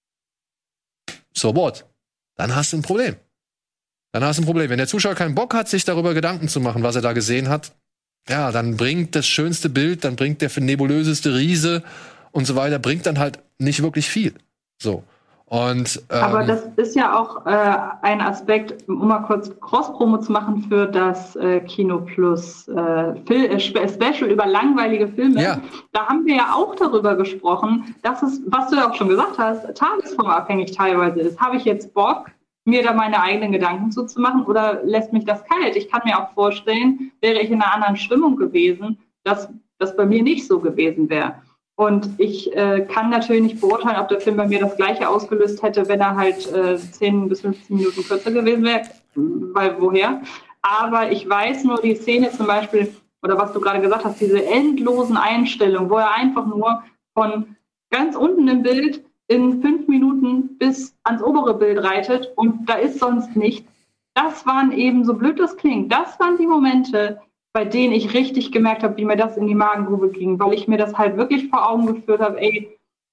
so what, dann hast du ein Problem. Wenn der Zuschauer keinen Bock hat, sich darüber Gedanken zu machen, was er da gesehen hat, ja, dann bringt das schönste Bild, dann bringt der nebulöseste Riese und so weiter, bringt dann halt nicht wirklich viel. So. Und, aber das ist ja auch ein Aspekt, um mal kurz Cross-Promo zu machen für das Kino Plus Special über langweilige Filme. Ja. Da haben wir ja auch darüber gesprochen, dass es, was du ja auch schon gesagt hast, tagesformabhängig teilweise ist. Habe ich jetzt Bock, mir da meine eigenen Gedanken zuzumachen oder lässt mich das kalt? Ich kann mir auch vorstellen, wäre ich in einer anderen Stimmung gewesen, dass das bei mir nicht so gewesen wäre. Und ich kann natürlich nicht beurteilen, ob der Film bei mir das Gleiche ausgelöst hätte, wenn er halt 10 bis 15 Minuten kürzer gewesen wäre, weil woher? Aber ich weiß nur, die Szene zum Beispiel, oder was du gerade gesagt hast, diese endlosen Einstellungen, wo er einfach nur von ganz unten im Bild in 5 Minuten bis ans obere Bild reitet und da ist sonst nichts. Das waren eben, so blöd das klingt, das waren die Momente, bei denen ich richtig gemerkt habe, wie mir das in die Magengrube ging, weil ich mir das halt wirklich vor Augen geführt habe, ey,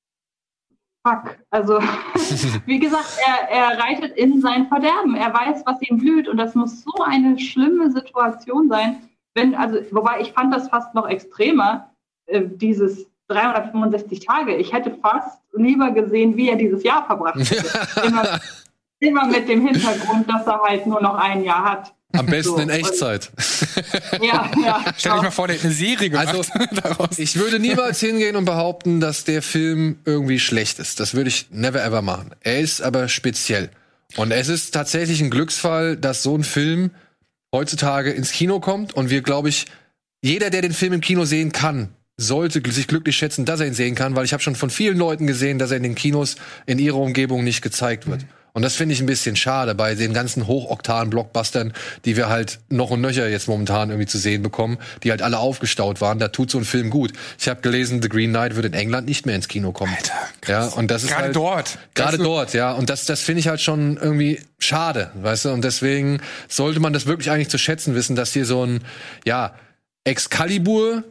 fuck. Also, wie gesagt, er reitet in sein Verderben. Er weiß, was ihm blüht und das muss so eine schlimme Situation sein, wobei ich fand das fast noch extremer, dieses 365 Tage. Ich hätte fast lieber gesehen, wie er dieses Jahr verbracht hätte. Immer mit dem Hintergrund, dass er halt nur noch ein Jahr hat. Am besten in Echtzeit. Ja. Stell dich mal vor, der hat eine Serie gemacht. Also, ich würde niemals hingehen und behaupten, dass der Film irgendwie schlecht ist. Das würde ich never ever machen. Er ist aber speziell. Und es ist tatsächlich ein Glücksfall, dass so ein Film heutzutage ins Kino kommt. Und wir, glaube ich, jeder, der den Film im Kino sehen kann, sollte sich glücklich schätzen, dass er ihn sehen kann. Weil ich habe schon von vielen Leuten gesehen, dass er in den Kinos in ihrer Umgebung nicht gezeigt wird. Und das finde ich ein bisschen schade bei den ganzen Hochoktan-Blockbustern, die wir halt noch und nöcher jetzt momentan irgendwie zu sehen bekommen, die halt alle aufgestaut waren. Da tut so ein Film gut. Ich habe gelesen, The Green Knight wird in England nicht mehr ins Kino kommen. Alter, ja, und das ist gerade halt, dort. Gerade dort, ja. Und das finde ich halt schon irgendwie schade, weißt du. Und deswegen sollte man das wirklich eigentlich zu schätzen wissen, dass hier so ein, ja, Excalibur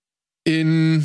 in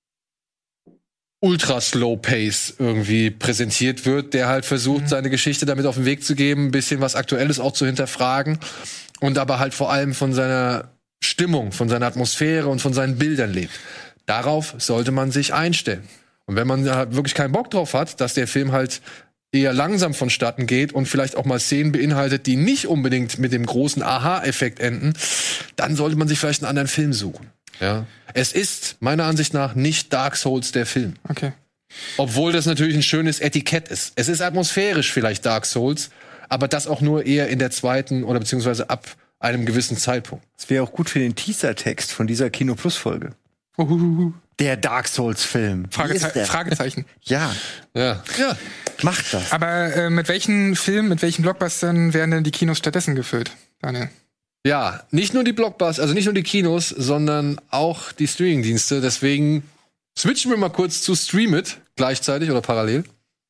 Ultra-Slow-Pace irgendwie präsentiert wird, der halt versucht, seine Geschichte damit auf den Weg zu geben, ein bisschen was Aktuelles auch zu hinterfragen und aber halt vor allem von seiner Stimmung, von seiner Atmosphäre und von seinen Bildern lebt. Darauf sollte man sich einstellen. Und wenn man halt wirklich keinen Bock drauf hat, dass der Film halt eher langsam vonstatten geht und vielleicht auch mal Szenen beinhaltet, die nicht unbedingt mit dem großen Aha-Effekt enden, dann sollte man sich vielleicht einen anderen Film suchen. Ja. Es ist meiner Ansicht nach nicht Dark Souls der Film. Okay. Obwohl das natürlich ein schönes Etikett ist. Es ist atmosphärisch vielleicht Dark Souls, aber das auch nur eher in der zweiten oder beziehungsweise ab einem gewissen Zeitpunkt. Das wäre auch gut für den Teaser-Text von dieser Kino Plus Folge. Der Dark Souls Film. Fragezeichen. Ja. Macht das. Aber mit welchen Filmen, mit welchen Blockbustern werden denn die Kinos stattdessen gefüllt, Daniel? Ja, nicht nur die Blockbuster, also nicht nur die Kinos, sondern auch die Streamingdienste. Deswegen switchen wir mal kurz zu Stream It gleichzeitig oder parallel.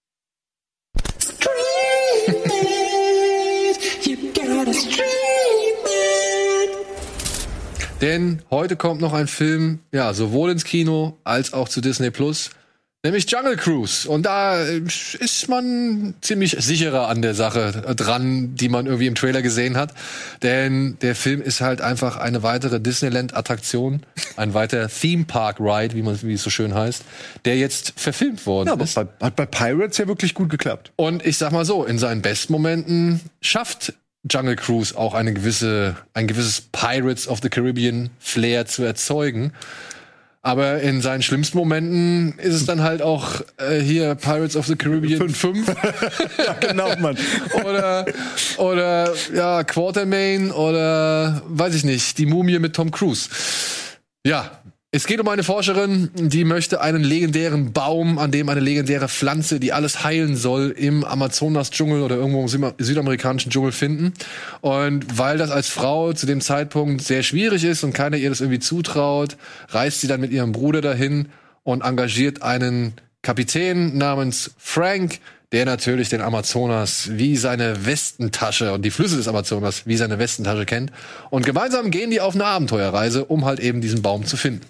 Denn heute kommt noch ein Film, ja, sowohl ins Kino als auch zu Disney Plus, nämlich Jungle Cruise. Und da ist man ziemlich sicherer an der Sache dran, die man irgendwie im Trailer gesehen hat. Denn der Film ist halt einfach eine weitere Disneyland-Attraktion, ein weiterer Theme-Park-Ride, wie es so schön heißt, der jetzt verfilmt worden ist. Aber hat bei Pirates ja wirklich gut geklappt. Und ich sag mal so, in seinen Bestmomenten schafft Jungle Cruise auch ein gewisses Pirates of the Caribbean Flair zu erzeugen. Aber in seinen schlimmsten Momenten ist es dann halt auch hier Pirates of the Caribbean 5. Ja, genau, Mann. oder ja, Quatermain oder weiß ich nicht, die Mumie mit Tom Cruise. Ja, Es geht um eine Forscherin, die möchte einen legendären Baum, an dem eine legendäre Pflanze, die alles heilen soll, im Amazonas-Dschungel oder irgendwo im südamerikanischen Dschungel finden. Und weil das als Frau zu dem Zeitpunkt sehr schwierig ist und keiner ihr das irgendwie zutraut, reist sie dann mit ihrem Bruder dahin und engagiert einen Kapitän namens Frank, der natürlich den Amazonas wie seine Westentasche und die Flüsse des Amazonas wie seine Westentasche kennt. Und gemeinsam gehen die auf eine Abenteuerreise, um halt eben diesen Baum zu finden.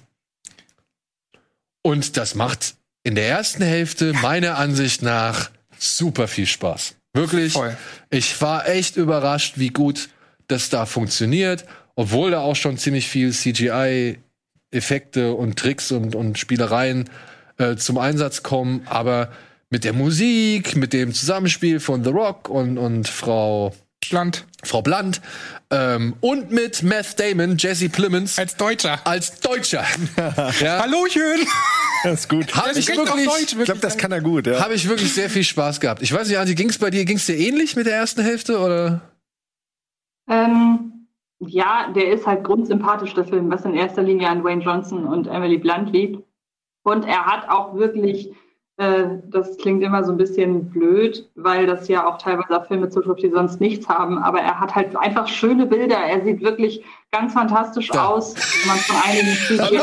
Und das macht in der ersten Hälfte meiner Ansicht nach super viel Spaß. Wirklich. Voll. Ich war echt überrascht, wie gut das da funktioniert, obwohl da auch schon ziemlich viel CGI-Effekte und Tricks und Spielereien zum Einsatz kommen. Aber mit der Musik, mit dem Zusammenspiel von The Rock und Frau Blunt. Und mit Matt Damon, Jesse Plemons. Als Deutscher. Ja. Hallöchen! Das ist gut. Ich glaube, das kann er gut. Ja. Habe ich wirklich sehr viel Spaß gehabt. Ich weiß nicht, Anti, ging's dir ähnlich mit der ersten Hälfte, oder? Ja, der ist halt grundsympathisch, der Film, was in erster Linie an Dwayne Johnson und Emily Blunt liegt. Und er hat auch wirklich, das klingt immer so ein bisschen blöd, weil das ja auch teilweise auf Filme zutrifft, die sonst nichts haben, aber er hat halt einfach schöne Bilder. Er sieht wirklich ganz fantastisch aus, wenn man von einigen CGI...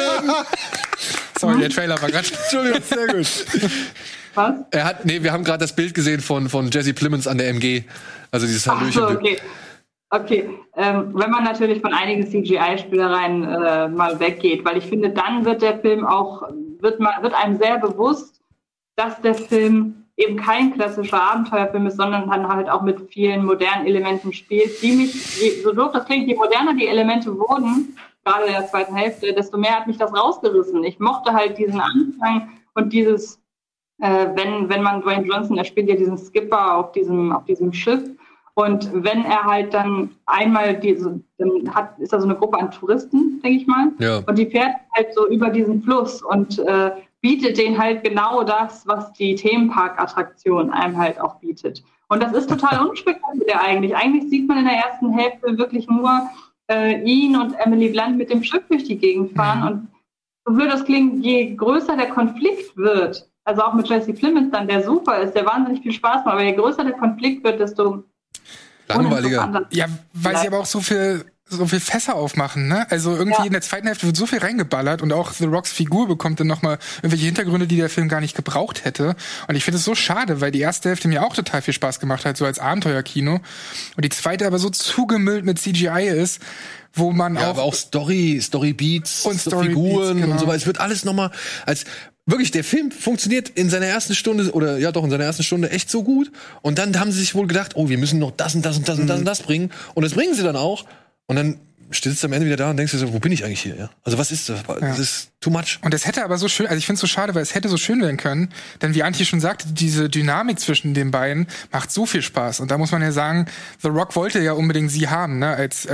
Sorry, der Trailer war gerade... Entschuldigung, sehr gut. Was? Wir haben gerade das Bild gesehen von Jesse Plemons an der MG. Also dieses Hallöchen. Ach so, okay. Wenn man natürlich von einigen CGI-Spielereien mal weggeht, weil ich finde, dann wird der Film auch, wird einem sehr bewusst, dass der Film eben kein klassischer Abenteuerfilm ist, sondern dann halt auch mit vielen modernen Elementen spielt, die mich, so doof das klingt, je moderner die Elemente wurden, gerade in der zweiten Hälfte, desto mehr hat mich das rausgerissen. Ich mochte halt diesen Anfang und dieses, wenn man Dwayne Johnson, er spielt ja diesen Skipper auf diesem Schiff, und wenn er halt dann einmal ist da so eine Gruppe an Touristen, denke ich mal, ja. Und die fährt halt so über diesen Fluss und bietet denen halt genau das, was die Themenpark-Attraktion einem halt auch bietet. Und das ist total unspektakulär eigentlich. Eigentlich sieht man in der ersten Hälfte wirklich nur ihn und Emily Blunt mit dem Schiff durch die Gegend fahren. Mhm. Und so würde das klingen, je größer der Konflikt wird, also auch mit Jesse Plemons dann, der super ist, der wahnsinnig viel Spaß macht, aber je größer der Konflikt wird, desto langweiliger. Ja, weil sie aber auch so viel Fässer aufmachen, ne? Also irgendwie in der zweiten Hälfte wird so viel reingeballert und auch The Rocks Figur bekommt dann nochmal irgendwelche Hintergründe, die der Film gar nicht gebraucht hätte. Und ich finde es so schade, weil die erste Hälfte mir auch total viel Spaß gemacht hat, so als Abenteuerkino. Und die zweite aber so zugemüllt mit CGI ist, wo man aber auch Storybeats und Figuren und so weiter. Es wird alles nochmal wirklich, der Film funktioniert in seiner ersten Stunde, echt so gut. Und dann haben sie sich wohl gedacht, oh, wir müssen noch das und das und das und das und das bringen. Und das bringen sie dann auch. Und dann stehst du am Ende wieder da und denkst dir so, wo bin ich eigentlich hier? Ja? Also was ist das? Das ist too much. Und es hätte aber so schön, also ich finde es so schade, weil es hätte so schön werden können. Denn wie Antje schon sagte, diese Dynamik zwischen den beiden macht so viel Spaß. Und da muss man ja sagen, The Rock wollte ja unbedingt sie haben, ne, als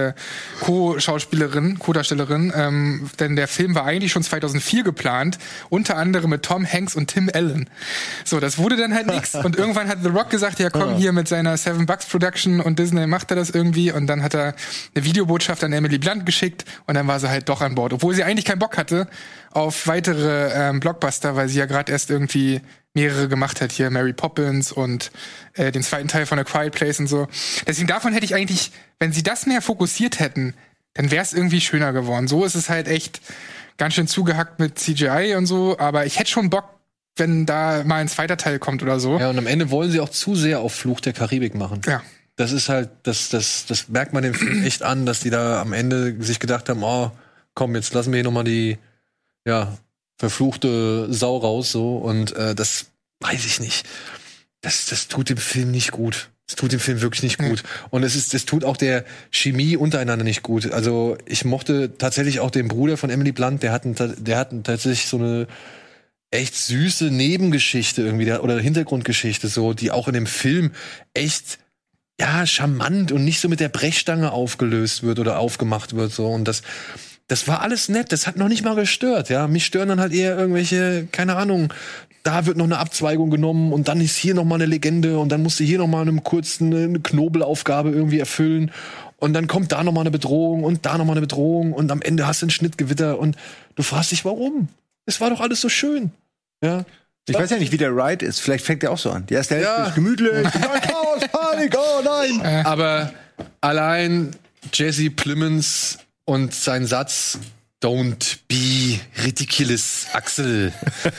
Co-Darstellerin. Denn der Film war eigentlich schon 2004 geplant, unter anderem mit Tom Hanks und Tim Allen. So, das wurde dann halt nix. Und irgendwann hat The Rock gesagt, ja komm, hier mit seiner Seven Bucks Production und Disney macht er das irgendwie. Und dann hat er eine Videobotschaft an Emily Blunt geschickt und dann war sie halt doch an Bord. Obwohl sie eigentlich keinen Bock hatte auf weitere Blockbuster, weil sie ja gerade erst irgendwie mehrere gemacht hat. Hier Mary Poppins und den zweiten Teil von A Quiet Place und so. Deswegen davon hätte ich eigentlich, wenn sie das mehr fokussiert hätten, dann wäre es irgendwie schöner geworden. So ist es halt echt ganz schön zugehackt mit CGI und so. Aber ich hätte schon Bock, wenn da mal ein zweiter Teil kommt oder so. Ja, und am Ende wollen sie auch zu sehr auf Fluch der Karibik machen. Ja. Das ist halt, das merkt man dem Film echt an, dass die da am Ende sich gedacht haben, oh, komm, jetzt lassen wir hier nochmal die, verfluchte Sau raus, so. Und das weiß ich nicht. Das tut dem Film nicht gut. Das tut dem Film wirklich nicht gut. Und es tut auch der Chemie untereinander nicht gut. Also, ich mochte tatsächlich auch den Bruder von Emily Blunt, der hatten tatsächlich so eine echt süße Nebengeschichte irgendwie, oder Hintergrundgeschichte, so, die auch in dem Film echt charmant und nicht so mit der Brechstange aufgelöst wird oder aufgemacht wird, so. Und das war alles nett. Das hat noch nicht mal gestört, ja. Mich stören dann halt eher irgendwelche, keine Ahnung, da wird noch eine Abzweigung genommen und dann ist hier noch mal eine Legende und dann musst du hier noch mal eine Knobelaufgabe irgendwie erfüllen. und dann kommt da nochmal eine Bedrohung und da nochmal eine Bedrohung und am Ende hast du ein Schnittgewitter und du fragst dich, warum? Es war doch alles so schön. Ja. Ich weiß ja nicht, wie der Ride ist. Vielleicht fängt der auch so an. Die erste Hälfte ist gemütlich. Chaos, Panik, oh nein. Aber allein Jesse Plemons und sein Satz Don't be ridiculous, Axel.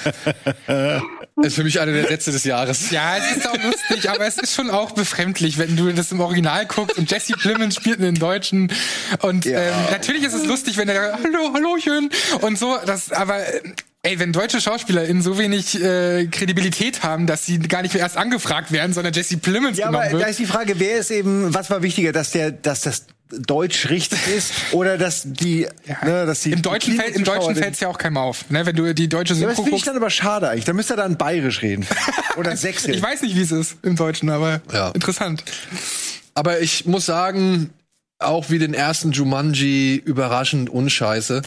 Ist für mich einer der Sätze des Jahres. Ja, es ist auch lustig, aber es ist schon auch befremdlich, wenn du das im Original guckst und Jesse Plemons spielt einen Deutschen. Und natürlich ist es lustig, wenn er Hallöchen und so. Aber wenn deutsche SchauspielerInnen so wenig Kredibilität haben, dass sie gar nicht mehr erst angefragt werden, sondern Jesse Plemons genommen wird. Ja, aber da ist die Frage, was war wichtiger, dass das Deutsch richtig ist oder dass die im Deutschen fällt es ja auch keinem auf, ne? Wenn du die deutsche Synchro guckst. Das finde ich dann aber schade eigentlich. Da müsste er dann bayerisch reden oder sächsisch. Ich weiß nicht, wie es ist im Deutschen, aber interessant. Aber ich muss sagen, auch wie den ersten Jumanji überraschend unscheiße.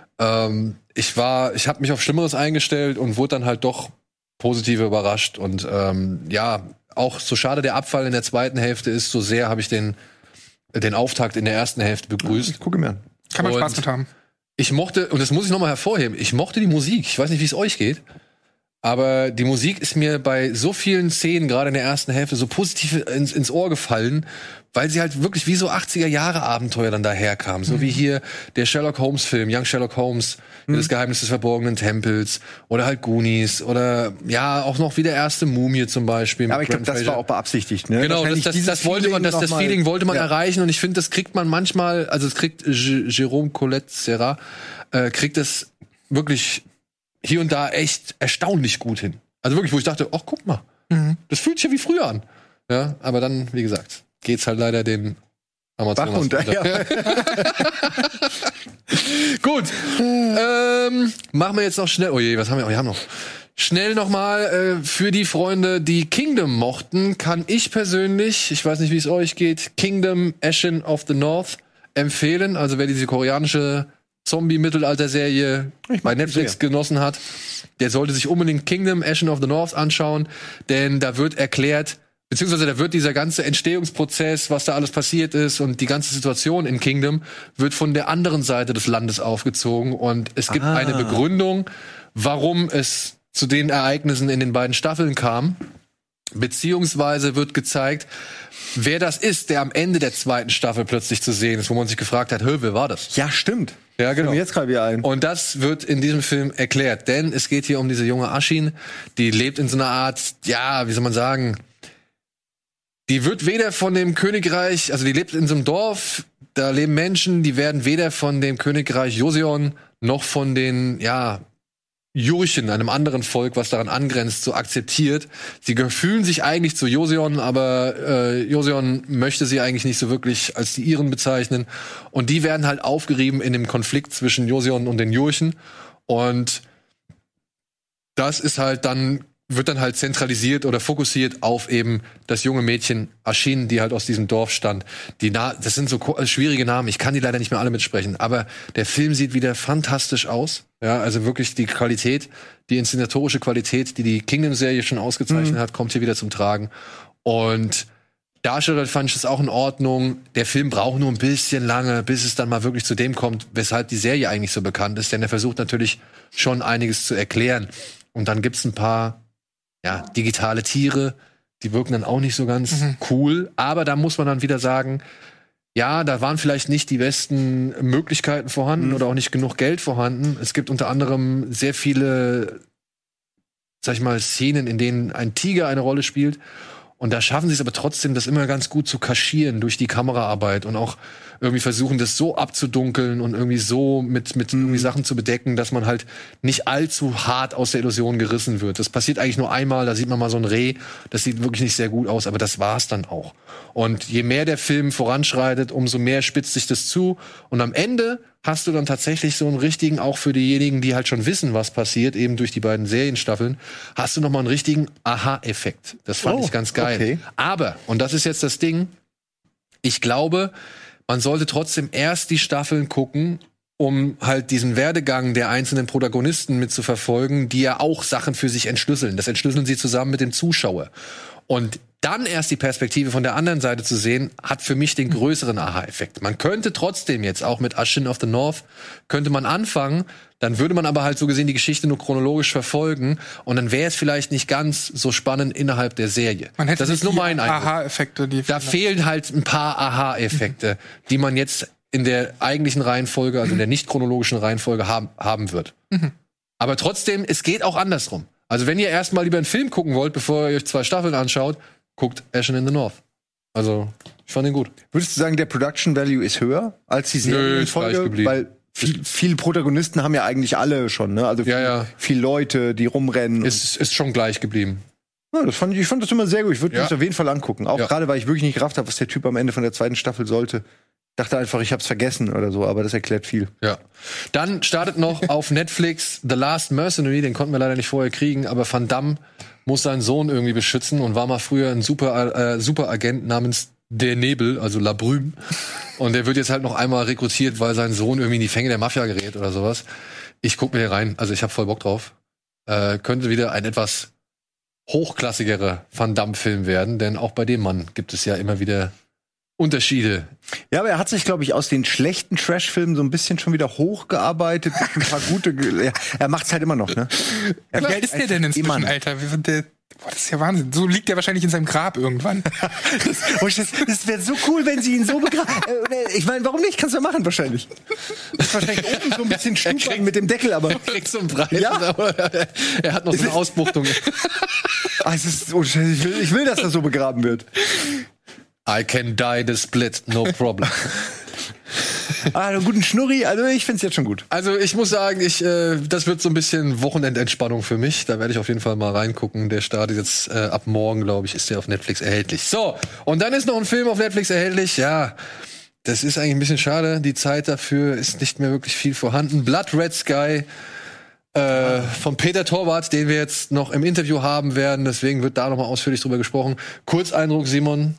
Ich habe mich auf Schlimmeres eingestellt und wurde dann halt doch positiv überrascht und auch so schade der Abfall in der zweiten Hälfte ist, so sehr habe ich den Auftakt in der ersten Hälfte begrüßt. Ich gucke mir an. Kann man Spaß mit haben. Ich mochte, und das muss ich nochmal hervorheben, ich mochte die Musik. Ich weiß nicht, wie es euch geht, aber die Musik ist mir bei so vielen Szenen, gerade in der ersten Hälfte, so positiv ins Ohr gefallen, weil sie halt wirklich wie so 80er-Jahre-Abenteuer dann daherkam. So wie hier der Sherlock-Holmes-Film, Young Sherlock Holmes, das Geheimnis des verborgenen Tempels, oder halt Goonies, oder auch noch wie der erste Mumie zum Beispiel. Ja, aber ich glaube, das war auch beabsichtigt, ne? Genau, das wollte man, das Feeling wollte man erreichen, und ich finde, das kriegt man manchmal, also es kriegt Jérôme Collet-Serra, kriegt es wirklich hier und da echt erstaunlich gut hin. Also wirklich, wo ich dachte, ach, guck mal, das fühlt sich ja wie früher an. Ja, aber dann, wie gesagt, geht's halt leider den Amazonas runter. Ja. Gut, machen wir jetzt noch schnell, oh je, was haben wir? Wir haben noch schnell nochmal für die Freunde, die Kingdom mochten, kann ich persönlich, ich weiß nicht, wie es euch geht, Kingdom Ashen of the North empfehlen. Also wer diese koreanische Zombie-Mittelalter-Serie bei Netflix genossen hat, der sollte sich unbedingt Kingdom Ashen of the North anschauen, denn da wird erklärt, beziehungsweise da wird dieser ganze Entstehungsprozess, was da alles passiert ist und die ganze Situation in Kingdom, wird von der anderen Seite des Landes aufgezogen, und es gibt eine Begründung, warum es zu den Ereignissen in den beiden Staffeln kam, beziehungsweise wird gezeigt, wer das ist, der am Ende der zweiten Staffel plötzlich zu sehen ist, wo man sich gefragt hat, wer war das? Ja, stimmt. Ja, genau. Jetzt gerade wieder ein. Und das wird in diesem Film erklärt, denn es geht hier um diese junge Ashin, die lebt in so einer Art, wie soll man sagen, die wird weder von dem Königreich, also die lebt in so einem Dorf, da leben Menschen, die werden weder von dem Königreich Joseon noch von den, Jurchen, einem anderen Volk, was daran angrenzt, so akzeptiert. Sie fühlen sich eigentlich zu Joseon, aber Joseon möchte sie eigentlich nicht so wirklich als die ihren bezeichnen. Und die werden halt aufgerieben in dem Konflikt zwischen Joseon und den Jurchen. Und das ist halt wird dann halt zentralisiert oder fokussiert auf eben das junge Mädchen Ashin, die halt aus diesem Dorf stand. Das sind so schwierige Namen, ich kann die leider nicht mehr alle mitsprechen, aber der Film sieht wieder fantastisch aus. Ja, also wirklich die Qualität, die inszenatorische Qualität, die die Kingdom-Serie schon ausgezeichnet hat, kommt hier wieder zum Tragen. Und Darsteller fand ich das auch in Ordnung. Der Film braucht nur ein bisschen lange, bis es dann mal wirklich zu dem kommt, weshalb die Serie eigentlich so bekannt ist, denn er versucht natürlich schon einiges zu erklären. Und dann gibt's ein paar digitale Tiere, die wirken dann auch nicht so ganz cool. Aber da muss man dann wieder sagen, da waren vielleicht nicht die besten Möglichkeiten vorhanden oder auch nicht genug Geld vorhanden. Es gibt unter anderem sehr viele, sag ich mal, Szenen, in denen ein Tiger eine Rolle spielt. Und da schaffen sie es aber trotzdem, das immer ganz gut zu kaschieren durch die Kameraarbeit und auch irgendwie versuchen, das so abzudunkeln und irgendwie so mit irgendwie Sachen zu bedecken, dass man halt nicht allzu hart aus der Illusion gerissen wird. Das passiert eigentlich nur einmal, da sieht man mal so ein Reh, das sieht wirklich nicht sehr gut aus, aber das war's dann auch. Und je mehr der Film voranschreitet, umso mehr spitzt sich das zu, und am Ende hast du dann tatsächlich so einen richtigen, auch für diejenigen, die halt schon wissen, was passiert, eben durch die beiden Serienstaffeln, hast du nochmal einen richtigen Aha-Effekt. Das fand ich ganz geil. Okay. Aber, und das ist jetzt das Ding, ich glaube, man sollte trotzdem erst die Staffeln gucken, um halt diesen Werdegang der einzelnen Protagonisten mitzuverfolgen, die ja auch Sachen für sich entschlüsseln. Das entschlüsseln sie zusammen mit dem Zuschauer. Und dann erst die Perspektive von der anderen Seite zu sehen, hat für mich den größeren Aha-Effekt. Man könnte trotzdem jetzt auch mit Ashin of the North könnte man anfangen, dann würde man aber halt so gesehen die Geschichte nur chronologisch verfolgen und dann wäre es vielleicht nicht ganz so spannend innerhalb der Serie. Das ist nur mein Eindruck. Aha-Effekte, da fehlen halt ein paar Aha-Effekte, die man jetzt in der eigentlichen Reihenfolge, also in der nicht chronologischen Reihenfolge haben wird. Aber trotzdem, es geht auch andersrum. Also wenn ihr erstmal lieber einen Film gucken wollt, bevor ihr euch 2 Staffeln anschaut, guckt Ashen in the North. Also, ich fand ihn gut. Würdest du sagen, der Production Value ist höher als die Serienfolge? Weil viele Protagonisten haben ja eigentlich alle schon, ne? Also viele Leute, die rumrennen. Ist schon gleich geblieben. Ja, ich fand das immer sehr gut. Ich würde mir das auf jeden Fall angucken. Auch gerade, weil ich wirklich nicht gerafft habe, was der Typ am Ende von der 2. Staffel sollte. Dachte einfach, ich hab's vergessen oder so, aber das erklärt viel. Ja. Dann startet noch auf Netflix The Last Mercenary, den konnten wir leider nicht vorher kriegen, aber Van Damme muss seinen Sohn irgendwie beschützen und war mal früher ein Superagent namens Der Nebel, also La Brume. Und der wird jetzt halt noch einmal rekrutiert, weil sein Sohn irgendwie in die Fänge der Mafia gerät oder sowas. Ich guck mir hier rein, also ich hab voll Bock drauf. Könnte wieder ein etwas hochklassigerer Van Damme-Film werden, denn auch bei dem Mann gibt es ja immer wieder Unterschiede. Ja, aber er hat sich, glaube ich, aus den schlechten Trash-Filmen so ein bisschen schon wieder hochgearbeitet. Ein paar gute. Er macht's halt immer noch, ne? Wie alt ist der denn inzwischen, Alter? Das ist ja Wahnsinn. So liegt er wahrscheinlich in seinem Grab irgendwann. Das wäre so cool, wenn sie ihn so begraben. Ich meine, warum nicht? Kannst du ja machen, wahrscheinlich. Das ist wahrscheinlich oben so ein bisschen Stubern mit dem Deckel, aber. Er kriegt so einen Preis, ja? Aber er hat noch so eine Ausbuchtung. Ich will, dass er so begraben wird. I can die the split, no problem. Einen guten Schnurri, also ich find's jetzt schon gut. Also ich muss sagen, das wird so ein bisschen Wochenendentspannung für mich. Da werde ich auf jeden Fall mal reingucken. Der startet jetzt ab morgen, glaube ich, ist der auf Netflix erhältlich. So, und dann ist noch ein Film auf Netflix erhältlich. Ja, das ist eigentlich ein bisschen schade. Die Zeit dafür ist nicht mehr wirklich viel vorhanden. Blood Red Sky von Peter Torwart, den wir jetzt noch im Interview haben werden. Deswegen wird da noch mal ausführlich drüber gesprochen. Kurzeindruck, Simon.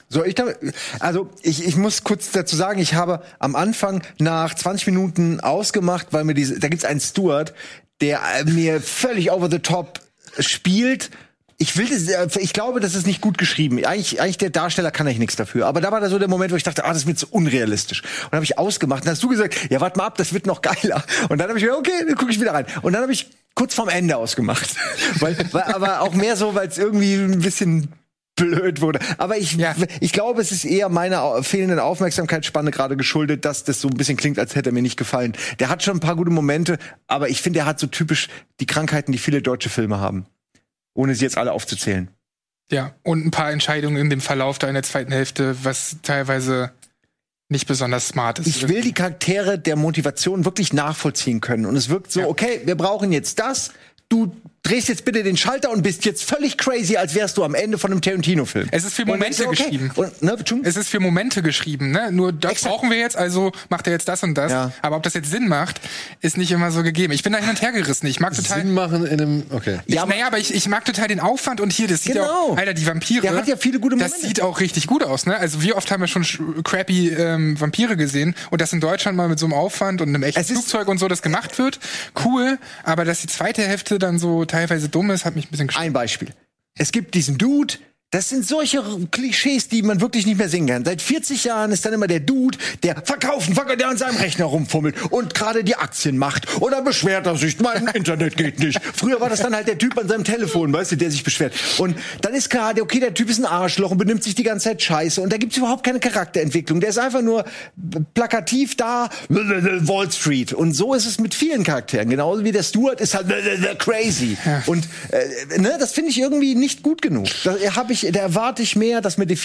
Ich muss kurz dazu sagen, ich habe am Anfang nach 20 Minuten ausgemacht, weil da gibt's einen Steward, der mir völlig over the top spielt. Ich glaube, das ist nicht gut geschrieben. Eigentlich der Darsteller kann eigentlich nichts dafür. Aber da war da so der Moment, wo ich dachte, das ist mir zu unrealistisch. Und dann habe ich ausgemacht. Und dann hast du gesagt, ja, warte mal ab, das wird noch geiler. Und dann habe ich gesagt, okay, dann gucke ich wieder rein. Und dann habe ich kurz vorm Ende ausgemacht. Aber auch mehr so, weil es irgendwie ein bisschen blöd wurde. Aber ich glaube, es ist eher meiner fehlenden Aufmerksamkeitsspanne gerade geschuldet, dass das so ein bisschen klingt, als hätte er mir nicht gefallen. Der hat schon ein paar gute Momente, aber ich finde, er hat so typisch die Krankheiten, die viele deutsche Filme haben. Ohne sie jetzt alle aufzuzählen. Ja, und ein paar Entscheidungen in dem Verlauf da in der zweiten Hälfte, was teilweise nicht besonders smart ist. Ich will die Charaktere der Motivation wirklich nachvollziehen können. Und es wirkt so, okay, wir brauchen jetzt das. Du drehst jetzt bitte den Schalter und bist jetzt völlig crazy, als wärst du am Ende von einem Tarantino-Film. Es ist für Momente geschrieben. Es ist für Momente geschrieben, ne? Nur das brauchen wir jetzt, also macht er jetzt das und das. Ja. Aber ob das jetzt Sinn macht, ist nicht immer so gegeben. Ich bin da hin und her gerissen. Ich mag total Sinn machen in einem, okay. Aber ich mag total den Aufwand und hier, das sieht ja auch, Alter, die Vampire. Der hat ja viele gute Momente. Das sieht auch richtig gut aus, ne? Also wie oft haben wir schon crappy Vampire gesehen und dass in Deutschland mal mit so einem Aufwand und einem echten Flugzeug und so das gemacht wird, cool. Aber dass die zweite Hälfte dann so teilweise dumm ist, hat mich ein bisschen gestört. Ein Beispiel. Es gibt diesen Dude, das sind solche Klischees, die man wirklich nicht mehr singen kann. Seit 40 Jahren ist dann immer der Dude, der der an seinem Rechner rumfummelt und gerade die Aktien macht. Oder beschwert er sich, mein Internet geht nicht. Früher war das dann halt der Typ an seinem Telefon, weißt du, der sich beschwert. Und dann ist klar, okay, der Typ ist ein Arschloch und benimmt sich die ganze Zeit scheiße. Und da gibt's überhaupt keine Charakterentwicklung. Der ist einfach nur plakativ da, Wall Street. Und so ist es mit vielen Charakteren. Genauso wie der Steward ist halt crazy. Ja. Und das finde ich irgendwie nicht gut genug. Da erwarte ich mehr, dass mir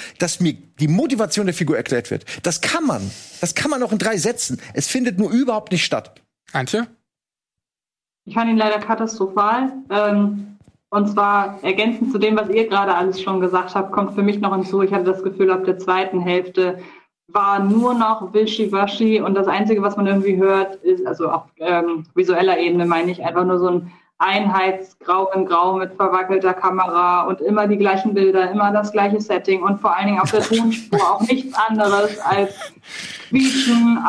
die Motivation der Figur erklärt wird. Das kann man auch in 3 Sätzen. Es findet nur überhaupt nicht statt. Antje? Ich fand ihn leider katastrophal. Und zwar ergänzend zu dem, was ihr gerade alles schon gesagt habt, kommt für mich noch hinzu, ich hatte das Gefühl, ab der zweiten Hälfte war nur noch Wischiwaschi und das Einzige, was man irgendwie hört, ist, also auf visueller Ebene meine ich, einfach nur so ein Einheitsgrau in Grau mit verwackelter Kamera und immer die gleichen Bilder, immer das gleiche Setting und vor allen Dingen auf der Tonspur auch nichts anderes als Quietschen,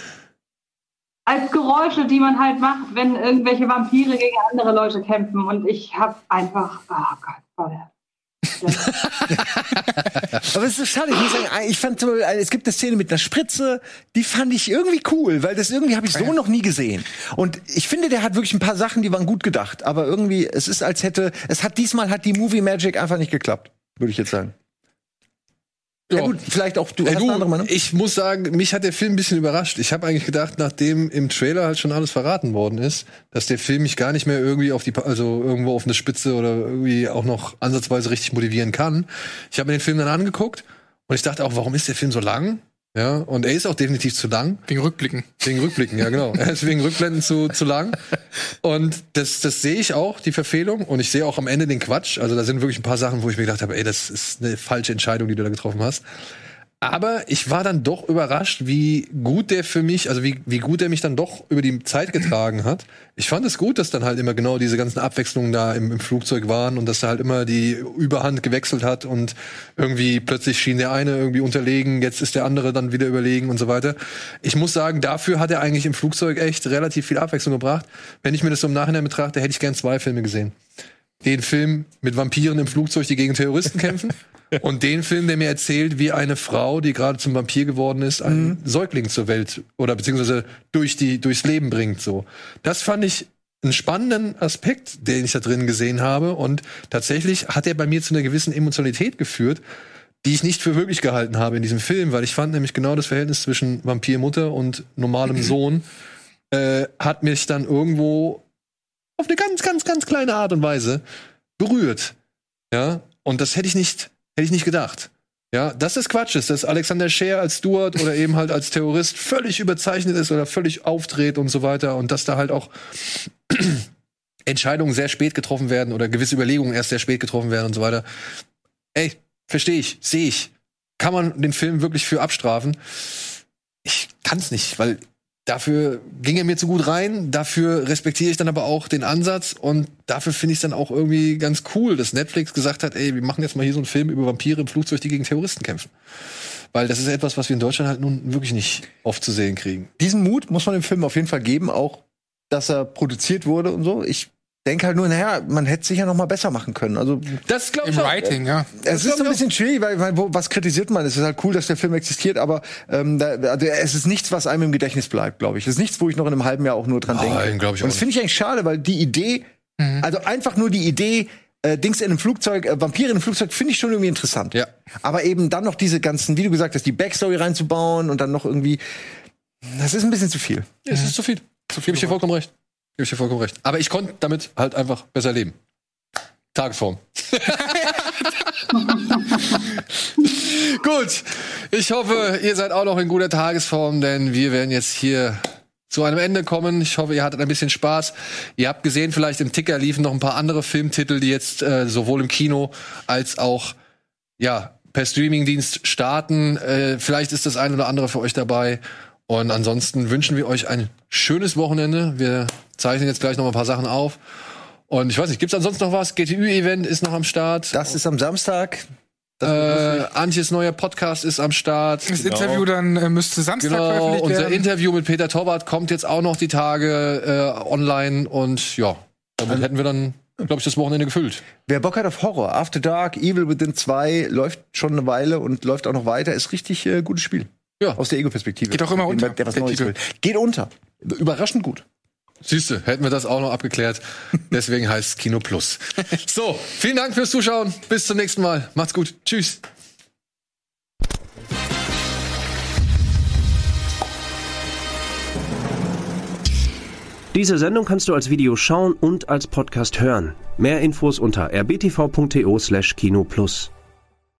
als Geräusche, die man halt macht, wenn irgendwelche Vampire gegen andere Leute kämpfen. Und ich habe einfach, oh Gott, Aber es ist so schade, ich muss sagen, ich fand, es gibt eine Szene mit einer Spritze, die fand ich irgendwie cool, weil das irgendwie habe ich so noch nie gesehen. Und ich finde, der hat wirklich ein paar Sachen, die waren gut gedacht, aber irgendwie, es ist diesmal hat die Movie Magic einfach nicht geklappt, würde ich jetzt sagen. Ja gut, vielleicht auch, du hast eine andere Meinung? Ich muss sagen, mich hat der Film ein bisschen überrascht. Ich habe eigentlich gedacht, nachdem im Trailer halt schon alles verraten worden ist, dass der Film mich gar nicht mehr irgendwie irgendwo auf eine Spitze oder irgendwie auch noch ansatzweise richtig motivieren kann. Ich habe mir den Film dann angeguckt und ich dachte auch, warum ist der Film so lang? Ja, und er ist auch definitiv zu lang. Wegen Rückblicken, ja genau. Er ist wegen Rückblenden zu lang. Und das sehe ich auch, die Verfehlung. Und ich sehe auch am Ende den Quatsch. Also da sind wirklich ein paar Sachen, wo ich mir gedacht habe, das ist eine falsche Entscheidung, die du da getroffen hast. Aber ich war dann doch überrascht, wie gut der für mich, also wie gut er mich dann doch über die Zeit getragen hat. Ich fand es gut, dass dann halt immer genau diese ganzen Abwechslungen da im Flugzeug waren und dass da halt immer die Überhand gewechselt hat und irgendwie plötzlich schien der eine irgendwie unterlegen, jetzt ist der andere dann wieder überlegen und so weiter. Ich muss sagen, dafür hat er eigentlich im Flugzeug echt relativ viel Abwechslung gebracht. Wenn ich mir das so im Nachhinein betrachte, hätte ich gern 2 Filme gesehen. Den Film mit Vampiren im Flugzeug, die gegen Terroristen kämpfen. Und den Film, der mir erzählt, wie eine Frau, die gerade zum Vampir geworden ist, einen Säugling zur Welt oder beziehungsweise durchs Leben bringt. So, das fand ich einen spannenden Aspekt, den ich da drin gesehen habe. Und tatsächlich hat er bei mir zu einer gewissen Emotionalität geführt, die ich nicht für möglich gehalten habe in diesem Film, weil ich fand nämlich genau das Verhältnis zwischen Vampirmutter und normalem Sohn hat mich dann irgendwo auf eine ganz, ganz, ganz kleine Art und Weise berührt. Ja, und das hätte ich nicht gedacht. Ja, dass das Quatsch ist, dass Alexander Scheer als Stuart oder eben halt als Terrorist völlig überzeichnet ist oder völlig aufdreht und so weiter und dass da halt auch Entscheidungen sehr spät getroffen werden oder gewisse Überlegungen erst sehr spät getroffen werden und so weiter. Ey, verstehe ich, sehe ich. Kann man den Film wirklich für abstrafen? Ich kann's nicht, weil dafür ging er mir zu gut rein, dafür respektiere ich dann aber auch den Ansatz und dafür finde ich es dann auch irgendwie ganz cool, dass Netflix gesagt hat, ey, wir machen jetzt mal hier so einen Film über Vampire im Flugzeug, die gegen Terroristen kämpfen. Weil das ist etwas, was wir in Deutschland halt nun wirklich nicht oft zu sehen kriegen. Diesen Mut muss man dem Film auf jeden Fall geben, auch, dass er produziert wurde und so. Ich denke halt nur, man hätte es sicher noch mal besser machen können. Also das glaube ich im auch. Writing, ja. Es ist so ein bisschen schwierig, weil was kritisiert man? Es ist halt cool, dass der Film existiert, aber es ist nichts, was einem im Gedächtnis bleibt, glaube ich. Es ist nichts, wo ich noch in einem halben Jahr auch nur dran denke. Glaub ich auch. Und das finde ich eigentlich schade, weil die Idee, also einfach nur die Idee, Dings in einem Flugzeug, Vampire in einem Flugzeug, finde ich schon irgendwie interessant. Ja. Aber eben dann noch diese ganzen, wie du gesagt hast, die Backstory reinzubauen und dann noch irgendwie, das ist ein bisschen zu viel. Es ist zu viel. Gebe ich dir vollkommen recht. Aber ich konnte damit halt einfach besser leben. Tagesform. Gut. Ich hoffe, ihr seid auch noch in guter Tagesform, denn wir werden jetzt hier zu einem Ende kommen. Ich hoffe, ihr hattet ein bisschen Spaß. Ihr habt gesehen, vielleicht im Ticker liefen noch ein paar andere Filmtitel, die jetzt sowohl im Kino als auch per Streamingdienst starten. Vielleicht ist das ein oder andere für euch dabei. Und ansonsten wünschen wir euch ein schönes Wochenende. Wir zeichnen jetzt gleich noch mal ein paar Sachen auf. Und ich weiß nicht, gibt's ansonsten noch was? GTÜ-Event ist noch am Start. Das ist am Samstag. Antjes neuer Podcast ist am Start. Das Interview dann müsste Samstag veröffentlicht werden. Unser Interview mit Peter Torwart kommt jetzt auch noch die Tage online. Und ja, damit hätten wir dann, glaube ich, das Wochenende gefüllt. Wer Bock hat auf Horror, After Dark, Evil Within 2, läuft schon eine Weile und läuft auch noch weiter. Ist richtig gutes Spiel. Ja. Aus der Ego-Perspektive. Geht auch immer unter. Der was Neues will. Geht unter. Überraschend gut. Siehste, hätten wir das auch noch abgeklärt. Deswegen heißt es Kino Plus. So, vielen Dank fürs Zuschauen. Bis zum nächsten Mal. Macht's gut. Tschüss. Diese Sendung kannst du als Video schauen und als Podcast hören. Mehr Infos unter rbtv.to/kinoplus.